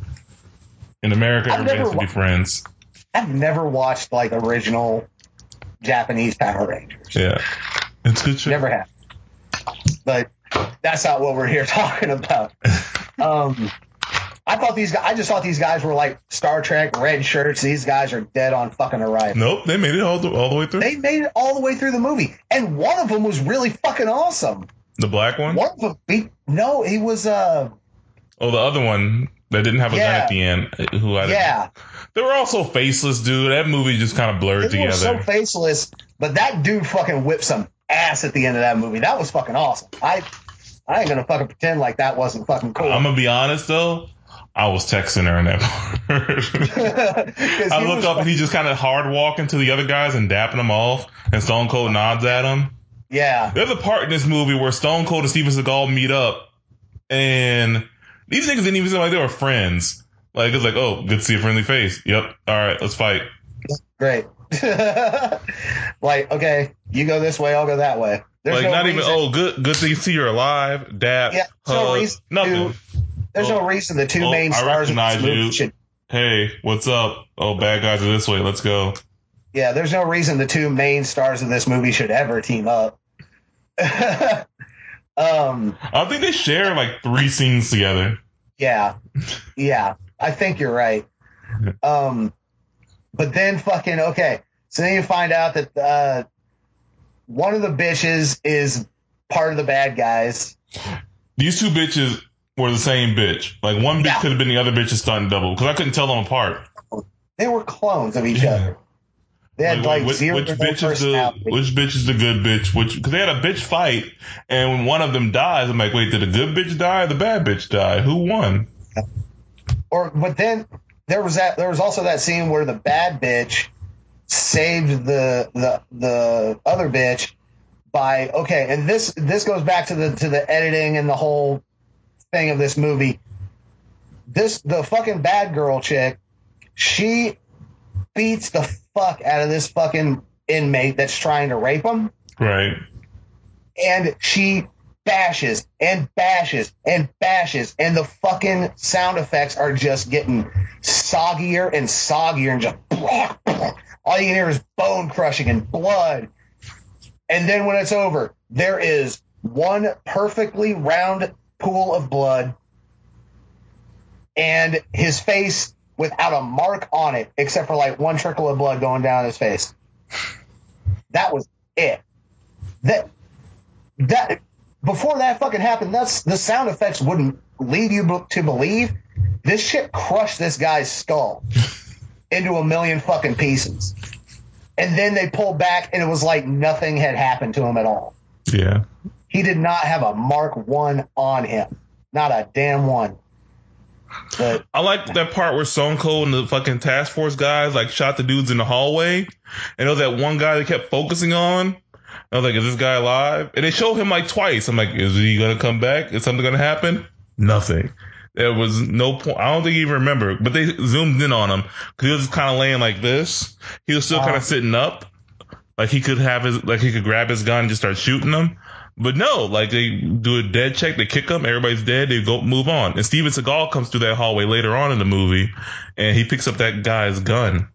in America, I've everybody never has to be wa- friends. I've never watched like original Japanese Power Rangers. Yeah. It's good shit. Never have. But that's not what we're here talking about. Um, I thought these guys. I just thought these guys were like Star Trek red shirts. These guys are dead on fucking arrival. Nope, they made it all the, all the way through. They made it all the way through the movie, and one of them was really fucking awesome. The black one? One of them, he, no, he was. Uh, Oh, the other one that didn't have a gun Yeah. at the end. Who I yeah, They were also faceless, dude. That movie just kind of blurred they were so together. faceless, but that dude fucking whipped some ass at the end of that movie. That was fucking awesome. I, I ain't gonna fucking pretend like that wasn't fucking cool. I'm gonna be honest though. I was texting her in that part. 'Cause I he look was up and fucking- he just kind of hard walking to the other guys and dapping them off, and Stone Cold nods at him. yeah, There's a part in this movie where Stone Cold and Steven Seagal meet up, and these niggas didn't even seem like they were friends. Like it's like, oh, good to see a friendly face. Yep. All right, let's fight. great. Like, okay, you go this way, I'll go that way. There's like no not even, reason- oh, good, good to see you're alive. Dap. Yeah, there's no hug, reason nothing. to- There's Oh, no reason the two oh, main I stars of this recognize movie you. should. Hey, what's up? Oh, bad guys are this way. Let's go. Yeah, there's no reason the two main stars of this movie should ever team up. um, I think they share like three scenes together. yeah, yeah, I think you're right. Um, but then fucking okay, so then you find out that uh, one of the bitches is part of the bad guys. These two bitches, were the same bitch. Like one bitch Yeah. could have been the other bitch's stunt double because I couldn't tell them apart. They were clones of each Yeah. other. They had like, which, zero which bitch is the personality. which bitch is the good bitch? Which because they had a bitch fight, and when one of them dies, I'm like, wait, did the good bitch die or the bad bitch die? Who won? Or but then there was that there was also that scene where the bad bitch saved the the the other bitch by okay, and this this goes back to the to the editing and the whole thing of this movie. This the fucking bad girl chick, she beats the fuck out of this fucking inmate that's trying to rape him. Right. And she bashes and bashes and bashes, and the fucking sound effects are just getting soggier and soggier, and just blah, blah. All you can hear is bone crushing and blood. And then when it's over, there is one perfectly round pool of blood, and his face without a mark on it, except for like one trickle of blood going down his face. That was it. That that before that fucking happened, that's the sound effects wouldn't lead you be- to believe this shit crushed this guy's skull into a million fucking pieces. And then they pulled back, and it was like nothing had happened to him at all. Yeah. He did not have a Mark One on him, not a damn one. But I like that part where Stone Cold and the fucking task force guys like shot the dudes in the hallway. And there was that one guy they kept focusing on. I was like, is this guy alive? And they showed him like twice. I'm like, is he going to come back? Is something going to happen? Nothing. There was no point. I don't think he even remembered, but they zoomed in on him because he was kind of laying like this. He was still Uh-huh. kind of sitting up. Like he could have his, like he could grab his gun and just start shooting them. But no, like they do a dead check, they kick him, everybody's dead, they go move on. And Steven Seagal comes through that hallway later on in the movie, and he picks up that guy's gun.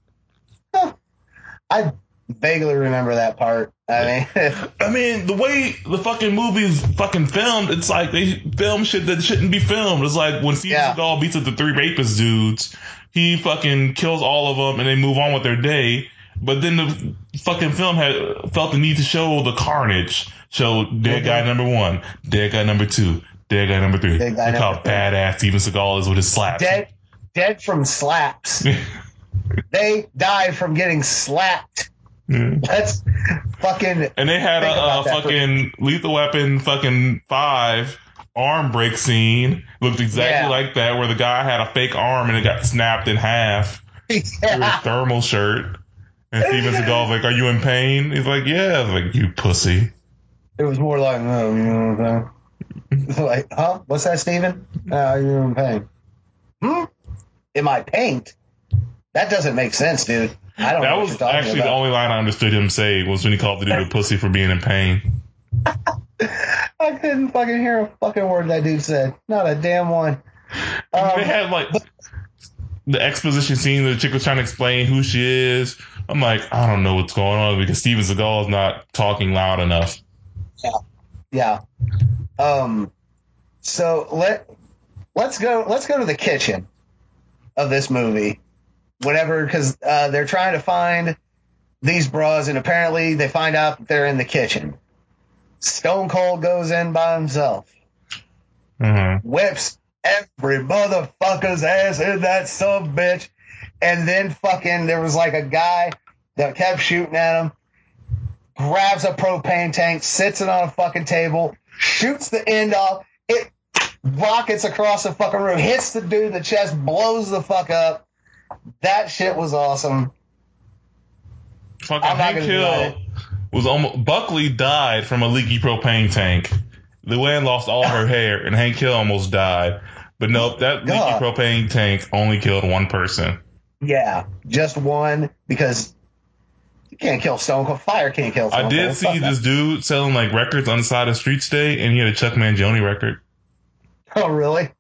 I vaguely remember that part. I mean, I mean, the way the fucking movie's fucking filmed, it's like they film shit that shouldn't be filmed. It's like when Steven Yeah. Seagal beats up the three rapist dudes, he fucking kills all of them and they move on with their day. But then the fucking film had felt the need to show the carnage. Show dead guy number one, dead guy number two, dead guy number three. Dead guy Look how number three. badass Steven Seagal is with his slaps. dead, dead from slaps. They died from getting slapped. Mm. That's fucking. And they had a, Think a about that for- fucking Lethal Weapon fucking five arm break scene. Looked exactly Yeah. like that, where the guy had a fake arm and it got snapped in half through his Yeah. thermal shirt. And Steven Seagal's like, "Are you in pain?" He's like, "Yeah." I was like, "You pussy." It was more like, no, you know what I'm saying? It's like, huh? What's that, Steven? Uh, you're in pain. Hmm? Am I paint? That doesn't make sense, dude. I don't know That what was you're talking actually the about. only line I understood him say was when he called the dude a pussy for being in pain. I couldn't fucking hear a fucking word that dude said. Not a damn one. Um, they had like the exposition scene. The chick was trying to explain who she is. I'm like, I don't know what's going on because Steven Seagal is not talking loud enough. Yeah. Um. So let let's go. Let's go to the kitchen of this movie. Whatever, because uh, they're trying to find these bras, and apparently they find out that they're in the kitchen. Stone Cold goes in by himself, Mm-hmm. whips every motherfucker's ass in that son bitch, and then fucking there was like a guy that kept shooting at him. Grabs a propane tank, sits it on a fucking table, shoots the end off. It rockets across the fucking room, hits the dude in the chest, blows the fuck up. That shit was awesome. Fucking I'm not Hank gonna deny Hill was almost Buckley died from a leaky propane tank. Luann lost all her hair, and Hank Hill almost died. But nope, that God. leaky propane tank only killed one person. Yeah, just one, because you can't kill Stone Cold. Fire can't kill Stone I did Cold. see Fuck this dude selling like records on the side of the street today, and he had a Chuck Mangione record. that. Oh, really?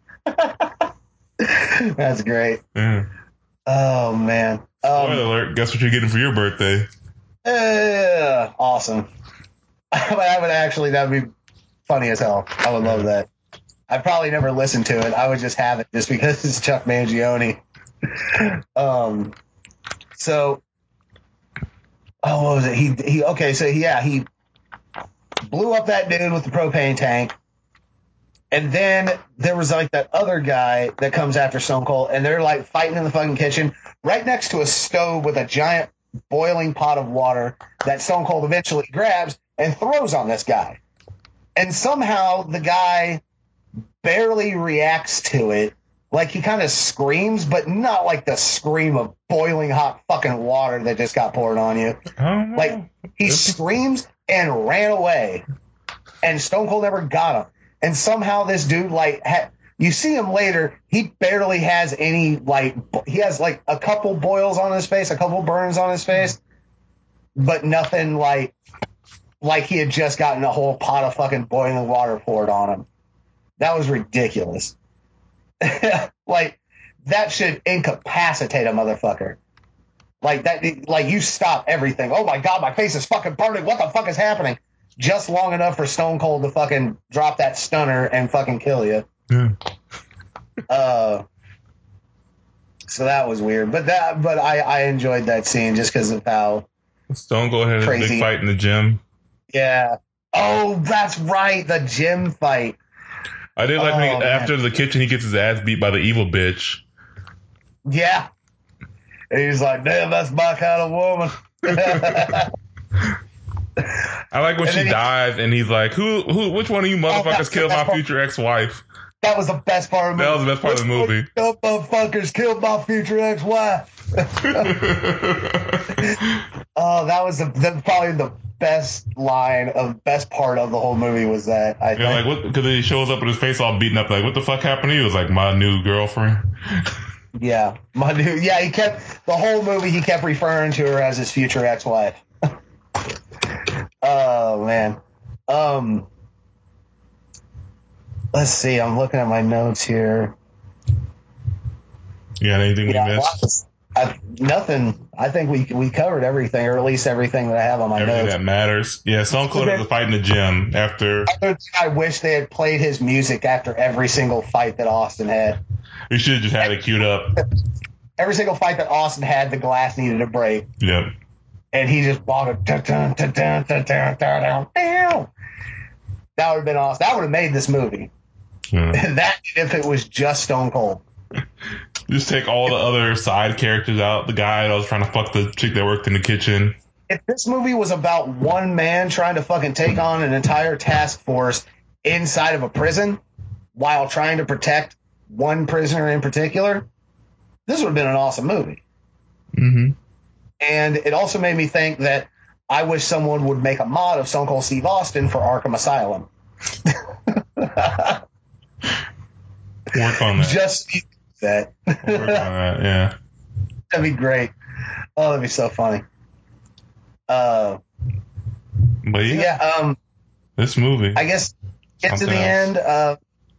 That's great. Yeah. Oh, man. Um, Spoiler alert! Guess what you're getting for your birthday? Uh, awesome. I would actually, that would be funny as hell. I would love that. I probably never listened to it. I would just have it just because it's Chuck Mangione. um, so, oh, what was it? He, he, okay, so yeah, he blew up that dude with the propane tank. And then there was like that other guy that comes after Stone Cold, and they're like fighting in the fucking kitchen right next to a stove with a giant boiling pot of water that Stone Cold eventually grabs and throws on this guy. And somehow the guy barely reacts to it. Like he kind of screams, but not like the scream of boiling hot fucking water that just got poured on you. Oh, Like he screams and ran away, and Stone Cold never got him. And somehow this dude, like, ha- you see him later, he barely has any, like, he has like a couple boils on his face, a couple burns on his face, but nothing like, like he had just gotten a whole pot of fucking boiling water poured on him. That was ridiculous. Like, that should incapacitate a motherfucker. Like, that, like, you stop everything. Oh my God, my face is fucking burning. What the fuck is happening? Just long enough for Stone Cold to fucking drop that stunner and fucking kill you. Yeah. Uh, so that was weird. But that, but I, I enjoyed that scene just because of how. Stone Cold had a Crazy. big fight in the gym. Yeah. Oh, that's right. The gym fight. I did like when he, Oh, man. after the kitchen, he gets his ass beat by the evil bitch. Yeah. And he's like, damn, that's my kind of woman. I like when And she then he- dies and he's like, "Who, who, which one of you motherfuckers that's- killed my that's part- future ex-wife?" That was the best part of the movie. That was the best part of the movie. Which one of you motherfuckers killed my future ex-wife. Oh, that was the, the probably the best line of best part of the whole movie was that. I Yeah, think. like what? Because he shows up with his face all beaten up. Like, what the fuck happened to you? It was like my new girlfriend. Yeah, my dude. Yeah, he kept the whole movie. He kept referring to her as his future ex-wife. Oh man. Um. Let's see. I'm looking at my notes here. You got anything we Yeah, missed? I, nothing. I think we we covered everything, or at least everything that I have on my Everything notes. that matters. Yeah, Stone Cold has a fight in the gym after. I wish they had played his music after every single fight that Austin had. We should have just had it queued up. Every single fight that Austin had, the glass needed a break. Yep. And he just bought it. That would have been awesome. That would have made this movie. Yeah. That if it was just Stone Cold. Just take all the other side characters out. The guy that was trying to fuck the chick that worked in the kitchen. If this movie was about one man trying to fucking take on an entire task force inside of a prison while trying to protect one prisoner in particular, this would have been an awesome movie. Mm-hmm. And it also made me think that I wish someone would make a mod of Stone Cold Steve Austin for Arkham Asylum. Work on that. Just that. Work on that. Yeah. That'd be great. Oh, that'd be so funny. Uh, But yeah, yeah, um, this movie. I guess get to Something the else. end. Uh,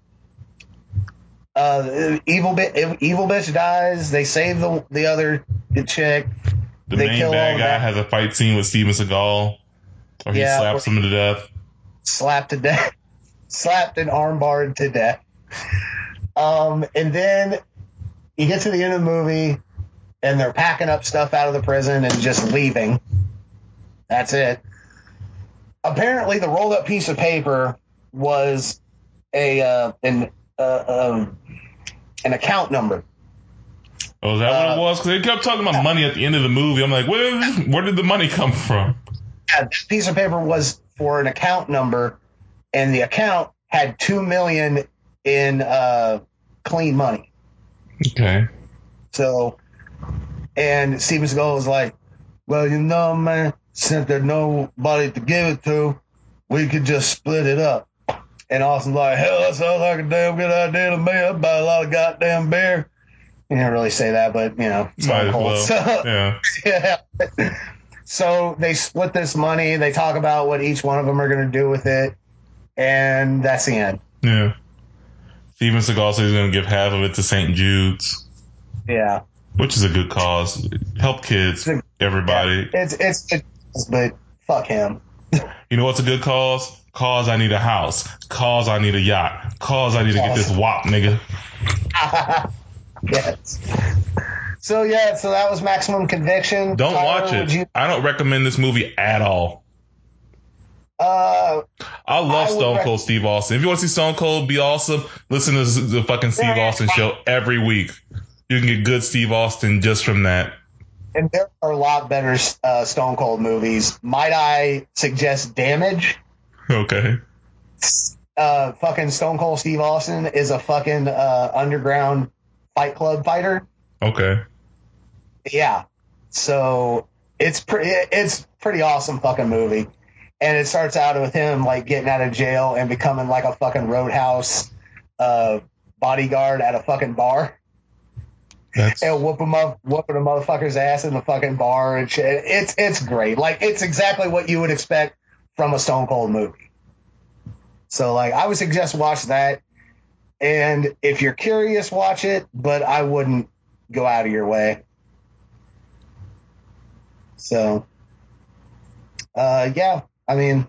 uh, evil bit, evil bitch dies. They save the the other chick. the they main kill all bad of guy that. has a fight scene with Steven Seagal, or he Yeah, slaps him to death. Slapped to death, slapped and armbarred to death. Um, and then you get to the end of the movie, and they're packing up stuff out of the prison and just leaving. That's it. Apparently, the rolled up piece of paper was a uh, an uh, um, an account number. Oh, is that what Uh, it was? Because they kept talking about money at the end of the movie. I'm like, where, where did the money come from? Yeah, this piece of paper was for an account number, and the account had two million in uh, clean money. Okay. So, and Steven Seagal was like, "Well, you know, man, since there's nobody to give it to, we could just split it up." And Austin's like, "Hell, that sounds like a damn good idea to me. I'd buy a lot of goddamn beer." He didn't really say that, but you know, Might Stone as Cold. well. So, Yeah. yeah. So they split this money. They talk about what each one of them are going to do with it, and that's the end. Yeah. Steven Seagal says he's going to give half of it to Saint Jude's, Yeah, which is a good cause. Help kids, everybody. it's it's, it's but fuck him. You know what's a good cause? Cause I need a house. Cause I need a yacht. Cause I need to get this wop, nigga. Yes. So yeah, so that was Maximum Conviction. Don't Tyler, watch would it. you- I don't recommend this movie at all. uh, I love I would Stone rec- Cold Steve Austin. If you want to see Stone Cold be awesome, listen to the fucking Steve Yeah. Austin show every week. You can get good Steve Austin just from that. And there are a lot better uh, Stone Cold movies. Might I suggest Damage? Okay. Uh, fucking Stone Cold Steve Austin is a fucking uh, underground Fight Club fighter. Okay. Yeah. So it's pretty. It's pretty awesome fucking movie. And it starts out with him like getting out of jail and becoming like a fucking roadhouse uh, bodyguard at a fucking bar. That's And whoop him up, whooping a motherfucker's ass in the fucking bar and shit. It's it's great. Like it's exactly what you would expect from a Stone Cold movie. So like I would suggest watch that. And if you're curious, watch it, but I wouldn't go out of your way. So uh yeah, I mean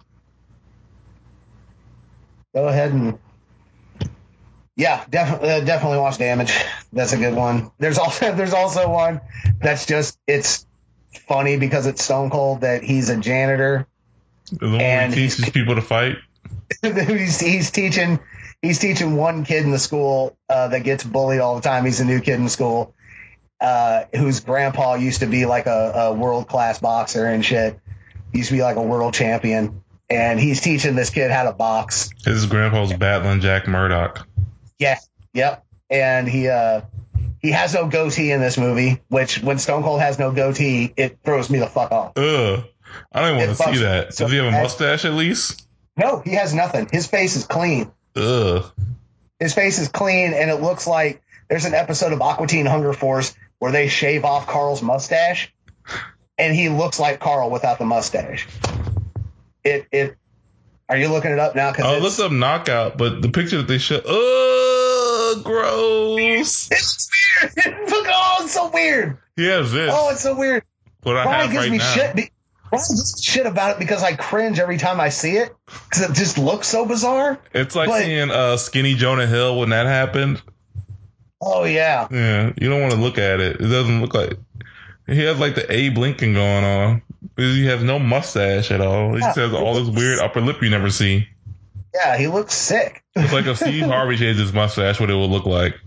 go ahead and yeah, definitely, uh, definitely watch Damage. That's a good one. There's also there's also one that's just it's funny because it's Stone Cold that he's a janitor. the one where and he teaches he's- people to fight. he's he's teaching he's teaching one kid in the school uh, that gets bullied all the time. He's a new kid in school uh, whose grandpa used to be like a, a world class boxer and shit. He used to be like a world champion, and he's teaching this kid how to box. His grandpa's battling Jack Murdoch. Yeah, yep. And he uh he has no goatee in this movie, which when Stone Cold has no goatee, it throws me the fuck off. Ugh. I don't even It want to see fucks- that. so Does he have a bad. mustache at least? No, he has nothing. His face is clean. Ugh. His face is clean, and it looks like there's an episode of Aqua Teen Hunger Force where they shave off Carl's mustache, and he looks like Carl without the mustache. It it. Are you looking it up now? Because I looked up Knockout, but the picture that they showed, ugh, gross. it's weird. Oh, it's so weird. He has this. Oh, it's so weird. what I Brian have gives right me now. shit. Be- Brian gives me shit about it because I cringe every time I see it because it just looks so bizarre. It's like But- seeing uh, skinny Jonah Hill when that happened. Oh yeah, Yeah, you don't want to look at it. It doesn't look like he has like the Abe Lincoln going on. He has no mustache at all. He just Yeah. has all this weird upper lip you never see. yeah, he looks sick. It's like if Steve Harvey shaved his mustache, what it would look like.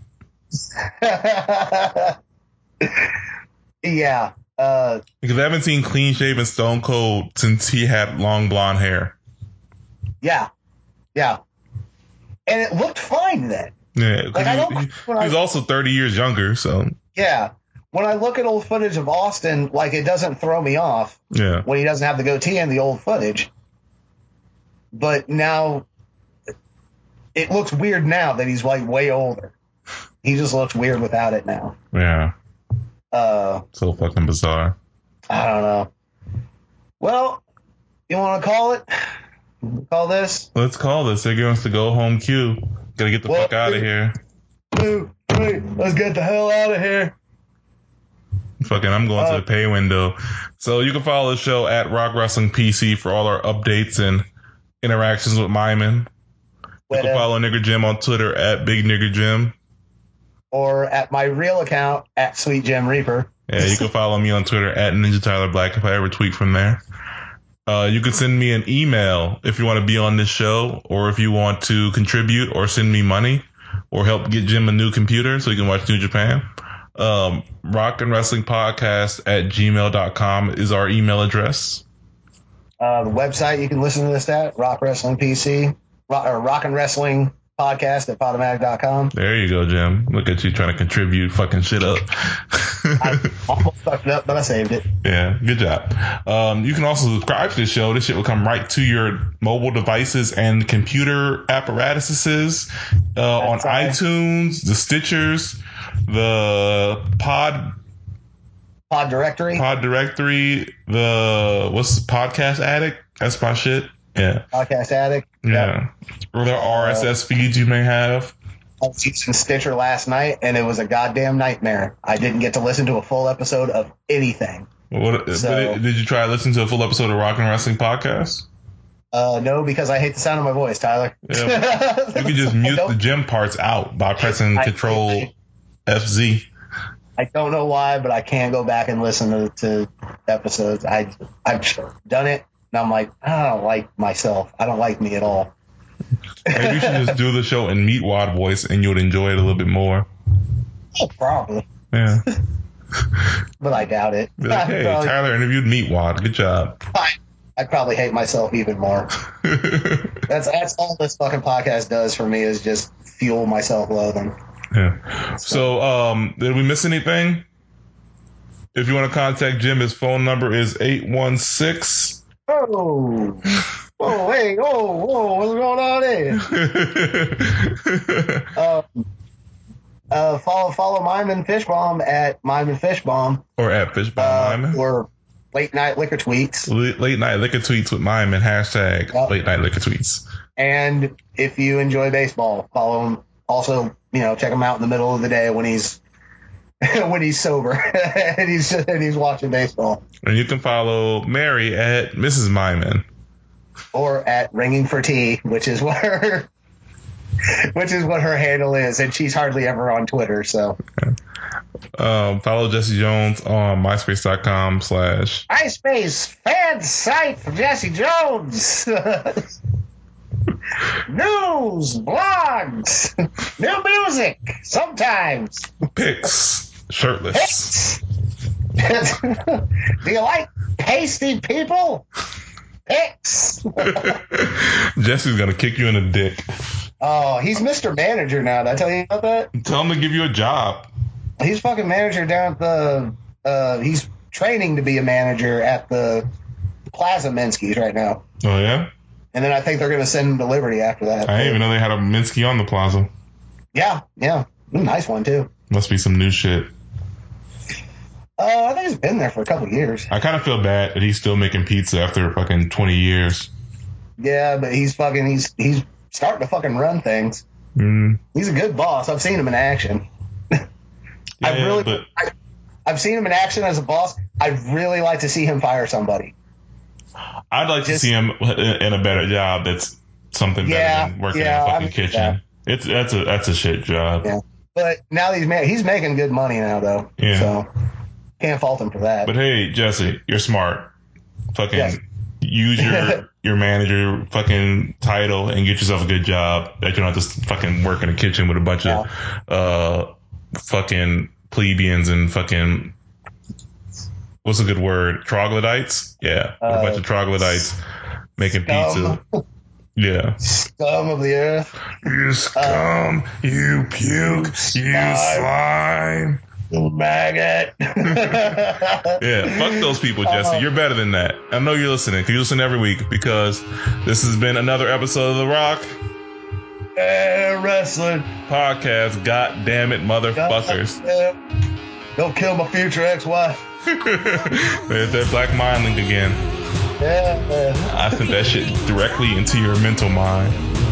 yeah. Uh, Because I haven't seen clean shaven Stone Cold since he had long blonde hair. yeah. Yeah. And it looked fine then. Yeah, 'cause Like, I he- don't- he- when I- he's also thirty years younger, so Yeah. When I look at old footage of Austin, like it doesn't throw me off yeah. when he doesn't have the goatee in the old footage. But now it looks weird now that he's like way older. He just looks weird without it now. Yeah. Uh, So fucking bizarre. I don't know. Well, you want to call it? Call this? Let's call this. They're giving us the go home cue. Gotta get the Well, fuck out of here. Two, three, let's get the hell out of here. Fucking, I'm going Uh, to the pay window. So you can follow the show at Rock Wrestling P C for all our updates and interactions with Myman. You With, can uh, follow Nigger Jim on Twitter at Big Nigger Jim. or at my real account at Sweet Jim Reaper. Yeah, you can follow me on Twitter at Ninja Tyler Black if I ever tweet from there. Uh, you can send me an email if you want to be on this show, or if you want to contribute or send me money or help get Jim a new computer so he can watch New Japan. Um, Rock and Wrestling Podcast at gmail dot com is our email address. Uh, the website you can listen to this at Rock Wrestling P C, rock, or Rock and Wrestling Podcast at podomatic dot com. There you go, Jim. Look at you trying to contribute fucking shit up. I almost fucked it up, but I saved it. Yeah, good job. Um, you can also subscribe to the show. This shit will come right to your mobile devices and computer apparatuses uh, on That's right. iTunes, the Stitchers, the Pod Pod Directory, Pod Directory, the what's Podcast Addict? That's my shit. Yeah, Podcast Addict. yeah. Or the R S S feeds you may have. I was using Stitcher last night, and it was a goddamn nightmare. I didn't get to listen to a full episode of anything. What, So- did you try to listen to a full episode of Rock and Wrestling Podcast? Uh, no, because I hate the sound of my voice, Tyler. Yeah. You can just I mute don't- the Jim parts out by pressing I- Control F Z. I don't know why, but I can't go back and listen to, to episodes. I I've done it And I'm like, I don't like myself. I don't like me at all. Maybe you should just do the show in Meatwad voice, and you would enjoy it a little bit more. Oh, probably. Yeah. But I doubt it. Be like, hey, probably, Tyler interviewed Meatwad. Good job. I, I'd probably hate myself even more. That's that's all this fucking podcast does for me is just fuel my self-loathing. Yeah. So, um, did we miss anything? If you want to contact Jim, his phone number is eight one six. Oh. Oh, hey, oh, whoa, what's going on there? um, uh, follow follow Myman Fishbomb at Myman Fishbomb. Or at Fishbomb Uh, Myman. or Late Night Liquor Tweets. Late, late night liquor tweets with Myman. Hashtag Yep. late night liquor tweets. And if you enjoy baseball, follow him. Also, you know, check him out in the middle of the day when he's when he's sober and he's and he's watching baseball. And you can follow Mary at Missus Myman. Or at Ringing for Tea, which is what her which is what her handle is, and she's hardly ever on Twitter. So Um, follow Jesse Jones on myspace.com slash MySpace fan site for Jesse Jones. News, blogs, new music, sometimes. pics shirtless. Pics. Do you like pasty people? Pics. Jesse's gonna kick you in the dick. Oh, he's Mister Manager now. Did I tell you about that? Tell him to give you a job. He's fucking manager down at the. Uh, he's training to be a manager at the Plaza Minsky's right now, Oh yeah? and then I think they're going to send him to Liberty after that. I didn't even know they had a Minsky on the plaza. Yeah, yeah, nice one too. Must be some new shit. Uh, I think he's been there for a couple of years. I kind of feel bad that he's still making pizza after fucking twenty years. Yeah, but he's fucking. He's he's starting to fucking run things. Mm. He's a good boss. I've seen him in action. I Yeah, really, but I, I've seen him in action as a boss. I'd really like to see him fire somebody. I'd like to just- see him in a better job. That's something better Yeah, than working yeah, in a I fucking mean, kitchen. It's that's a that's a shit job. Yeah. But now that he's ma- he's making good money now though. Yeah. So can't fault him for that. But hey, Jesse, you're smart. Fucking Yes. use your your manager fucking title and get yourself a good job that you don't have to fucking work in a kitchen with a bunch of uh fucking plebeians and fucking what's a good word? Troglodytes? Yeah. With a Uh, bunch of troglodytes making scum. pizza. Yeah. Scum of the earth. You scum, you puke, you slime. You maggot. Yeah, fuck those people, Jesse. Uh, You're better than that. I know you're listening, because you listen every week, because this has been another episode of The Rock Eh, wrestling. Podcast. God damn it, motherfuckers. Yeah. Don't kill my future ex-wife. There's that Black Mind link again. Yeah. yeah. I sent that shit directly into your mental mind.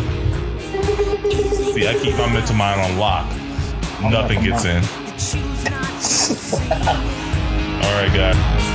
See, I keep my mental mind on lock. Nothing gets in. All right, guys.